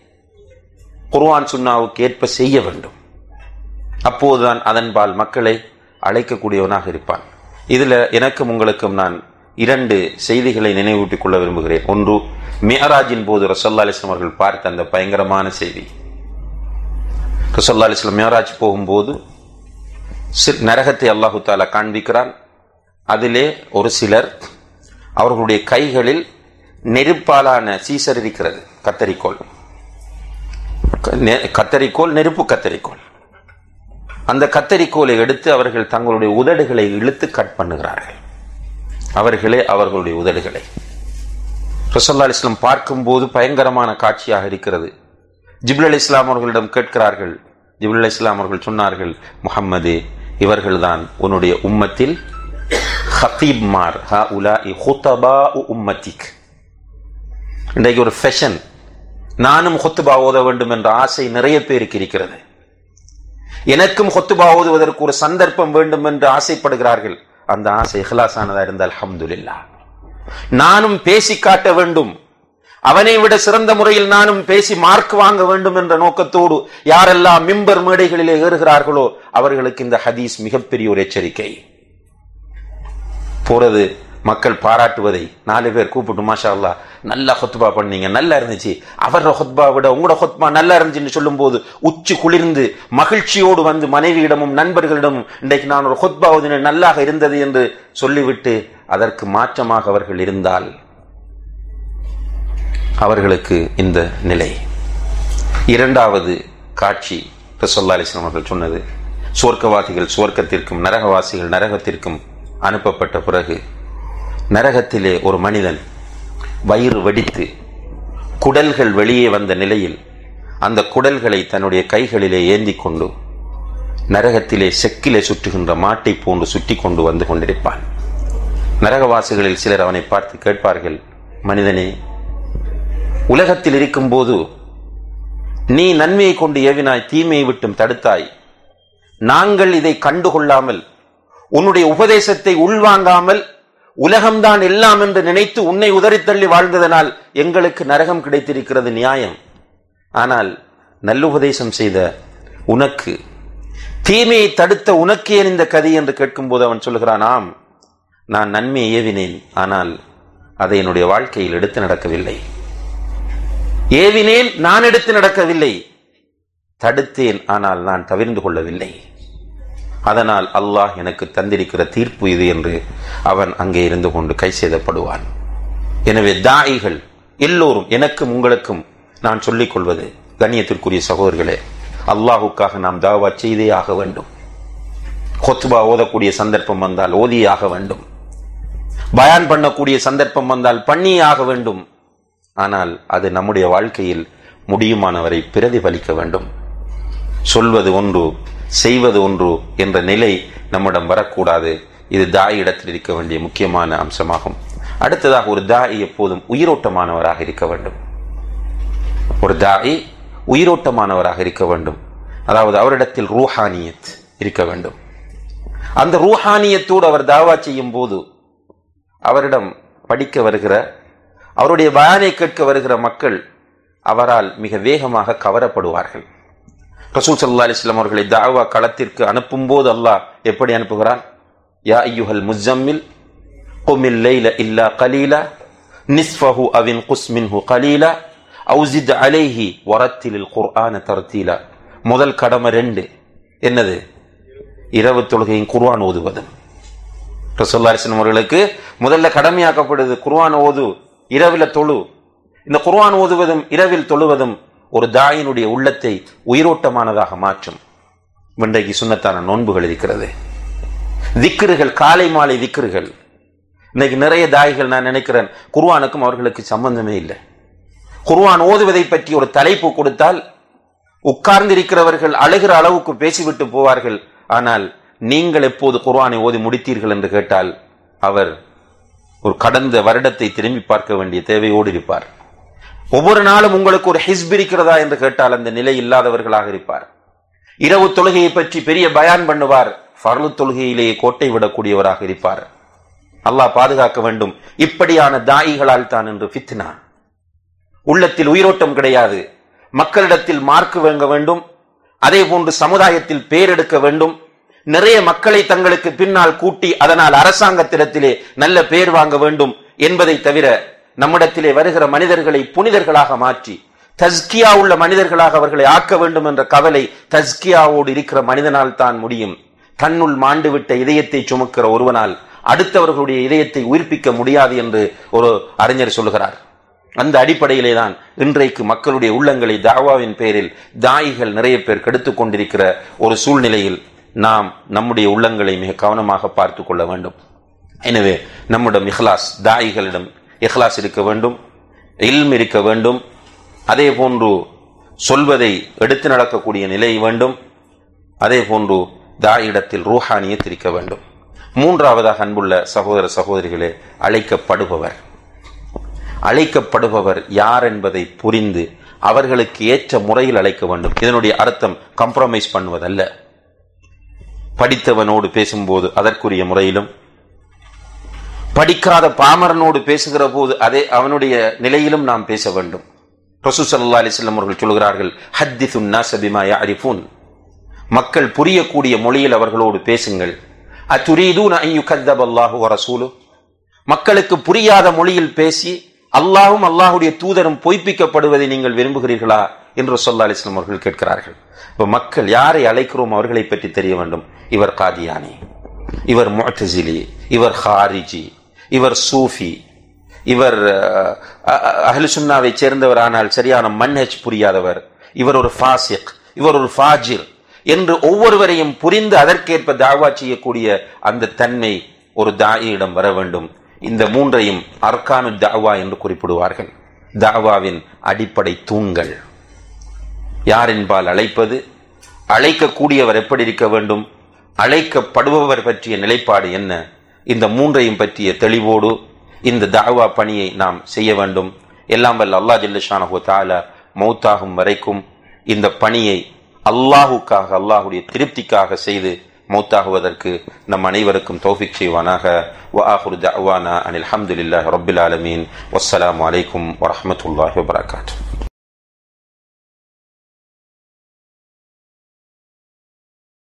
Speaker 2: குர்ஆன் சுன்னாவுக்கு ஏற்ப செய்ய வேண்டும். அப்போதுதான் அதன்பால் மக்களை அழைக்கக்கூடியவனாக இருப்பான். இதுல எனக்கும் உங்களுக்கும் நான் இரண்டு செய்திகளை நினைவூட்டிக் கொள்ள விரும்புகிறேன். ஒன்று, மிஅராஜின் போது ரசூலுல்லாஹி அலைஹி வஸல்லம் அவர்கள் பார்த்த அந்த பயங்கரமான செய்தி. ரசூலுல்லாஹி அலைஹி வஸல்லம் மிஅராஜ் போகும்போது நரகத்தை அல்லாஹு தஆலா காண்பிக்கிறான். அதிலே ஒரு சிலர் அவர்களுடைய கைகளில் நெருப்பாலான சீசர் இருக்கிறது, கத்தரிக்கோள், கத்தரிக்கோள் நெருப்பு கத்தரிக்கோள். அந்த கத்தரிக்கோலை எடுத்து அவர்கள் தங்களுடைய உதடுகளை இழுத்து கட் பண்ணுகிறார்கள். அவர்களே அவர்களுடைய உதடுகளை. ரசூலுல்லாஹி அலைஹி வஸல்லம் பார்க்கும்போது பயங்கரமான காட்சியாக இருக்கிறது. ஜிப்ரீல் அலைஹிஸ்ஸலாம் அவர்களிடம் கேட்கிறார்கள். ஜிப்ரீல் அலைஹிஸ்ஸலாம் அவர்கள் சொன்னார்கள், முஹம்மதே, இவர்கள்தான் உன்னுடைய உம்மத்தில் ஹதீப்மார், ஹாஉலாஇ ஹுதபாஉ உம்மத்திக். இன்றைக்கு ஒரு ஃபேஷன், நானும் ஹுத்பா ஓத வேண்டும் என்ற ஆசை நிறைய பேருக்கு இருக்கிறது. எனக்கும் ஹுத்பா ஓதுவதற்கு ஒரு சந்தர்ப்பம் வேண்டும் என்று ஆசைப்படுகிறார்கள். அந்த ஆசை இஹ்லாஸானதா இருந்தால் அல்ஹம்துலில்லாஹ். நானும் பேசி காட்ட வேண்டும், அவனை விட சிறந்த முறையில் நானும் பேசி மார்க் வாங்க வேண்டும் என்ற நோக்கத்தோடு யாரெல்லாம் மிம்பர் மேடைகளிலே ஏறுகிறார்களோ அவர்களுக்கு இந்த ஹதீஸ் மிகப்பெரிய ஒரு எச்சரிக்கை. போறது மக்கள் பாராட்டுவதை, நாலு பேர் கூப்பிட்டு மாஷா அல்லாஹ் நல்லா ஹுத்பா பண்ணீங்க, நல்லா இருந்துச்சு, அவரோட ஹுத்பா விட உங்களோட ஹுத்பா நல்லா இருந்துச்சுன்னு சொல்லும் போது உச்சி குளிர்ந்து மகிழ்ச்சியோடு வந்து மனைவியிடமும் நண்பர்களிடமும் இன்றைக்கு நான் ஒரு ஹுத்பா ஓதினேன் நல்லாக இருந்தது என்று சொல்லிவிட்டு அதற்கு மாற்றமாக அவர்கள் இருந்தால் அவர்களுக்கு இந்த நிலை. இரண்டாவது காட்சி ரசூலுல்லாஹி அலைஹி வஸல்லம் அவர்கள் சொன்னது, சுவர்க்கவாசிகள் சுவர்க்கத்திற்கும் நரகவாசிகள் நரகத்திற்கும் அனுப்பப்பட்ட பிறகு நரகத்திலே ஒரு மனிதன் வயிறு வெடித்து குடல்கள் வெளியே வந்த நிலையில் அந்த குடல்களை தன்னுடைய கைகளிலே ஏந்தி கொண்டு நரகத்திலே செக்கிலே சுற்றுகின்ற மாட்டை போன்று சுற்றி கொண்டு வந்து கொண்டிருப்பான். நரகவாசிகளில் சிலர் அவனை பார்த்து கேட்பார்கள், மனிதனே, உலகத்தில் இருக்கும் போது நீ நன்மையை கொண்டு ஏவினாய், தீமையை விட்டும் தடுத்தாய். நாங்கள் இதை கண்டுகொள்ளாமல் உன்னுடைய உபதேசத்தை உள்வாங்காமல் உலகம்தான் எல்லாம் என்று நினைத்து உன்னை உதறித்தள்ளி வாழ்ந்ததனால் எங்களுக்கு நரகம் கிடைத்திருக்கிறது, நியாயம். ஆனால் நல்லுபதேசம் செய்த உனக்கு, தீமையை தடுத்த உனக்கே இந்த கதி என்று கேட்கும் போது அவன் சொல்கிறான், ஆம், நான் நன்மையை ஏவினேன், ஆனால் அதை என்னுடைய வாழ்க்கையில் எடுத்து நடக்கவில்லை. ஏவினேன், நான் எடுத்து நடக்கவில்லை. தடுத்தேன், ஆனால் நான் தவிர்ந்து கொள்ளவில்லை. அதனால் அல்லாஹ் எனக்கு தந்திருக்கிற தீர்ப்பு இது என்று அவன் அங்கே இருந்து கொண்டு கை செய்தப்படுவான். எனவே தாயிகள் எல்லோரும், எனக்கும் உங்களுக்கும் நான் சொல்லிக் கொள்வது, கண்ணியத்திற்குரிய சகோதரர்களே, அல்லாஹுக்காக நாம் தாவா செய்தே ஆக வேண்டும். கொத்பா ஓதக்கூடிய சந்தர்ப்பம் வந்தால் ஓதியே ஆக வேண்டும். பயான் பண்ணக்கூடிய சந்தர்ப்பம் வந்தால் பண்ணியே ஆக வேண்டும். ஆனால் அது நம்முடைய வாழ்க்கையில் முடியுமானவரை பிரதிபலிக்க வேண்டும். சொல்வது ஒன்று, செய்வது ஒன்று என்ற நிலை நம்மிடம் வரக்கூடாது. இது தாய் இடத்தில் இருக்க வேண்டிய முக்கியமான அம்சமாகும். அடுத்ததாக, ஒரு தாய் எப்போதும் உயிரோட்டமானவராக இருக்க வேண்டும். ஒரு தாய் உயிரோட்டமானவராக இருக்க வேண்டும். அதாவது அவரிடத்தில் ரூஹானியத் இருக்க வேண்டும். அந்த ரூஹானியத்தோடு அவர் தாவா செய்யும் போது அவரிடம் படிக்க வருகிற, அவருடைய பயானை கேட்க வருகிற மக்கள் அவரால் மிக வேகமாக கவரப்படுவார்கள். ரசூல் ஸல்லல்லாஹு அலைஹி வஸல்லம் அவர்களை தாவா களத்திற்கு அனுப்பும் போது அல்லாஹ் எப்படி அனுப்புகிறான்? யா அய்யுஹல் முஸம்மில் குமில் லைல இல்லா கலீலா நிஸ்ஃபஹு அவ் இன்குஸ் மின்ஹு கலீலா அவ் ஸித் அலைஹி வரத்திலில் குர்ஆன தர்தீலா. முதல் கடமை ரெண்டு என்னது? இரவு தொழுகையின் குர்ஆன் ஓதுவது. ரசூலுல்லாஹி ஸல்லல்லாஹு அலைஹி வஸல்லம் அவர்களுக்கு முதல்ல கடமையாக்கப்படுது குர்ஆன் ஓது, இரவில தொழு. இந்த குர்ஆன் ஓதுவதும் இரவில் தொழுவதும் ஒரு தாயினுடைய உள்ளத்தை உயிரோட்டமானதாக மாற்றும். இன்றைக்கு சுன்னத்தான நோன்புகள் இருக்கிறது, திக்ருகள், காலை மாலை திக்ருகள். இன்னைக்கு நிறைய தாய்கள், நான் நினைக்கிறேன், குர்ஆனுக்கும் அவர்களுக்கு சம்பந்தமே இல்லை. குர்ஆன் ஓதுவதை பற்றி ஒரு தலைப்பு கொடுத்தால் உட்கார்ந்திருக்கிறவர்கள் அழுகிற அளவுக்கு பேசிவிட்டு போவார்கள். ஆனால் நீங்கள் எப்போது குர்ஆனை ஓதி முடித்தீர்கள் என்று கேட்டால் அவர் ஒரு கடந்த வருடத்தை திரும்பி பார்க்க வேண்டிய தேவையோடு இருப்பார். ஒவ்வொரு நாளும் உங்களுக்கு ஒரு ஹிஸ்ப் இருக்கிறதா என்று கேட்டால் அந்த நிலை இல்லாதவர்களாக இருப்பார். இரவு தொழுகையை பற்றி பெரிய பயான் பண்ணுவார், ஃபர்லு தொழுகையிலேயே கோட்டை விடக்கூடியவராக இருப்பார். அல்லாஹ் பாதுகாக்க வேண்டும். இப்படியான தாயிகளால் தான் என்று ஃபித்னா. உள்ளத்தில் உயிரோட்டம் கிடையாது. மக்களிடத்தில் மார்க்கு வாங்க வேண்டும், அதே போன்று சமுதாயத்தில் பேரெடுக்க வேண்டும், நிறைய மக்களை தங்களுக்கு பின்னால் கூட்டி அதனால் அரசாங்கத்திடத்திலே நல்ல பேர் வாங்க வேண்டும் என்பதை தவிர நம்மிடத்திலே வருகிற மனிதர்களை புனிதர்களாக மாற்றி தஸ்கியா உள்ள மனிதர்களாக அவர்களை ஆக்க வேண்டும் என்ற கவலை தஸ்கியாவோடு இருக்கிற மனிதனால் தான் முடியும். தன்னுள் மாண்டுவிட்ட இதயத்தை சுமக்கிற ஒருவனால் அடுத்தவர்களுடைய இதயத்தை உயிர்ப்பிக்க முடியாது என்று ஒரு அறிஞர் சொல்லுகிறார். அந்த அடிப்படையிலே தான் இன்றைக்கு மக்களுடைய உள்ளங்களை தாவாவின் பேரில் தாயிகள் நிறைய பேர் கெடுத்துக் கொண்டிருக்கிற ஒரு சூழ்நிலையில் நாம் நம்முடைய உள்ளங்களை மிக கவனமாக பார்த்து கொள்ள வேண்டும். எனவே நம்முடைய இஹ்லாஸ், தாயிகளிடம் இஹ்லாஸ் இருக்க வேண்டும், இல்ம் இருக்க வேண்டும், அதே போன்று சொல்வதை எடுத்து நடக்கக்கூடிய நிலை வேண்டும், அதே போன்று தாயிடத்தில் ரூஹானியத் இருக்க வேண்டும். மூன்றாவதாக அன்புள்ள சகோதர சகோதரிகளே, அழைக்கப்படுபவர் அழைக்கப்படுபவர் யார் என்பதை புரிந்து அவர்களுக்கு ஏற்ற முறையில் அழைக்க வேண்டும். இதனுடைய அர்த்தம் கம்ப்ரமைஸ் பண்ணுவதல்ல. படித்தவனோடு பேசும்போது அதற்குரிய முறையிலும், படிக்காத பாமரனோடு பேசுகிற போது அதே அவனுடைய நிலையிலும் நாம் பேச வேண்டும். ரசூல் ஸல்லல்லாஹு அலைஹி வஸல்லம் அவர்கள் சொல்கிறார்கள், ஹத்திஸுன் நாஸ பிமா யஅரிஃபூன், மக்கள் புரியக்கூடிய மொழியில் அவர்களோடு பேசுங்கள். அதுரீதுன அன் யுகzzபல்லாஹு வ ரசூலுஹு, மக்களுக்கு புரியாத மொழியில் பேசி அல்லாஹ்வும் அல்லாஹ்வுடைய தூதரும் பொய்ப்பிக்கப்படுவதை நீங்கள் விரும்புகிறீர்களா என்று ரசூலுல்லாஹி அலைஹி வஸல்லம் அவர்கள் கேட்கிறார்கள். இப்ப மக்கள் யாரை அழைக்கிறோம் அவர்களை பற்றி தெரிய வேண்டும். இவர் காதியானி, இவர் முஅ்தஸிலி, இவர் ஹாரிஜி, இவர் சூஃபி, இவர் அஹ்லு சுன்னாவை சேர்ந்தவர் ஆனால் சரியான மன்ஹஜ் புரியாதவர், இவர் ஒரு ஃபாசிக், இவர் ஒரு ஃபாஜிர் என்று ஒவ்வொருவரையும் புரிந்து அதற்கேற்ப தாவா செய்யக்கூடிய அந்த தன்மை ஒரு தாயிடம் வர வேண்டும். இந்த மூன்றையும் அர்கானு தாவா என்று குறிப்பிடுவார்கள். தாவாவின் அடிப்படை தூண்கள். யாரின்பால் அழைப்பது, அழைக்கக்கூடியவர் எப்படி இருக்க வேண்டும், அழைக்கப்படுபவர் பற்றிய நிலைப்பாடு என்ன, இந்த மூன்றையும் பற்றிய தெளிவோடு இந்த தாவா பணியை நாம் செய்ய வேண்டும். எல்லாம் வல்ல அல்லாஹ் ஜல்ல ஷானஹு தஆலா மௌத்தாகும் வரைக்கும் இந்த பணியை அல்லாஹுக்காக, அல்லாஹுடைய திருப்திக்காக செய்து மௌத்தாகுவதற்கு நம் அனைவருக்கும் தௌஃபீக் செய்வானாக. வ ஆகிரு தஅவானா அனில் ஹம்துலில்லாஹி ரப்பில் ஆலமீன். வஸ்ஸலாமு அலைக்கும் வரஹ்மத்துல்லாஹி வபரகாத்துஹு.